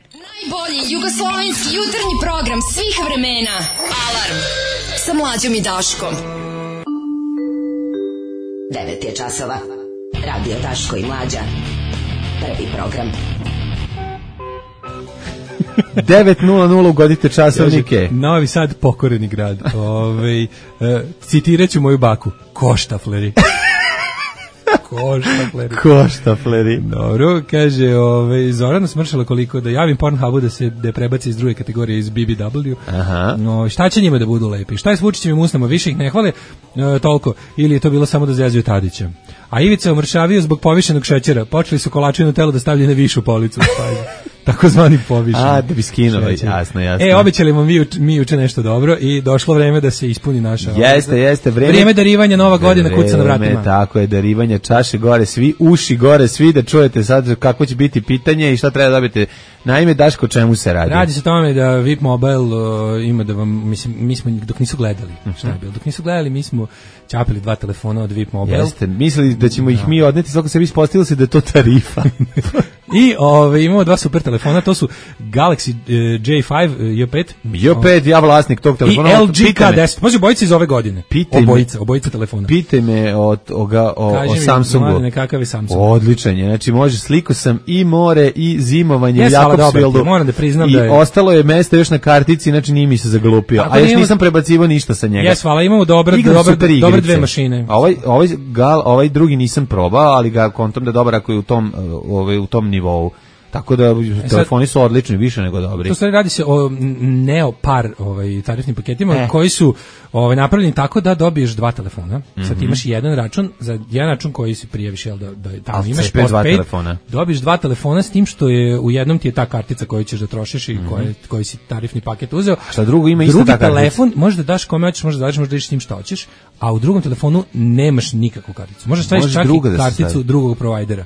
Najbolji jugoslovenski jutarnji program svih vremena. Alarm sa Mlađom i Daškom. devet je časova. Radio Daško i Mlađa. Prvi program. devet nula nula ugodite časovnike. Novi Sad pokoreni grad. Ove, e, citirat ću moju baku. Koštafleri. Koštafleri. Koštafleri. Dobro, kaže, ove, Zorana smršala koliko da javim Pornhubu da se da prebaci iz druge kategorije, iz B B W. Aha. No, šta će njima da budu lepi? Šta je s Vučićevim usnama? Više ih ne hvale e, toliko. Ili je to bilo samo da zjezuju Tadića? A Ivica omršavio zbog povišenog šećera. Počeli su kolače na telo da stavljaju na višu policu. Takozvani povišen. A, da bi skinula, jasno, jasno. E, obećali mu mi, mi juče nešto dobro i došlo vreme da se ispuni naša... Jeste, ovdje. jeste. Vreme, vrijeme darivanja, nova godina, kuca na vratima. Vreme, tako je, darivanje, čaše gore, svi uši gore, svi da čujete sad kako će biti pitanje i šta treba dobiti. Naime, Daško, čemu se radi? Radi se o tome da V I P Mobile uh, ima da vam, mislim, mi smo, dok nisu gledali, šta je bilo, dok nisu gledali, mi smo čapili dva telefona od V I P Mobile. Jeste, mislili da ćemo ih mi odneti, svako se vi ispostavili se da je to tarifa. I ove, imamo dva super telefona, to su Galaxy uh, J pet, uh, J pet. J pet, ja vlasnik tog telefona. I L G K deset. Može bojice iz ove godine. Pitaj obojica, obojica telefona. Pitaj me o, o, ga, o, Kaži o mi, Samsungu. Mladine, kakav je Samsung? Odličan je, znači može, sliko sam i more i zimovanje Jes, u Jakobsvildu. moram da priznam i da je... ostalo je mesta još na kartici, znači nije mi se zaglupio. Tako a još imamo... nisam prebacivo ništa sa njega. Jes, hvala, imamo dobre, dobre, dobre dve mašine. A ovaj, ovaj, gal, ovaj drugi nisam probao, ali ga kontom da je dobar ako je u tom, ovaj, u tom nivou. Tako da e telefoni su odlični, više nego dobri. To stvari radi se o Neo Par ovaj, tarifnim paketima e. koji su ovaj, napravljeni tako da dobiješ dva telefona. Mm-hmm. Sad imaš jedan račun, za jedan račun koji si prijaviš, jel, da, da tamo Al imaš dva telefona. Dobiješ dva telefona s tim što je u jednom ti je ta kartica koju ćeš da trošiš i mm-hmm. koje, koji si tarifni paket uzeo. A šta drugo ima Drugi ista ta telefon, možeš da daš kome hoćeš, možeš da daš, možeš da ideš s njim šta hoćeš, a u drugom telefonu nemaš nikakvu karticu. Možeš staviti čak i karticu drugog provajdera.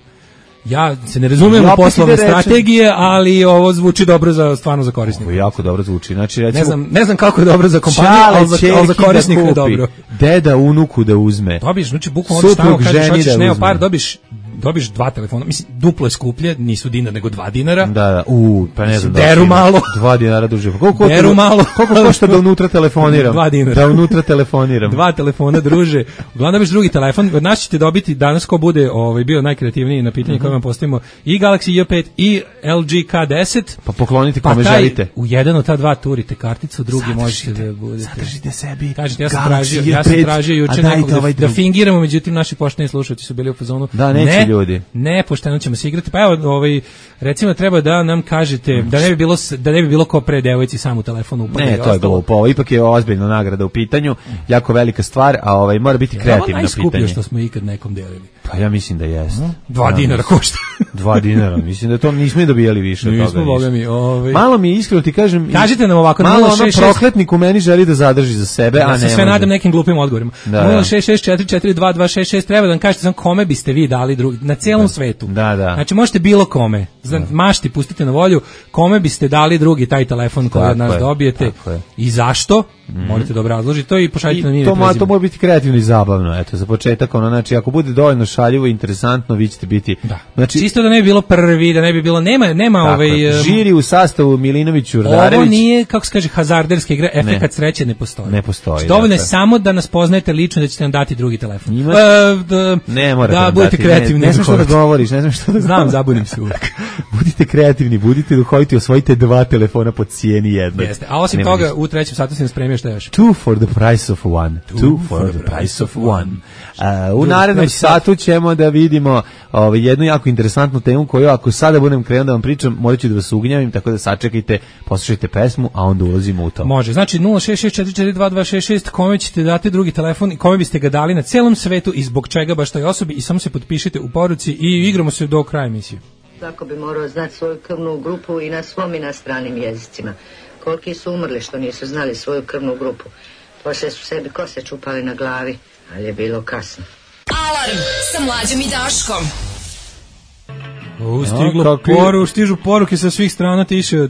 Ja se ne razumijem u poslovne strategije, ali ovo zvuči dobro za stvarno za korisnika. Ovo jako dobro zvuči. Znači recimo ne znam, ne znam kako je dobro za kompaniju, ali za, ali za korisnika da je dobro. Deda unuku da uzme. Dobiš, znači bukvalno odeš tamo, kažeš hoćeš Neo Par, dobiš dobiš dva telefona, mislim duplo je skuplje, nisu dinar nego dva dinara. Da, da, u, pa ne znam. Deru malo. Dva dinara duže. Koliko Deru to, malo. Koliko košta da unutra telefoniram? Dva dinara. Da unutra telefoniram. Dva telefona, druže. Uglavnom dobiš drugi telefon. Od nas ćete dobiti danas ko bude ovaj bio najkreativniji na pitanje mm-hmm. koje vam postavimo i Galaxy J pet i L G K deset. Pa poklonite kome pa taj, želite. U jedan od ta dva turite karticu, drugi možete da budete. Zadržite sebi. Kažete, ja sam tražio, ja sam tražio juče nekog da, ovaj da fingiramo, međutim naši pošteni slušatelji su bili u fazonu. Da, neće ne, ljudi. Ne, pošteno ćemo se igrati. Pa evo, ovaj recimo treba da nam kažete da ne bi bilo da ne bi bilo ko pre devojci samo u telefonu upada. Ne, to je glupo. Ovo ipak je ozbiljna nagrada u pitanju, jako velika stvar, a ovaj mora biti kreativno pitanje. Ovo najskuplje što smo ikad nekom delili. Pa ja mislim da jeste. Dva ja, dinara košta. Dva dinara, mislim da to nismo dobijali više od toga. Nismo, boga mi, ovaj. Malo mi iskreno ti kažem. Kažite nam ovako, malo ono prokletnik u meni želi da zadrži za sebe, ja a ne. Ja se sve može. nadam nekim glupim odgovorima. Da, nula šest šest četiri četiri dva dva šest šest treba da nam kažete sam kome biste vi dali drugi na celom da. svetu. Da, da. Znači možete bilo kome. Znam, mašti pustite na volju kome biste dali drugi taj telefon koji od nas dobijete i zašto? Mm-hmm. Morate da obrazložite to i pošaljite nam ime. To ma to mora biti kreativno i zabavno, eto za početak ono, znači ako bude dovoljno šaljivo i interesantno, vi ćete biti. Da. Znači čisto da ne bi bilo prvi, da ne bi bilo nema nema ovaj žiri u sastavu Milinović Urdarević. Ovo nije kako se kaže hazarderska igra, efekat sreće ne postoji. Ne postoji. Dovoljno je samo da nas poznajete lično da ćete nam dati drugi telefon. Ima... Uh, da, ne morate da budete dati, kreativni. Ne, ne znam što da govoriš, ne znam što da znam, zabunim se uvek. Budite kreativni, budite duhoviti, osvojite dva telefona po cijeni jednog. Jeste. A osim toga ništa. U trećem satu se spremio šta još? Two for the price of one. Two, Two for, for the price of one. Uh, u narednom satu ćemo da vidimo ovaj, jednu jako interesantnu temu koju ako sada budem krenuo da vam pričam, morat ću da vas ugnjavim, tako da sačekajte, poslušajte pesmu, a onda ulazimo u to. Može, znači nula šest šest četiri četiri dva dva šest šest, kome ćete dati drugi telefon i kome biste ga dali na celom svetu i zbog čega baš toj osobi i samo se potpišite u poruci i igramo se do kraja emisije. Svako bi morao znati svoju krvnu grupu i na svom i na stranim jezicima. Koliki su umrli što nisu znali svoju krvnu grupu. Poslije su sebi kose čupali na glavi, ali je bilo kasno. Alarm sa Mlađom i Daškom. U, stiglo poru, stižu poruke sa svih strana, tiše od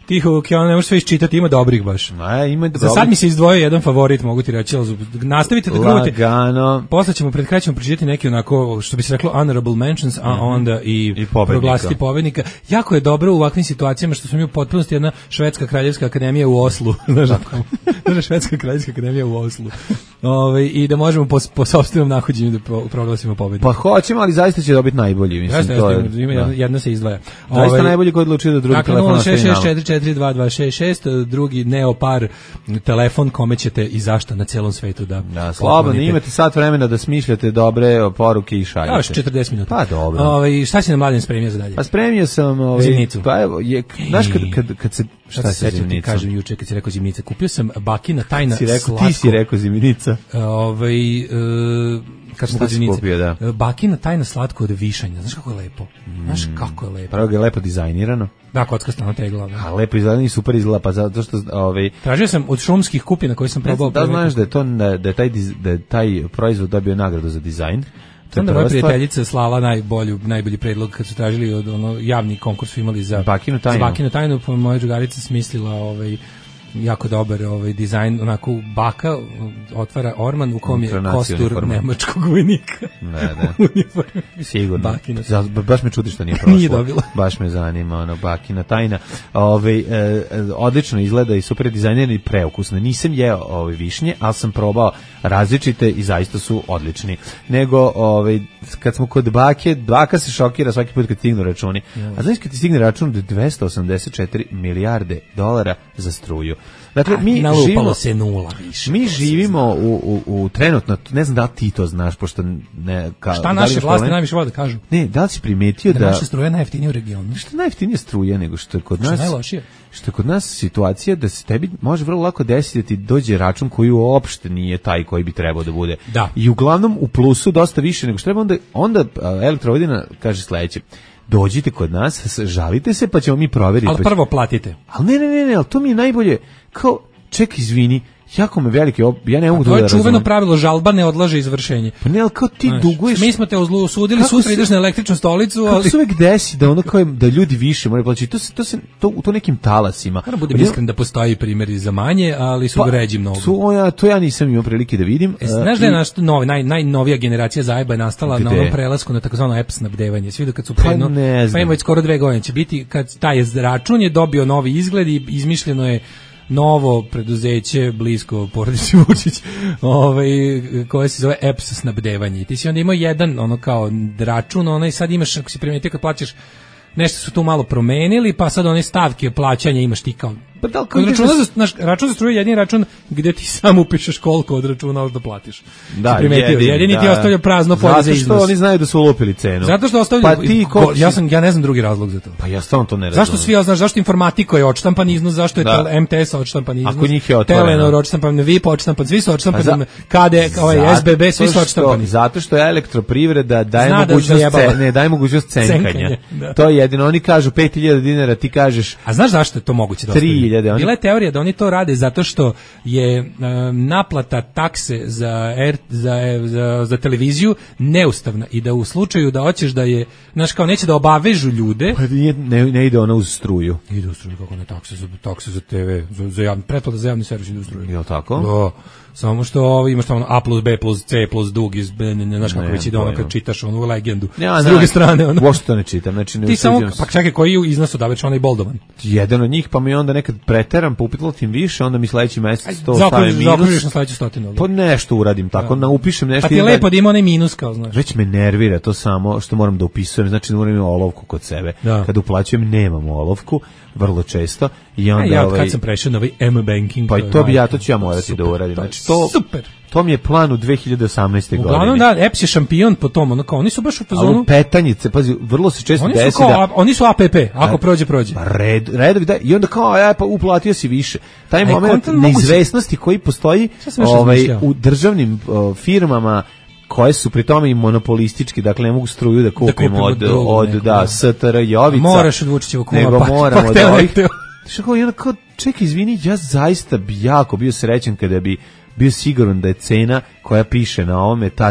Tihog okeana, ne možeš sve iščitati, ima dobrih baš. A, ima Za sad mi se izdvojio jedan favorit, mogu ti reći, ali nastavite da gruvate. Lagano. Posle ćemo pred kraj ćemo pročitati neki onako, što bi se reklo, honorable mentions, a onda i, I pobednika. proglasiti pobednika. Jako je dobro u ovakvim situacijama što smo mi u potpunosti jedna švedska kraljevska akademija u Oslu. Znaš, znaš, švedska kraljevska akademija u Oslu. Ove, I da možemo po, po sopstvenom nahođenju da pro, proglasimo pobednika. Pa hoćemo, ali zaista će dobiti najbolji. Mislim, Jeste, to jeste, je, ima, da. jedna, jedna se izdvaja. Zaista Ove, najbolji koji odlučio da drugi dakle, telefon nula ostavi šest šest nama. četiri četiri dva dva šest šest, drugi Neopar telefon kome ćete i zašto na celom svetu da Da, slobodno, imate sat vremena da smišljate dobre poruke i šaljete. Još četrdeset minuta. Pa dobro. Ovaj šta si na mladen spremio za dalje? Pa spremio sam ovaj Zimnicu. Pa evo, je, znaš kad, kad, kad se šta Šta se se ti zimnicom? kažem juče kad si rekao zimnica. Kupio sam bakina tajna Si rekao, slatko. ti si rekao zimnica. Ovaj e, kad smo Šta kod si zimnice. kupio, da? E, Bakina tajna slatko od višanja. Znaš kako je lepo? Znaš kako je lepo? Pravo ga je lepo dizajnirano. Da, kockasta na tegla. Da. A lepo izgleda i super izgleda, pa zato što ovaj Tražio sam od šumskih kupina koje sam ne probao. znam, da pre znaš nekog- da je to da da je taj diz- da je taj proizvod dobio nagradu za dizajn. To je Onda prva moja stvar. prijateljica slala najbolju, najbolji predlog kad su tražili od ono javni konkurs su imali za Bakinu tajnu. za Bakinu tajnu, pa moja drugarica smislila ovaj jako dobar ovaj dizajn, onako baka otvara orman u kom je Inkarnaciju kostur uniforme. nemačkog vojnika. Ne, ne. Uniforme. Sigurno. Bakina. Za- baš me čudi što nije prošlo. Nije dobila. Baš me zanima, ono, bakina tajna. Ove, e, e, odlično izgleda i super dizajner i preukusno. Nisam jeo ove višnje, ali sam probao različite i zaista su odlični. Nego, ove, kad smo kod bake, baka se šokira svaki put kad stignu računi. A znaš kad ti stigne račun od dvesta osamdeset četiri milijarde dolara za struju. Dakle, mi Nalupalo živimo, se nula više. mi živimo u, u, u trenutno, ne znam da li ti to znaš, pošto ne... Ka, Šta da li naše imaš vlasti problem? najviše vole da kažu? Ne, da li si primetio Da, da... naša struja je najjeftinija u regionu. Što je najjeftinija struja nego što je kod Što je nas... najlošije? Što je kod nas situacija da se tebi može vrlo lako desiti da ti dođe račun koji uopšte nije taj koji bi trebao da bude. Da. I uglavnom u plusu dosta više nego što treba, onda, onda a, Elektrovodina kaže sledeće: dođite kod nas, žalite se pa ćemo mi proveriti. Ali pa će- prvo platite. Ali ne, ne, ne, ne, ali to mi je najbolje, kao, ček, izvini, jako me veliki, ob... ja ne mogu To da je razumem. čuveno pravilo, žalba ne odlaže izvršenje. Pa ne, ali kao ti Znaš, duguješ... mi smo te uzlu- osudili, Kako sutra se- ideš na električnu stolicu, Kako ali se uvek desi da ono kao je- da ljudi više moraju plaćati, to se to se to u to nekim talasima. moram budem Odjednom- iskren da postoji primjeri za manje, ali su Pa, ređi mnogo. To ja to ja nisam imao prilike da vidim. E, znaš da je I- naš novi, naj, najnovija generacija zajeba je nastala na Gde? onom prelasku na takozvano app snabdevanje. Svi dok kad su Pa preno, ne znam. pa ima već skoro dve godine će biti, kad taj račun je dobio novi izgled i izmišljeno je novo preduzeće blisko porodici Vučić, ovaj, koje se zove app snabdevanje. I ti si onda imao jedan ono kao račun, onaj sad imaš, ako si primetio kad plaćaš, nešto su tu malo promenili, pa sad one stavke plaćanja imaš ti kao... Pa da li Kod kao računa ideš- za, naš, račun za struju je jedini račun gde ti sam upišeš koliko od računa da platiš. Da, Si primetio, jedini, jedini ti da. ostavlja prazno polje za Zato iznos. što oni znaju da su ulupili cenu. Zato što ostavlja, Pa ti ko- ja sam ja ne znam drugi razlog za to. Pa ja stvarno to ne razumem. Zašto svi, ja znaš, zašto informatiko je odštampan iznos, zašto je Da. tel- M T S odštampan iznos, Ako njih je otvoreno. Telenor odštampan, V I P odštampan, svi su odštampani, Pa za- K D, ovaj Zato S B B, svi su što- odštampani. Zato što je elektroprivreda daje Zna da mogućnost zajebava. ce- ne daje mogućnost cenkanja. Cenkanje, da. To je jedino, oni kažu pet hiljada dinara, ti kažeš A znaš zašto je to moguće da tri ostavi? hiljade, oni- Bila je teorija da oni to rade zato što je e, naplata takse za, R, za, za, za televiziju neustavna i da u slučaju da hoćeš da je, znaš, kao neće da obavežu ljude, pa nije- ne, ne ide ona uz struju. ide u struju kako ne takse za, takse za T V, za, za javni, pretplata za javni servis ide u struju. Je li tako? Da. Samo što ovo, imaš tamo A plus B plus C plus dug iz, ne, ne, ne znaš kako Ne, već ide ono pojma. kad čitaš onu legendu. Ja, S znam, druge strane, ono. Uopšte to ne čitam, znači ne Ti samo, usuđujem se. pa čekaj, koji je iznos odaveć onaj boldovan? Jedan od njih, pa mi onda nekad preteram, pa uplatim više, onda mi sledeći mesec to Zaokružiš- stavim minus. zaokružiš na sledeću stotinu. ali? Pa nešto uradim tako, na upišem nešto. Pa ti je i onda- lepo da ima onaj minus kao, znaš. Već me nervira to samo što moram da upisujem, znači da moram imati olovku kod sebe. Da. Kad uplaćujem nemam olovku, vrlo često, i A onda ja od ovaj, kad sam prešao na ovaj M-banking. pa je i to bi ja, majka. to ću ja morati Super, da uradim. to je Znači to, super. to mi je plan u dve hiljade osamnaeste godine. Uglavnom da, E P S je šampion po tom, ono kao, oni su baš u A fazonu, u petanjice, pazi, vrlo se često oni su desi kao, da... a- oni su A P P, ako prođe, prođe. Pa red, redovi da, i onda kao, ja pa uplatio si više. Taj Aj, moment kontam moguće- neizvesnosti koji postoji Šta sam još ovaj, razmišljao? u državnim o, firmama koje su pri tome i monopolistički, dakle ne mogu struju da kupim kupimo od, drugu od neku, da, da. S T R Jovica. Moraš od Vučićevog kuma, nego pa- moram pa od hteo, ne ovih. hteo. Što kao, i onda kao, čekaj, izvini, ja zaista bi jako bio srećan kada bi bio siguran da je cena koja piše na ovome ta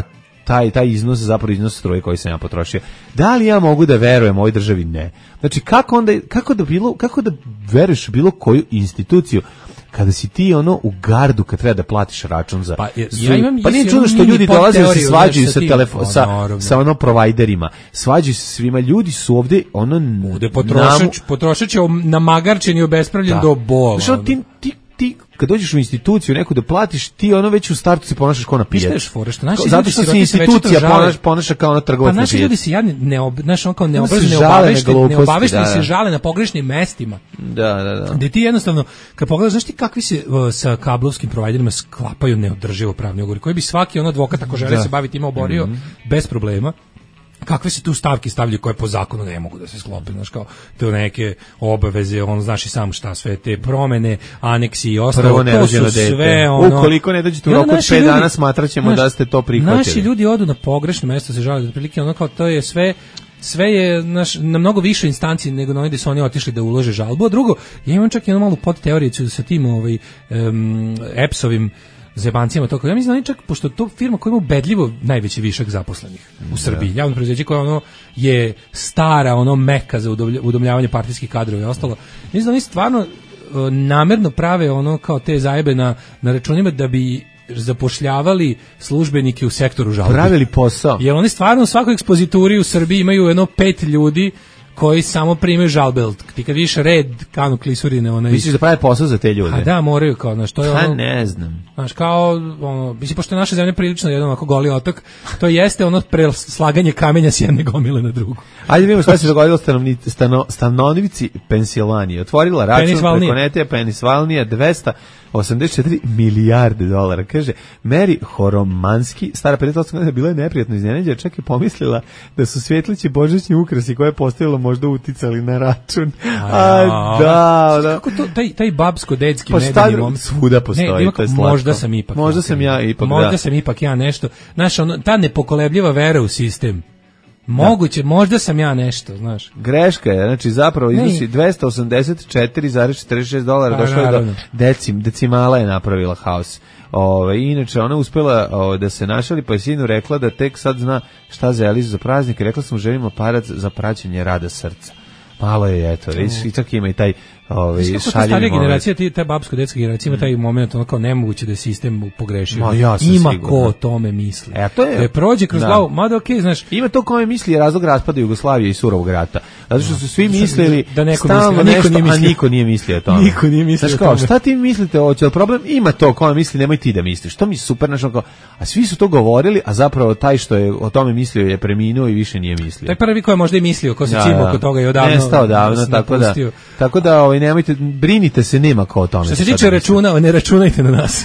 taj taj iznos zapravo iznos struje koji sam ja potrošio. Da li ja mogu da verujem ovoj državi? Ne. Znači kako onda kako da bilo kako da veruješ bilo koju instituciju kada si ti ono u gardu kad treba da platiš račun za pa, ja imam, pa nije čudno što ljudi dolaze da se svađaju sa telefon sa, sa ono provajderima, svađaju se svima, ljudi su ovde ono ovde potrošač nam... potrošač je namagarčen i obespravljen do bola. Znači ti ti ti kad dođeš u instituciju neku da platiš, ti ono već u startu se ponašaš kao na pijac. Zato što se institucija ponaša, ponaša kao na trgovac. Pa naši ljudi se jadni, ne, ob, znaš, on kao neobraženi, neobavešteni se žale na pogrešnim mestima. Da, da, da. Gde ti jednostavno, kad pogledaš, znaš ti kakvi se uh, sa kablovskim providerima sklapaju neodrživo pravni ugovori, koji bi svaki on advokat ako želi se baviti ima oborio mm-hmm. bez problema. Kakve se tu stavke stavljaju koje po zakonu ne mogu da se sklope, znaš, kao te neke obaveze, on znaš i sam šta sve te promene, aneksi i ostalo, to su sve ono. Ukoliko ne dođete u roku od pet dana smatraćemo naš, da ste to prihvatili. Naši ljudi odu na pogrešno mesto, se žale, otprilike ono kao to je sve sve je naš, na mnogo više instanci nego na onde su oni otišli da ulože žalbu. A drugo, ja imam čak jednu malu podteoriju sa tim ovaj um, Epsovim zebancijama to. Ja mislim da čak, pošto to firma koja ima ubedljivo najveći višak zaposlenih u Srbiji, javno preduzeće koje ono je stara, ono meka za udomljavanje partijskih kadrova i ostalo. Mislim da oni stvarno uh, namerno prave ono kao te zajebe na, na računima da bi zapošljavali službenike u sektoru žalbi. Pravili posao. Jer oni stvarno u svakoj ekspozituri u Srbiji imaju jedno pet ljudi koji samo primaju žalbe. Ti kad vidiš red kanu klisurine, ona misliš da prave posao za te ljude? A da, moraju kao, znaš, to je ono. Pa ne znam. Znaš, kao, ono, mislim, pošto je naša zemlja prilično jedan ovako goli otok, to jeste ono preslaganje kamenja s jedne gomile na drugu. Ajde vidimo šta se dogodilo stanovnici, stano, stanovnici Pensilvanije. Otvorila račun preko nete Penisvalnija dvesta osamdeset četiri milijarde dolara. Kaže, Mary Horomanski, stara pedeset osam godina, bila je neprijatno iznenađena, čak je pomislila da su svjetlići božićni ukrasi koje je postavilo možda uticali na račun. A, da, da. Kako to, taj, taj babsko-dedski pa medeni moment. Svuda postoji, ne, ima, to je slatko. Možda sam ipak. Možda ja, sam ja ipak, možda da. sam ipak ja nešto. Znaš, ono, ta nepokolebljiva vera u sistem. Moguće, da. Možda sam ja nešto, znaš. Greška je, znači zapravo iznosi dvesta osamdeset četiri zarez četrdeset šest dolara, došlo je do decim, decimala je napravila haos. Ove, inače, ona uspela ove, da se našali, pa je sinu rekla da tek sad zna šta želi za praznik. Rekla sam, želimo aparat za praćenje rada srca. Malo je, eto, i čak ima i taj ovaj šaljivi stara generacija, ti ta babsko-detska generacija ima taj moment ono kao nemoguće da je sistem pogrešio. Ma, ja ima sigurno. Ko o tome misli. E, to je, da je prođe kroz da. glavu, mada okej, okay, znaš. Ima to kome misli je razlog raspada Jugoslavije i surovog rata. Zato što su svi mislili da neko stalno misli, a nešto, niko nije a niko nije mislio o tome. Niko nije mislio znaš, kao, šta ti mislite hoće, problem ima to kome misli, nemoj ti da misliš. To mi super, znaš, kao, a svi su to govorili, a zapravo taj što je o tome mislio je preminuo i više nije mislio. Taj prvi ko je možda i mislio, ko se ja, cimao oko toga i odavno. Nestao davno, tako da. Tako da, ovaj nemojte, brinite se, nema ko o tome. Što se tiče računa, ne računajte na nas.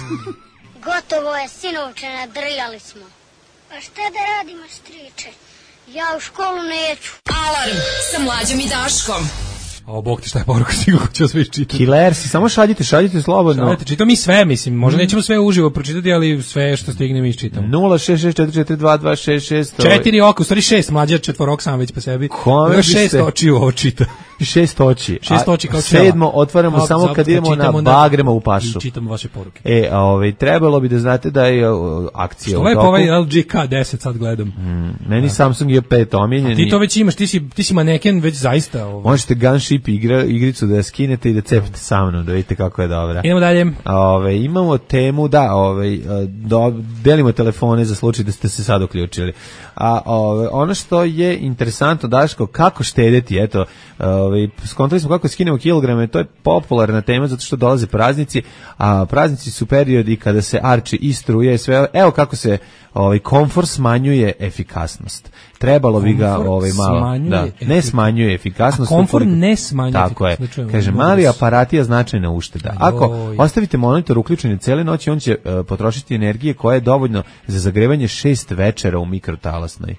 Gotovo je, sinovče, nadrljali smo. A šta da radimo, striče? Ja u školu neću. Alarm sa Mlađom i Daškom. O, bog ti šta je poruka, sigurno ću sve iščitati. Killersi, samo šaljite, šaljite slobodno. Šaljite, čitam mi sve, mislim, možda mm. nećemo sve uživo pročitati, ali sve što stignem iščitam. nula šest šest četiri četiri dva dva šest šest Četiri oka, u stvari šest, Mlađa četvorok sam već po sebi. Kome šest se... oči ovo čita. Šest oči. Šest oči kao čela. Sedmo otvaramo a, samo kad idemo na bagrema u pašu. I čitamo vaše poruke. E, a ovaj, trebalo bi da znate da je uh, akcija što u toku. Što ovaj L G K deset sad gledam. Mm, meni da. Samsung je pet omiljeni. A ti to već imaš, ti si, ti si maneken već zaista. Ovaj. Možete Gunship igra, igricu da skinete i da cepite sa mnom, da vidite kako je dobra. Idemo dalje. Ove, imamo temu, da, ove, do, delimo telefone za slučaj da ste se sad uključili. A ove, ono što je interesantno, Daško, kako štedeti, eto, ove, skontali smo kako skinemo kilograme, to je popularna tema zato što dolaze praznici, a praznici su periodi kada se arči i struje, sve, evo kako se ovaj komfor smanjuje efikasnost. Trebalo bi ga ovaj malo da ne smanjuje efikasnost, komfor ne smanjuje. Tako je. Kaže mali aparati je značajna ušteda. Ako ostavite monitor uključen cijele noći, on će uh, potrošiti energije koja je dovoljno za zagrevanje šest večera u mikrotalasnoj.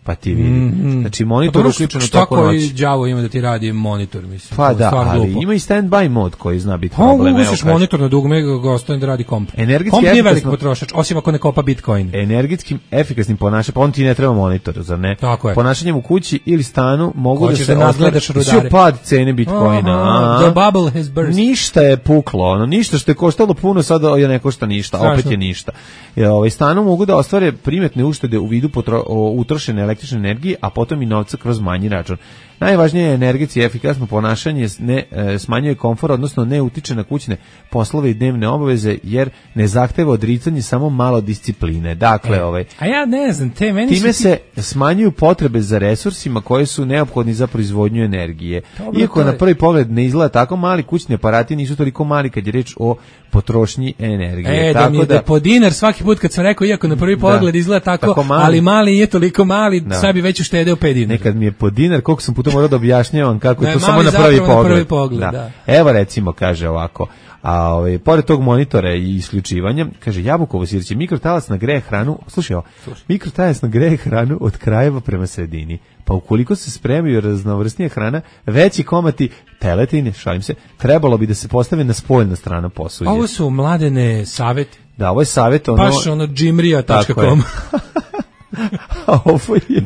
Pa ti vidi. Mm-hmm. Znači monitor uključen u toku noći. Šta koji đavo ima da ti radi monitor, mislim. Pa da, ali glupo. ima i stand-by mod koji zna biti pa, problem. Ugusiš monitor na dugme, ga ostavim da radi komp. Energetski komp nije velik efikasno... potrošač, osim ako ne kopa Bitcoin. Energetskim efikasnim ponašanjem, pa on ti ne treba monitor, zar ne? Tako je. Ponašanjem u kući ili stanu mogu Hoćeš da se da nadgledaš rudare. Sve pad cene Bitcoina. Aha, the bubble has burst. Ništa je puklo, ono, ništa što je koštalo puno, sada je ne košta ništa, strašno. Opet je ništa. Je, ovaj, stanu mogu da ostvare primetne uštede u vidu potro, o, utrošene električne energije, a potom i novca kroz manji račun. Najvažnije je energetski efikasno ponašanje, ne e, smanjuje komfor, odnosno ne utiče na kućne poslove i dnevne obaveze, jer ne zahteva odricanje, samo malo discipline. Dakle, e, ovaj, a ja ne znam, te meni time su ti... se smanjuju potrebe za resursima koji su neophodni za proizvodnju energije. Dobro, iako je... na prvi pogled ne izgleda tako, mali kućni aparati nisu toliko mali kad je reč o potrošnji energije. E, tako da mi je da, da po dinar svaki put kad sam rekao, iako na prvi pogled da, izgleda tako, tako mali. Ali mali nije toliko mali, da. Sad bi već uštedeo pet dinara. Nekad mi je po dinar, koliko sam puta morao da objašnjavam kako je to samo na prvi pogled. Na prvi pogled da. Da. Evo recimo, kaže ovako, a ovaj, pored tog monitora i isključivanja, kaže jabukovo sirće, mikrotalasna greje hranu, slušaj ovo, mikrotalasna greje hranu od krajeva prema sredini. Pa ukoliko se spremaju raznovrsnija hrana, veći komati teletine, šalim se, trebalo bi da se postave na spoljnu stranu posuđe. Ovo su Mladene savjeti. Da, ovo je savjet ono... Baš ono džimrija tačka com. A ovo je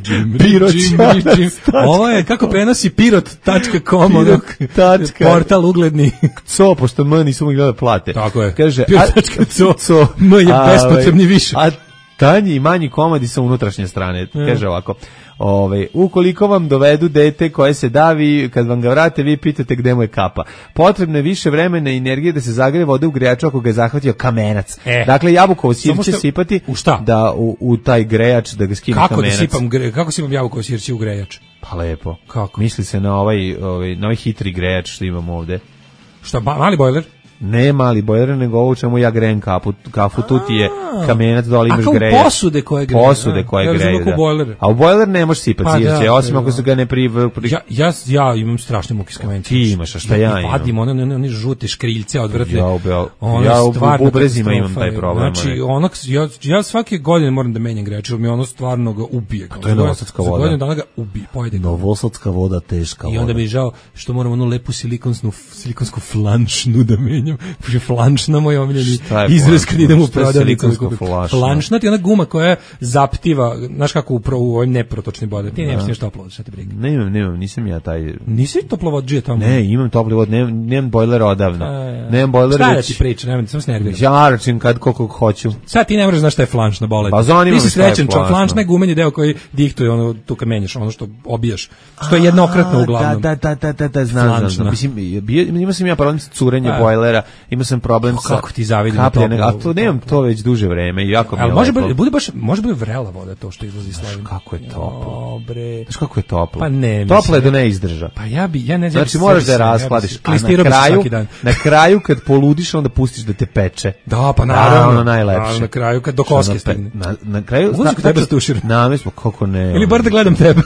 Pirot. Ovo je kako prenosi pirot tačka com, ono portal ugledni. Co, pošto M nisu mogli da plate. Tako je. Kaže, pirot tačka co, M je bespotrebni više. A tanji i manji komadi sa unutrašnje strane. Kaže ovako, Ove, ukoliko vam dovedu dete koje se davi, kad vam ga vrate, vi pitate gde mu je kapa. Potrebno je više vremena i energije da se zagreje voda u grejaču ako ga je zahvatio kamenac. E, dakle, jabukovo sirće sipati u šta? Da, u, u taj grejač da ga skine kako kamenac. Da sipam, gre, kako sipam jabukovo sirće u grejač? Pa lepo. Kako? Misli se na ovaj, ovaj, na ovaj hitri grejač što imamo ovde. Šta, mali bojler? Ne mali bojler, nego ovo čemu ja grejem kapu, kafu, tu ti je kamenac, dole imaš greje. A kao posude koje greje. Posude koje ja greje, da. Bojler. A u bojler ne možeš sipati pa sirće, da, osim da, ako se ga ne pri... pri... Ja, ja, ja imam strašne muke s kamencem. Ti imaš, a šta ja, ja imam? Vadim one, one, one žute škriljce odvrtne. Ja, ja, ono ja u bubrezima imam taj problem. Znači, onak, ja, ja svake godine moram da menjam grejač, jer mi ono stvarno ga ubije. A to je novosadska voda. Za godinu dana ga ubije, pojede ga. Novosadska voda, teška voda. I onda mi je žao što moram onu lepu silikonsnu, silikonsku flanšnu da menjam. Pošto flanšna moj omiljeni izraz kad idem u prodavnicu. Flanšna ti ona guma koja zaptiva, znaš kako u, u ovim neprotočni boder. Ti nemaš nešto toplovod, šta te briga? Ne imam, nemam, nisam ja taj... Nisi toplovodžije tamo? Ne, imam topli vod, nemam, nemam bojler odavno. A, nemam bojler šta već... da ti priča, nemam, samo se nerviram. Ja račim kad koliko hoću. Sad ti ne možeš znaš šta je flanšna bolet. Pa zanima me šta je flanšna. Flanšna je gumenje deo koji diktuje ono, tu kad menjaš, ono što obijaš. Što je jednokratno uglavnom. Da, da, da, da, da, znam, znam. Mislim, imao sam ja problem sa curenjem bojlera, imao sam problem sa... Kako ti zavidim kapljenje, a to nemam to već duže vreme i jako mi je može lepo. Bude baš, može bude vrela voda to što izlazi iz slavine. Kako je toplo. Dobre. Znaš kako je toplo? Pa ne, toplo je do ne izdrža. Pa ja bi, ja ne znam. Znači moraš da je raskladiš. A na kraju, na kraju kad poludiš, onda pustiš da te peče. Da, pa naravno. Da, ono najlepše. Na kraju kad do koske stigne. Na, na kraju... Uzim kod tebe stušir. Namesmo, kako ne. Ili bar da gledam tebe.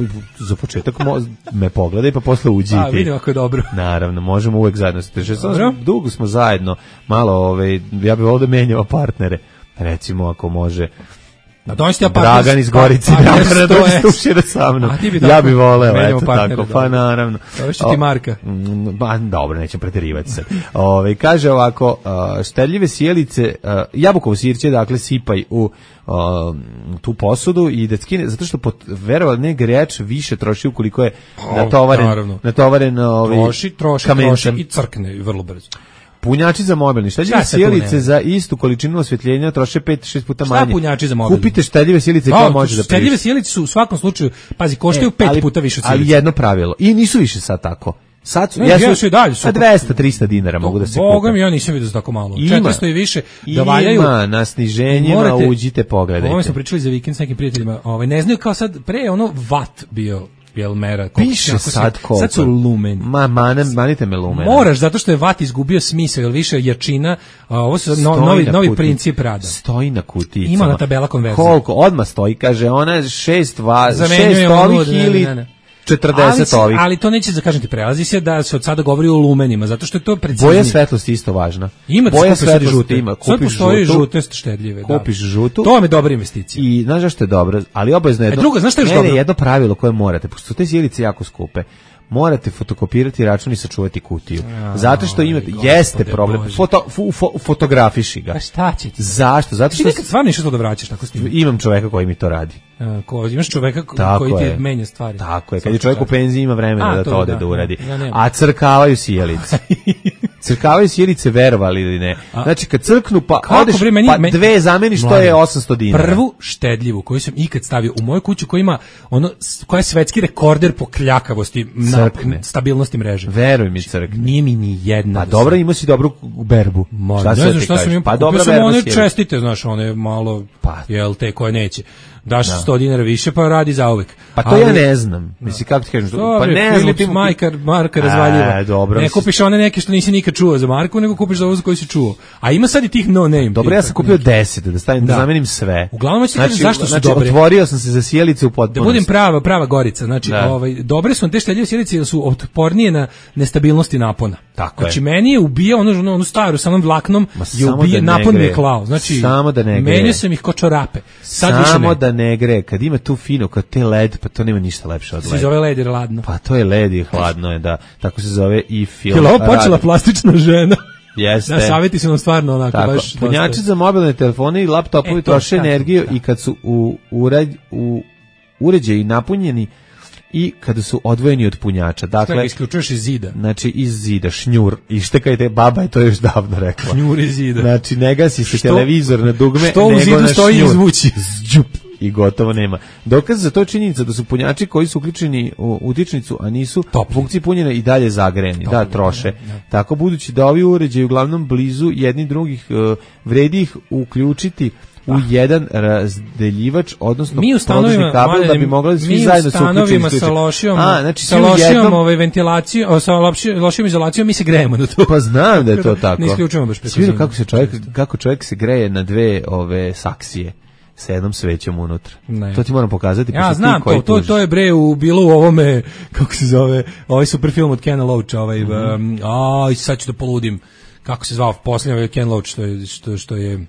Za početak me pogledaj pa posle uđi i ti. A vidim ako je dobro. Naravno, možemo uvek zajedno se držati. Dugo smo zajedno, malo, ovaj, ja bih ovdje menjao partnere. Recimo, ako može... Da donosite Dragan iz Gorice, da dođe stušira sa mnom. Ja bih voleo, eto tako, pa naravno. To je ti Marka. Ba, dobro, nećem preterivati sad. Ove, kaže ovako, štedljive sjelice, jabukovo sirće, dakle, sipaj u tu posudu i da skine, zato što verovali ne grejač više troši ukoliko je natovaren, natovaren troši, troši, troši i crkne vrlo brzo. Punjači za mobilni, štedljive sjelice za istu količinu osvjetljenja troše pet do šest puta manje. Šta punjači za mobilni? Kupite štedljive sjelice koje može da priš. Štedljive sjelice su u svakom slučaju, pazi, koštaju pet ali, puta više od sjelice. Ali jedno pravilo, i nisu više sad tako. Sad su, ne, ja su, ja su i dalje su. dvesta do trista dinara mogu da se kupe. Boga mi, ja nisam vidio za tako malo. Ima, četiristo i više da valjaju. Ima na sniženjima, morate, uđite, pogledajte. Ovo smo pričali za vikend s nekim prijateljima. Ovaj, ne znaju kao sad, pre ono vat bio jel mera. Piše sad koliko. Sad su lumen. Ma, manem, manite me lumen. Moraš, zato što je vat izgubio smisao, jer više jačina, a ovo su no, novi, novi princip rada. Stoji na kuticama. Ima na tabela konverzije. Koliko? Odmah stoji, kaže, ona šest, va, šest ovih ili... Ne, ne. četrdeset ali, ovih. Ali to neće da kažem ti, prelazi se da se od sada govori o lumenima, zato što je to preciznije. Boja svetlosti isto važna. Ima da boja svetlosti žute ima. Sad Kupiš postoji žutu, žute štedljive. kupiš da. žutu. To vam je dobra investicija. I znaš zašto je dobro, ali obavezno jedno. E, drugo, znaš šta je još ne, ne, dobro? jedno pravilo koje morate, pošto su te sjelice jako skupe. Morate fotokopirati račun i sačuvati kutiju. Ja, zato što imate, gospode, jeste problem. Foto, fo, fo, fotografiši ga. A šta će ti? Zašto? Zato što ti nekad stvarno išao to da vraćaš tako s njim? Imam čoveka koji mi to radi. A, ko, imaš čoveka ko, koji ti menja stvari. Tako je. Kad je čovjek u penziji ima vremena A, da to, to ode da, da uradi. Ja, ja A crkavaju sjelice. Crkavaju sjelice, verovali ili ne. Znači kad crknu pa odeš bre, meni, pa dve zameniš, to je osamsto dinara. Prvu štedljivu koju sam ikad stavio u moju kuću, koja ima ono, koja je svetski rekorder po kljakavosti na stabilnosti mreže. Veruj mi, crkne. Nije mi ni jedna. Pa dobro, ima si dobru berbu. Ma, šta ne znam šta sam im, pa dobro, sam one čestite, znaš, one malo, pa, jel te koje neće. Daš da. sto dinara više pa radi zauvek. Pa to ali, ja ne znam. Mislim kako ti kažeš, pa ne znam, Philips Marka, Marka razvaljiva. E, dobro. Ne kupiš one neke što nisi nikad čuo za Marku, nego kupiš za ovo za koji si čuo. A ima sad i tih no name. Dobro, ja sam kupio deset da stavim da, da zamenim sve. Uglavnom ću znači, zašto su znači, dobre. Otvorio sam se za sjelice u potpunosti. Da budem prava, prava Gorica. Znači, da. ovaj dobre su te štedljive sjelice jer su otpornije na nestabilnosti napona. Tako znači je. Meni je ubio ono onu staru sa onom vlaknom je ubio da napon mi klao. Znači samo da ne gre. Menio sam ih ko čorape. Sad samo da ne gre. Kad ima tu fino, kad te led, pa to nema ništa lepše od leda. Se zove led jer ladno. Pa to je led i hladno je, da. Tako se zove i film. Jel ovo počela plastična žena? Jeste. Da, savjeti su nam stvarno onako tako, baš. Punjači za mobilne telefone i laptopovi e, troše energiju da. I kad su u, uređ, u uređaji napunjeni i kada su odvojeni od punjača. Dakle, Stak, isključuješ iz zida. Znači iz zida, šnjur. I štekajte, baba je to još davno rekla. Šnjur iz zida. Znači ne gasi se što, televizor na dugme, što nego u zidu na stoji šnjur. Izvući. Zđup. I gotovo nema. Dokaz za to je činjenica da su punjači koji su uključeni u utičnicu, a nisu u funkciji punjenja i dalje zagrejani, da troše. Ne, ne. Tako budući da ovi uređaji uglavnom blizu jedni drugih uh, vredi ih uključiti u jedan razdeljivač, odnosno produžni kabel da bi mogli svi zajedno se uključiti. Mi u sa lošijom, a, znači, sa lošijom jednom... ovaj, ventilacijom, sa lošijom izolacijom mi se grejemo na to. Pa znam da je to tako. Ne isključujemo baš preko zime. Kako se čovjek, kako čovjek se greje na dve ove saksije sa jednom svećom unutra. Ne. To ti moram pokazati. Ja znam, to, to, to je bre u, bilo u ovome, kako se zove, ovaj super film od Kena Loacha, ovaj, mm-hmm. um, aj, sad ću da poludim, kako se zvao, posljednji ovaj Ken Loach, što je, što, što je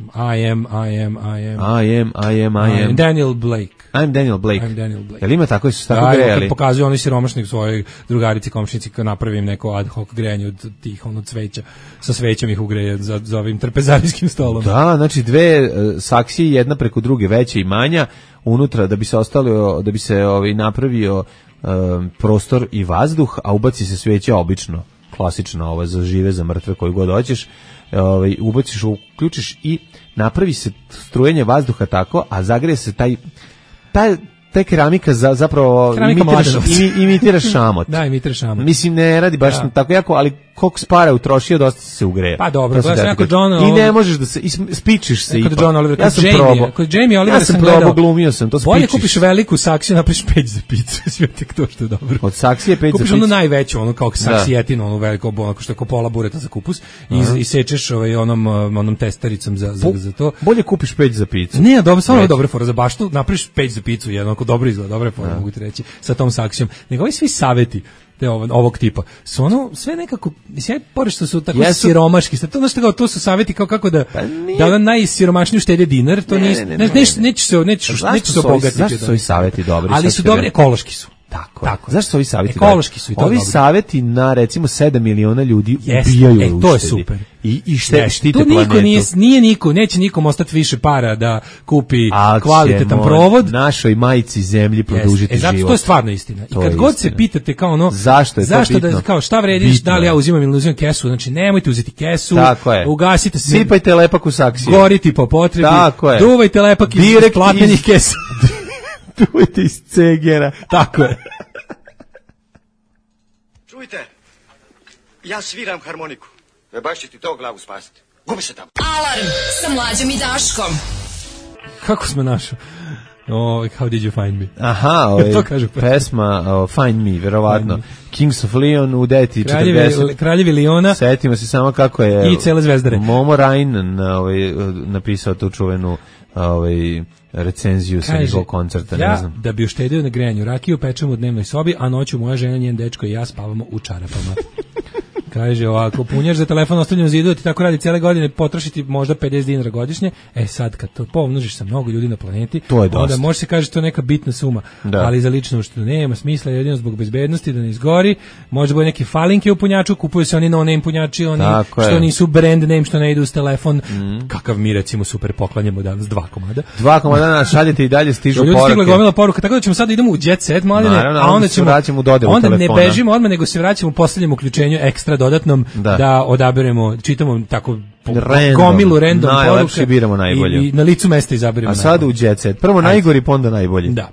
I am, I am, I am. I am, I am, I am. Daniel Blake. I'm Daniel Blake. I'm Daniel Blake. Jel ima tako, su tako da, grejali? Da, pokazuju oni siromašnih svojoj drugarici, komšnici, kao napravim neko ad hoc grejanje od tih, ono, cveća. Sa svećom ih ugreje za, za ovim trpezarijskim stolom. Da, znači dve uh, saksije, jedna preko druge, veća i manja, unutra, da bi se ostalo, da bi se ovaj, napravio uh, prostor i vazduh, a ubaci se sveća obično, klasično, ovo, za žive, za mrtve, koju god hoćeš. Ovaj ubaciš, uključiš i napravi se strujenje vazduha tako, a zagreje se taj taj ta keramika za, zapravo imitiraš, imi, imitiraš šamot. Da, imitiraš šamot. Mislim, ne radi baš da. Tako jako, ali koliko spara utrošio, dosta se ugreje. Pa dobro, gledaš neko John... I ne možeš da se, spičiš se ipak. Kod John Oliver, ja sam Jamie, probao. Kod Jamie Oliver ja sam probao, glumio sam, to spičiš. Bolje kupiš veliku saksiju, napraviš peć za picu, sve tek to što je dobro. Od saksije peć za picu. Kupiš onu najveću, ono kao saksijetinu, onu veliko, onako što je kao pola bureta za kupus, i isečeš ovaj, onom, onom testaricom za, za, za to. Bolje kupiš peć za picu. Ne, dobro, stvarno je dobra fora za baštu, napraviš peć za picu, jedno, ako dobro izgleda, dobra fora, mogu ti reći, sa tom saksijom. Nego ovi svi saveti te ovog, ovog tipa su ono sve nekako, sve pored što su tako yes, siromaški, to ono što kao, to su saveti kao kako da pa da ono najsiromašniji štede dinar, to ne, ne, ne, ne, ne, ne, neće se neće neće se obogatiti. Zašto su ovi saveti dobri? Ali su dobri, ekološki su. Tako, tako. Zašto su ovi savjeti? Ekološki su i to ovi dobri. Savjeti na recimo sedam miliona ljudi yes, ubijaju e, to je super. I, i šte, yes. štite tu niko planetu. Nije, nije niko, neće nikom ostati više para da kupi a kvalitetan provod. Našoj majici zemlji produžiti yes. e, život. Zato to je stvarno istina. I kad god istina. Se pitate kao ono, zašto je zašto to bitno? Da, kao šta vrediš, bitno. Da li ja uzimam ili uzimam kesu, znači nemojte uzeti kesu, ugasite se. Sipajte lepak u saksiju. Goriti po potrebi, duvajte lepak iz platnenih kesa. Duvajte iz cegera. Tako je. Čujte, ja sviram harmoniku. Ne baš će ti to glavu spasiti. Gubi se tamo. Alarm sa Mlađom i Daškom. Kako smo našo? Oh, how did you find me? Aha, ovaj, to kaže pesma uh, Find Me, verovatno. Me. Kings of Leon u deti četrdeset. Kraljevi Leona. Setimo se samo kako je i cele zvezdare. Momo Rain ovaj, napisao tu čuvenu ovaj recenziju sa njegovog koncerta, ja, ne znam. Da bi uštedio na grejanju, rakiju pečemo u dnevnoj sobi, a noću moja žena, njen dečko i ja spavamo u čarapama. Kaže ovako, punjač za telefon ostavljen na zidu, ti tako radi cijele godine, potrošiti možda pedeset dinara godišnje. E sad, kad to pomnožiš sa mnogo ljudi na planeti, to je dosta. Onda može se kaže to je neka bitna suma, da. Ali za lično što nema smisla, jedino zbog bezbednosti da ne izgori, može bude neki falinke u punjaču, kupuju se oni no-name punjači, oni tako što je. Nisu brand name, što ne idu uz telefon, mm. kakav mi recimo super poklanjamo danas, dva komada. Dva komada nas šaljete i dalje stižu ljudi poruke. Ljudi stigla gomila poruka, tako da ćemo sad idemo u jet set, mladine, Naravno, a onda ćemo vraćamo u dodelu onda telefona. Ne bežimo odmah, nego se vraćamo u posljednjem uključenju ekstra dodatnom da, da odaberemo, čitamo tako random, gomilu random poruka biramo najbolje. I, i na licu mesta izaberemo. A sad u jet set. Prvo najgori, pa onda najbolji. Da.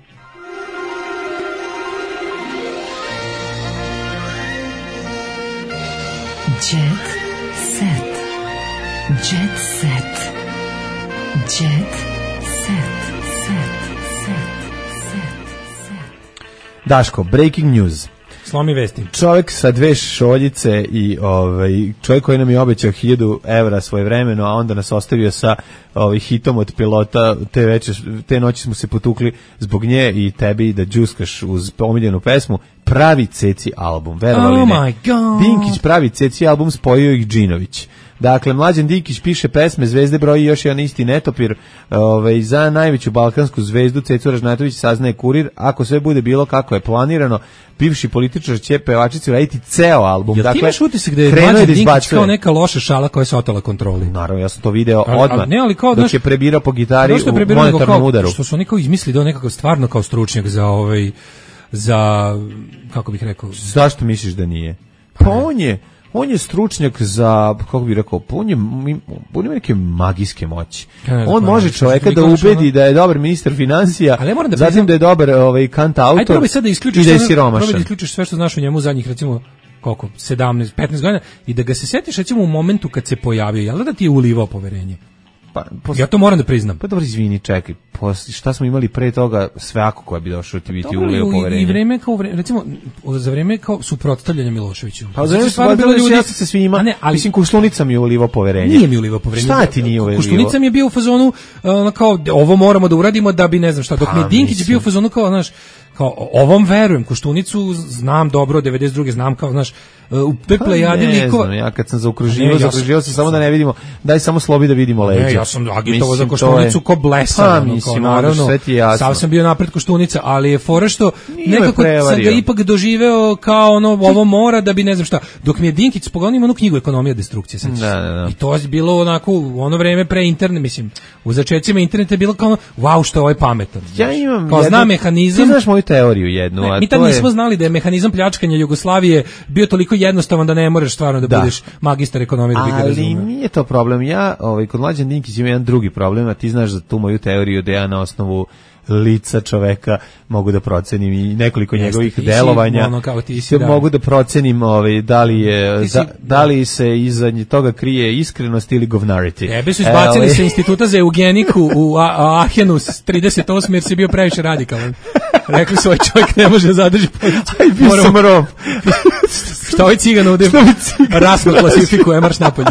Jet set. Jet set. Jet set. Set. Set. Set. Daško, breaking news. Slomi vesti. Čovjek sa dve šoljice i ovaj čovjek koji nam je obećao hiljadu evra svojevremeno, a onda nas ostavio sa ovaj hitom od pilota, te veče, te noći smo se potukli zbog nje i tebi da džuskaš uz omiljenu pesmu, pravi ceci album, verovali oh ne. My God. Dinkić pravi ceci album, spojio ih Džinović. Dakle, Mlađan Dinkić piše pesme, Zvezde broji još jedan isti netopir, ovaj, za najveću balkansku zvezdu Cecu Ražnatović saznaje Kurir, ako sve bude bilo kako je planirano, bivši političar će pevačici raditi ceo album. Jel dakle, ti imaš utisak da je Mlađan Dinkić kao neka loša šala koja se otela kontroli? Naravno, ja sam to video ali, odmah, ali, ne, ali kao, dok znaš, je prebirao po gitari je u monetarnom kao, udaru. Što su oni kao izmislili da on nekako stvarno kao stručnjak za ovaj, za, kako bih rekao... Zašto misliš da nije? Pa on je... On je stručnjak za, kako bih rekao, on, je, on ima neke magijske moći. On može čovjeka da ubedi da je dobar ministar financija, da zatim da je dobar ovaj, kantautor i da je siromašan. Probaj da isključiš sve što znaš o njemu zadnjih, recimo, koliko, sedamnaest, petnaest godina i da ga se setiš, recimo, u momentu kad se pojavio, jel da ti je ulivao poverenje? Pa, posle, ja to moram da priznam. Pa dobro, izvini, čekaj, posle, šta smo imali pre toga, svako koja bi došao ti biti ulio poverenje. I vreme kao, vreme, recimo, za vreme kao suprotstavljanja Miloševiću. Pa za vreme suprotstavljanja ja sam se svima, ne, ali, mislim, Koštunica mi je ulivao poverenje. Nije mi ulivao poverenje. Šta ti nije ulivao? Koštunica mi je bio u fazonu, uh, kao, ovo moramo da uradimo da bi, ne znam šta, dok mi je Dinkić bio u fazonu kao, znaš, kao, ovom verujem, Koštunicu znam dobro, devedeset druge znam kao, znaš, u toj plejadi likova. Ja kad sam zaokruživao, zaokruživao sam samo da ne vidimo, daj samo slobi da vidimo leđa. Ne, ja sam agitovao za Koštunicu ko blesav, pa, mislim, kao, naravno, sam sam bio napred Koštunica, ali je fora što nekako sam ga ipak doživeo kao ono, ovo mora da bi ne znam šta, dok mi je Dinkić pogodio onu knjigu Ekonomija destrukcije, sećaš se. Da, da, da. I to je bilo onako, u ono vreme pre interne, mislim, u začecima interneta je bilo kao ono, wow, što je ovaj pametan. Ja imam kao zna mehanizam. Ti znaš moju teoriju jednu, ne, a mi tad nismo znali da je mehanizam pljačkanja Jugoslavije bio toliko jednostavan da ne možeš stvarno da, da. budeš magistar ekonomije da bi ga razumeo. Ali nije to problem. Ja, ovaj, kod Mlađan Dinkić ima jedan drugi problem, a ti znaš za tu moju teoriju da ja na osnovu lica čoveka mogu da procenim i nekoliko Jeste, njegovih delovanja. Ono kao ti si, da. Mogu da procenim ovaj, da, li je, si, da, da li se iza toga krije iskrenost ili govnarity. Tebe su izbacili e, sa instituta za eugeniku u Ahenu s trideset osam jer si bio previše radikalan. Rekli su, ovaj čovjek ne može da zadrži poziciju. Aj, bio sam rom. Šta ovaj cigan ovdje rasno klasifikuje, marš napolje.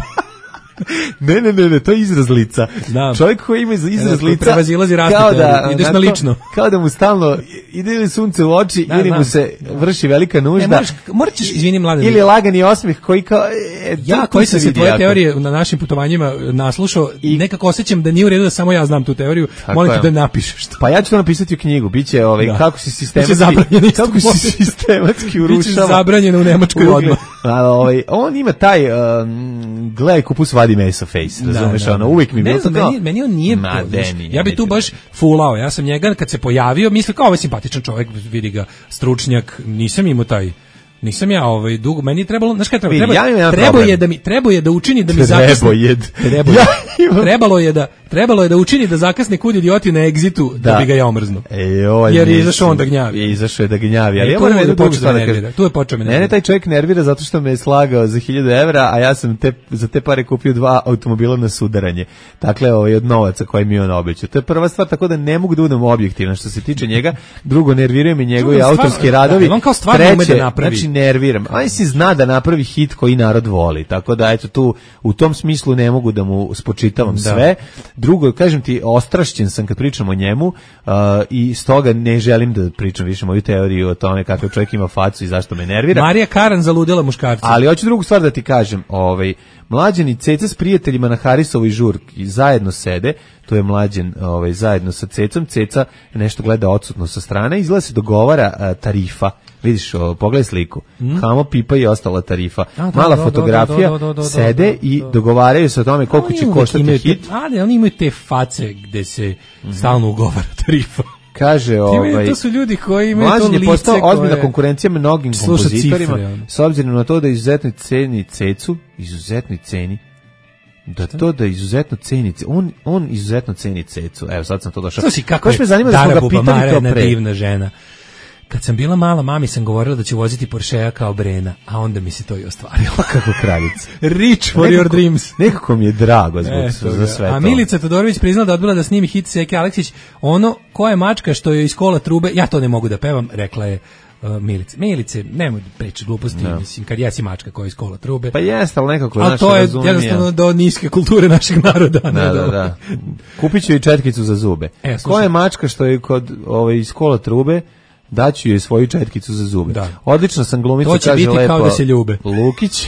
Ne, ne, ne, ne, to je izraz lica. Znam. Čovjek koji ima izraz ja, lica, prevazilazi kao da, ideš na lično. Kao da mu stalno ide li sunce u oči da, ili znam. mu se vrši velika nužda. Ne, moraš, morat ćeš, izvini mladen. Ili lagani osmeh koji kao... E, ja koji sam se tvoje jako. teorije na našim putovanjima naslušao i nekako osjećam da nije u redu da samo ja znam tu teoriju. Molim te da napišeš to. Pa ja ću to napisati u knjigu. Biće ovaj, da. kako si sistematski, kako si sistematski urušava. Biće zabranjeno u Nemačkoj odmah. Ovaj, on ima taj, um, gledaj kupus vadi meso face, razumeš, da, da, ono, uvijek mi bilo to kao... Meni, meni on nije Ma, to, deni, ja bi tu baš fulao, ja sam njega kad se pojavio, mislio kao ovaj simpatičan čovjek, vidi ga, stručnjak, nisam imao taj... Nisam ja ovaj dugo, meni je trebalo, znaš kaj treba, treba, ja trebao je da mi trebao je da učini da mi zakasni. Trebalo je. Trebalo je da trebalo je da učini da zakasni kud idioti na egzitu da, da bi ga ja omrznuo. E, ovaj jer je izašao on da gnjavi. Je izašao je da gnjavi, ali e, ja moram da počne da nervira. Tu je počeo me. Ne, taj čovjek nervira zato što me je slagao za hiljadu evra, a ja sam te za te pare kupio dva automobila na sudaranje. Dakle, ovaj od novaca koje mi on obećao. To je prva stvar, tako da ne mogu da budem objektivan što se tiče njega. Drugo, nerviraju me njegovi autorski radovi. On kao stvarno ume da napravi. Znači, nerviram. A mislim zna da napravi hit koji narod voli. Tako da eto tu u tom smislu ne mogu da mu spočitavam da. sve. Drugo, kažem ti, ostrašćen sam kad pričam o njemu uh, i stoga ne želim da pričam više moju teoriju o tome kakav čovjek ima facu i zašto me nervira. Marija Karan zaludela muškarca. Ali hoću drugu stvar da ti kažem, ovaj Mlađan i Ceca s prijateljima na Harisovoj žurki zajedno sede, to je Mlađan ovaj, zajedno sa Cecom, Ceca nešto gleda odsutno sa strane, izgleda se dogovara a, tarifa, vidiš, o, pogledaj sliku, mm. Hamo, Pipa i ostala tarifa, a, da, mala do, fotografija, do, do, do, do, sede do, do, do, i dogovaraju se o tome koliko će koštati hit. Ali oni imaju te face gde se mm. stalno ugovara tarifa. Kaže, ovaj, to su ljudi koji imaju to lice. Mlađan je postao ozbiljna konkurencija mnogim kompozitorima, cifre, s obzirom na to da izuzetno ceni Cecu, izuzetno ceni, da to da izuzetno ceni, on, on izuzetno ceni Cecu. Evo, sad sam to došao. Slušaj, kako je Dara Bubamara jedna divna žena. Kad sam bila mala, mami sam govorila da ću voziti Porschea kao Brena, a onda mi se to i ostvarilo. Kako kraljica. Rich for nekako, your dreams. Nekako mi je drago zbog e, za sve to. A Milica Todorović priznala da odbila da snimi hit Seke Aleksić, ono koja je mačka što je iz kola trube, ja to ne mogu da pevam, rekla je uh, Milice. Milice, nemoj pričati gluposti, no. mislim, kad jesi mačka koja je iz kola trube. Pa jeste, ali nekako ali to je jednostavno do niske kulture našeg naroda. Da, ne da, da. da. Kupit ću i četkicu za zube. E, koja je mačka što je kod ovaj, iz kola trube, daću joj svoju četkicu za zube. Da. Odlično sam glumica, kaže lepo. To će biti kao da se ljube. Lukić.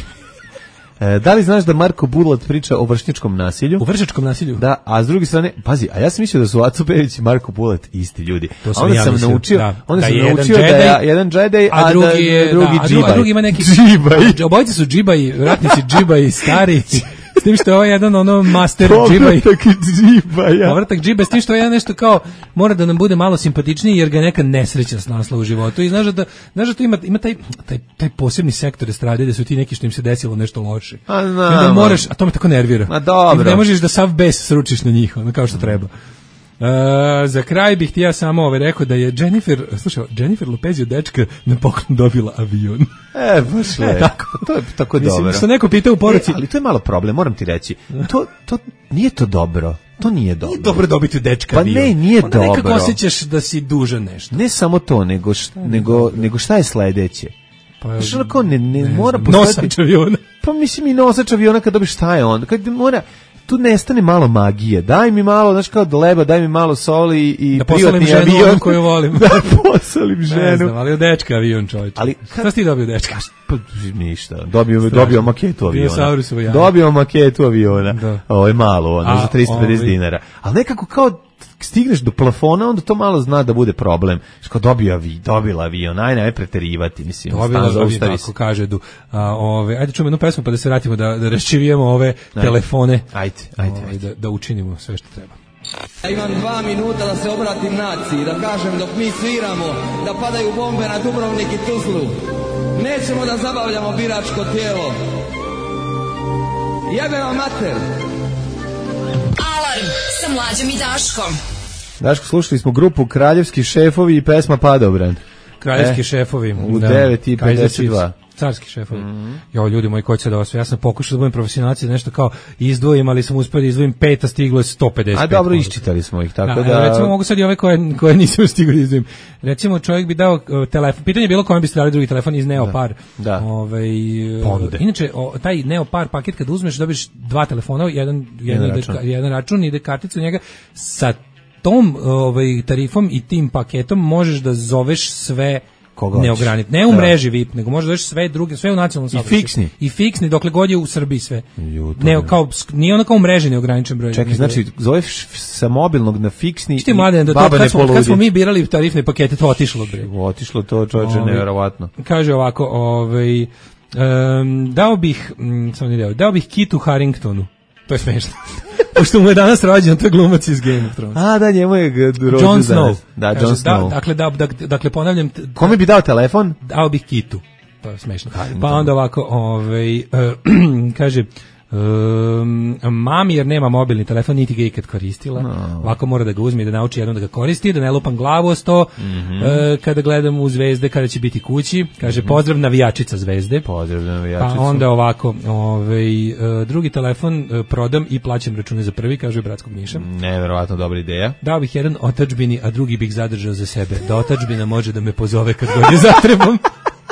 E, da li znaš da Marko Bulat priča o vršnjačkom nasilju? O vršnjačkom nasilju? Da, a s druge strane, pazi, a ja sam mislio da su Aco Pejević i Marko Bulat isti ljudi. To sam onda ja sam mislio, naučio, da. onda da sam jedan naučio džedaj, da je jedan džedaj, a, a drugi, da, je, drugi da, džibaj. A drugi ima neki džibaj. Obojice su džibaji, ratnici džibaji, stari. S tim što je ovaj jedan ono master džibaj. Povratak džibaja. Povratak džibaja, s tim što je jedan nešto kao mora da nam bude malo simpatičniji jer ga neka nesreća snašla u životu. I znaš da, znaš da to ima, ima taj, taj, taj posebni sektor estrade da su ti neki što im se desilo nešto loše. A, no, I onda moraš, a to me tako nervira. Ma dobro. I ne možeš da sav bes sručiš na njih, ono kao što treba. Uh, za kraj bih ti ja samo ovaj rekao da je Jennifer, slušaj, Jennifer Lopez je dečka na poklon dobila avion. E, baš le. Tako, to je tako mislim, dobro. Što neko pitao u poruci. E, ali to je malo problem, moram ti reći. To, to nije to dobro. To nije dobro. Nije dobro dobiti dečka pa avion. Pa ne, nije onda dobro. Nekako osjećaš da si dužan nešto. Ne samo to, nego, šta, nego, nego šta je sledeće? Pa, znaš, onako, ne, ne, ne mora postojati... Nosač aviona. Pa mislim i nosač aviona kad dobiš šta je onda? Kad mora... Tu nestane malo magije. Daj mi malo, znaš kao do leba, daj mi malo soli i da privatni avion. Ženu koju volim. Da posalim ženu. Ne znam, ali od dečka avion, čovječe. Ali kad... Šta si ti dobio dečka? Pa ništa. Dobio, dobio maketu aviona. Ja. Dobio maketu aviona. Da. Ovo je malo, ono, za tristo pedeset dinara. Ali nekako kao stigneš do plafona, onda to malo zna da bude problem. Što dobio avion, dobila avion, aj ne preterivati, mislim. Dobila avion, tako kaže du. A, ove, ajde čujemo jednu pesmu pa da se vratimo da, da raščivijemo ove ajde. telefone. Ajde, ajde, ove, ajde. Da, da učinimo sve što treba. Ja imam dva minuta da se obratim naciji, da kažem dok mi sviramo, da padaju bombe na Dubrovnik i Tuzlu. Nećemo da zabavljamo biračko tijelo. Jebe vam mater! Alarm sa Mlađom i Daškom. Daško, slušali smo grupu Kraljevski šefovi i pesma Padobran. Kraljevski e, šefovi. U da, devet i pedeset dva. Carski šefovi. Mm. Jo, ljudi moji, ko će da vas... Ja sam pokušao da budem profesionalac da nešto kao izdvojim, ali sam uspio da izdvojim pet, a stiglo je sto pedeset pet. A dobro, iščitali smo ih, tako da... da... Recimo, mogu sad i ove koje, koje nisam stigao da izdvojim. Recimo, čovjek bi dao uh, telefon. Pitanje je bilo kojem biste dali drugi telefon iz Neopar. Da. da. Ove, uh, inače, o, taj Neopar paket kad uzmeš, dobiš dva telefona, jedan, jedan, račun. Ide, jedan račun, ide kartica u njega, sa tom ovaj, tarifom i tim paketom možeš da zoveš sve neogranit. Ne u mreži V I P, nego možeš da zoveš sve druge, sve u nacionalnom saobraćaju. I fiksni. I fiksni, dokle god je u Srbiji sve. Ju, ne, kao, nije ono kao u mreži neograničen broj. Čekaj, znači, zoveš sa mobilnog na fiksni i mladen, da baba to, ne poludi. Kad smo mi birali tarifne pakete, to otišlo, bre. Otišlo to, čovječe, nevjerovatno. Kaže ovako, ovaj, um, dao bih, um, samo ne dao, dao bih Kitu Haringtonu. To je smešno. Pošto mu je danas rođen, to je glumac iz Game of Thrones. A, da, njemu je rođen Jon Snow. Danas. Da, Kaže, Jon Snow. Da, dakle, da, da, dakle, ponavljam... Kome bi dao telefon? Dao bih Kitu. To je smešno. Pa onda ovako, ovaj, uh, kaže... Um, mami jer nema mobilni telefon niti ga ikad koristila no. Ovako mora da ga uzme i da nauči jednom da ga koristi, da ne lupam glavu o sto mm-hmm. uh, kada gledam u Zvezde kada će biti kući, kaže mm-hmm. pozdrav navijačica Zvezde, pozdrav navijačica. Pa onda ovako ovaj, uh, drugi telefon uh, prodam i plaćam račune za prvi, kaže Bratskog Niša. Neverovatno dobra ideja. Dao bih jedan otadžbini, a drugi bih zadržao za sebe, da otadžbina može da me pozove kad god je zatrebom.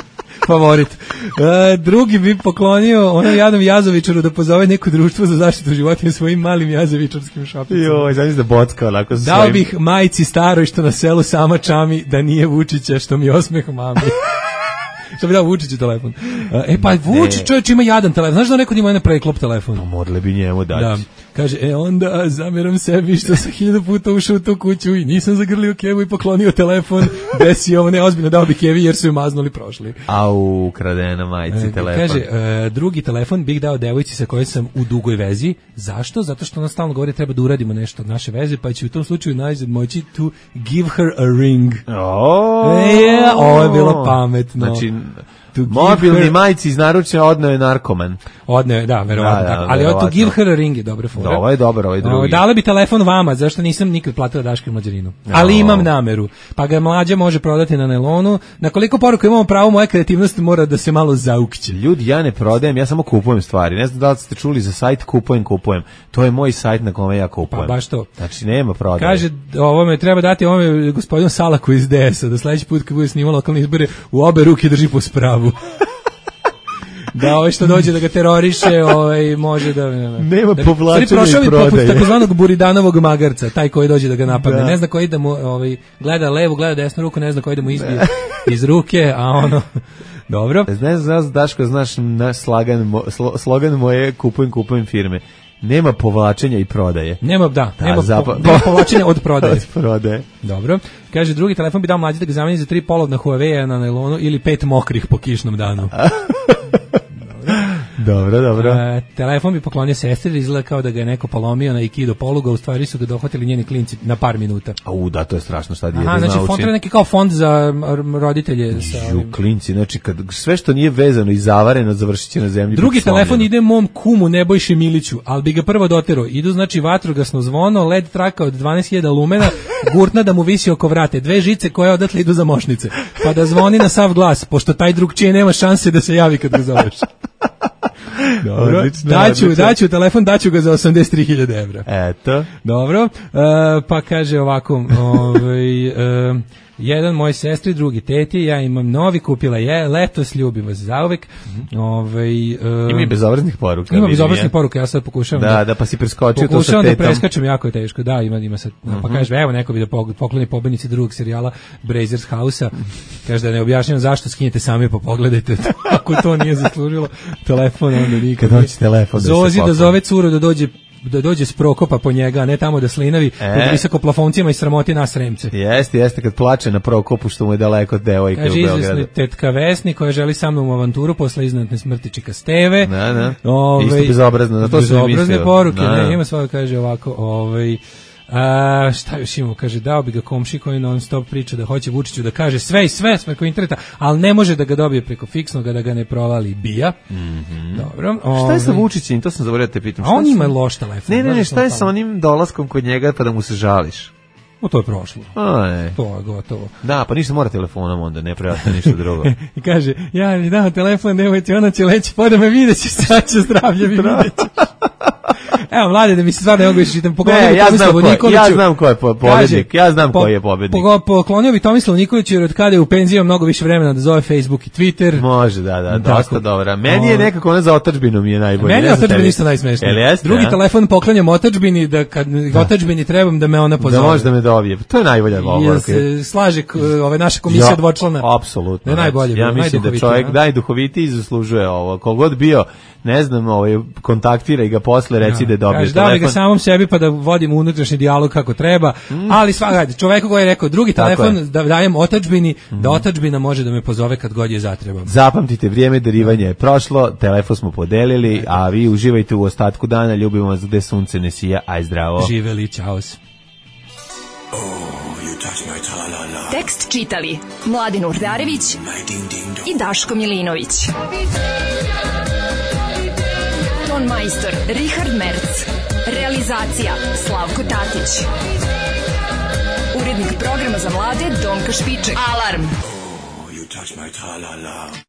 favorit. Uh, drugi bi poklonio onom jadnom jazovičaru da pozove neko društvo za zaštitu životinja svojim malim jazovičarskim šapicama. Joj, znači da bocka onako sa Dao svojim... bih majci staroj što na selu sama čami da nije Vučića što mi osmeh mami. Što bi dao Vučiću telefon. E pa Vučić čovječ ima jadan telefon. Znaš da neko ima jedan preklop telefon? No, morali bi njemu dati. Da. Kaže, e onda zameram sebi što sam hiljadu puta ušao u tu kuću i nisam zagrlio kevu i poklonio telefon. Desi ovo, ne, ozbiljno dao bi kevi jer su ju maznuli prošli. Au, kradena majici e, telefon. Kaže, e, drugi telefon bih dao devojci sa kojoj sam u dugoj vezi. Zašto? Zato što ona stalno govori treba da uradimo nešto od naše veze, pa će u tom slučaju najzad moći to give her a ring. Oh, e, ovo je bilo pametno. Znači, mobilni her... majici iz naručja odneo je narkoman. Odneo je, da, verovatno. Da, da, ali ovo to give her a ring je dobra fora. Da, ovo je dobro, ovo je drugi. Dala bi telefon vama, zašto nisam nikad platila Daška i Mlađarinu. Ali oh. imam nameru. Pa ga Mlađa može prodati na nelonu. Na koliko poruka imamo pravo, moja kreativnost mora da se malo zaukće. Ljudi, ja ne prodajem, ja samo kupujem stvari. Ne znam da li ste čuli za sajt kupujem, kupujem. To je moj sajt na kome ja kupujem. Pa baš to. Znači, nema prodaje. Kaže, ovo me treba dati ovome gospodinu Salaku iz D S-a, da sledeći put kad bude snimao lokalne izbore, u obe ruke drži po spravu. Da ovaj što dođe da ga teroriše, ovaj može da ne, nema da, povlačenja i prodaje. Poput takozvanog Buridanovog magarca, taj koji dođe da ga napadne. Da. Ne zna koji da mu ovaj gleda levu, gleda desnu ruku, ne zna koji da mu izbije iz ruke, a ono dobro. Ne znam, Daško, znaš naš slogan, mo, slo, slogan moje kupujem, kupujem firme. Nema povlačenja i prodaje. Nema, da, da nema, zapa... po, nema povlačenja od prodaje. Od prodaje. Dobro. Kaže, drugi telefon bi dao Mlađi da ga zameni za tri polovna Huawei na nailonu ili pet mokrih po kišnom danu. Dobro, dobro. E, telefon bi poklonio sestri, izgleda kao da ga je neko polomio na Aikido poluga, u stvari su ga dohvatili njeni klinci na par minuta. Au, da, to je strašno šta dijete nauči. Aha, znači fond je neki kao fond za roditelje. Sa Ju, klinci, znači kad sve što nije vezano i zavareno završit će na zemlji. Drugi telefon ide mom kumu Nebojši Miliću, ali bi ga prvo dotero. Idu znači vatrogasno zvono, led traka od dvanaest hiljada lumena, gurtna da mu visi oko vrate, dve žice koje odatle idu za mošnice, pa da zvoni na sav glas, pošto taj drugčije nema šanse da se javi kad ga zoveš. Dobro, odlično, daću, odlično. daću telefon, daću ga za osamdeset tri hiljade evra. Eto. Dobro, uh, pa kaže ovako, ovaj, uh, jedan moj sestri, drugi teti, ja imam novi, kupila je, letos ljubim vas zauvek. Mm-hmm. Ovaj, uh, ima i bezobraznih poruka. Ima bezobraznih poruka, ja sad pokušavam da, da, da pa si preskočio to sa tetom. Pokušavam da preskačem, jako je teško, da, ima, ima sad, mm-hmm. pa kaže, evo neko bi da pokloni pobednici drugog serijala Brazers House-a, kaže da ne objašnjam zašto, skinjete sami pa pogledajte, ako to nije zaslužilo telefon, onda nikad. Kad hoće telefon da Zozi da zove curu da dođe da dođe s Prokopa po njega, a ne tamo da slinavi e. pod visoko plafoncima i sramoti nas Sremce. Jeste, jeste kad plače na Prokopu što mu je daleko od devojke u Beogradu. Kaže izvesni tetka Vesni koja želi sa mnom u avanturu posle iznenadne smrti čika Steve. Da, da. Ove, isto bezobrazno, na to sam mislio. Bezobrazne poruke, da, ne, ima svoje, kaže ovako, ovaj a, šta još imamo, kaže, dao bi ga komši koji non stop priča da hoće Vučiću da kaže sve i sve preko interneta, ali ne može da ga dobije preko fiksnog, da ga ne provali bija. Mm-hmm. Dobro. Šta je sa Vučićem? To sam zaboravio da te pitam. A on ima loš telefon. Ne, ne, ne, šta je sa onim dolaskom kod njega pa da mu se žališ? O, to je prošlo. Aj. To je gotovo. Da, pa ništa mora telefonom onda, ne prijatno ništa drugo. I kaže, ja mi dao telefon, nemojte, ona će leći, pa da me videći, sad će zdravlje mi videći. Evo, mlade, da mi se stvarno ne mogu više čitam. Ne, ja znam, ko, ja znam ko je pobednik, ja znam ko je pobednik. Po, poklonio bi Tomislavu Nikoliću jer od kada je u penziji mnogo više vremena da zove Facebook i Twitter. Može, da, da, dosta tako, dobra. Meni je nekako ona za otadžbinu mi je najbolje. Meni je otadžbina ništa najsmešnije. Drugi ja? telefon poklanjam otadžbini, da kad da. otadžbini trebam da me ona pozove. Da može da me dobije. To je najbolja poruka. Se slaže ove naša komisija ja, dvočlana. Apsolutno. Ne najbolje. Ja mislim da čovjek najduhovitiji zaslužuje ovo. Kogod bio, ne znam, ovaj kontaktira i ga posle reci da dobije telefon. Da ga samom sebi pa da vodimo unutrašnji dijalog kako treba, mm. ali svakako čoveku koji je rekao drugi telefon da dajem otadžbini, mm. da otadžbina može da me pozove kad god je zatrebam. Zapamtite, vrijeme darivanja je prošlo, telefon smo podelili, a vi uživajte u ostatku dana, ljubimo vas gde sunce ne sija, aj zdravo. Živeli, čao. Tekst čitali Mladin Urdarević i Daško Milinović. Ton majstor Richard Merc. Realizacija Slavko Tatić. Urednik programa za mlade Donka Špiček. Alarm! Oh, you touch my tra-la-la.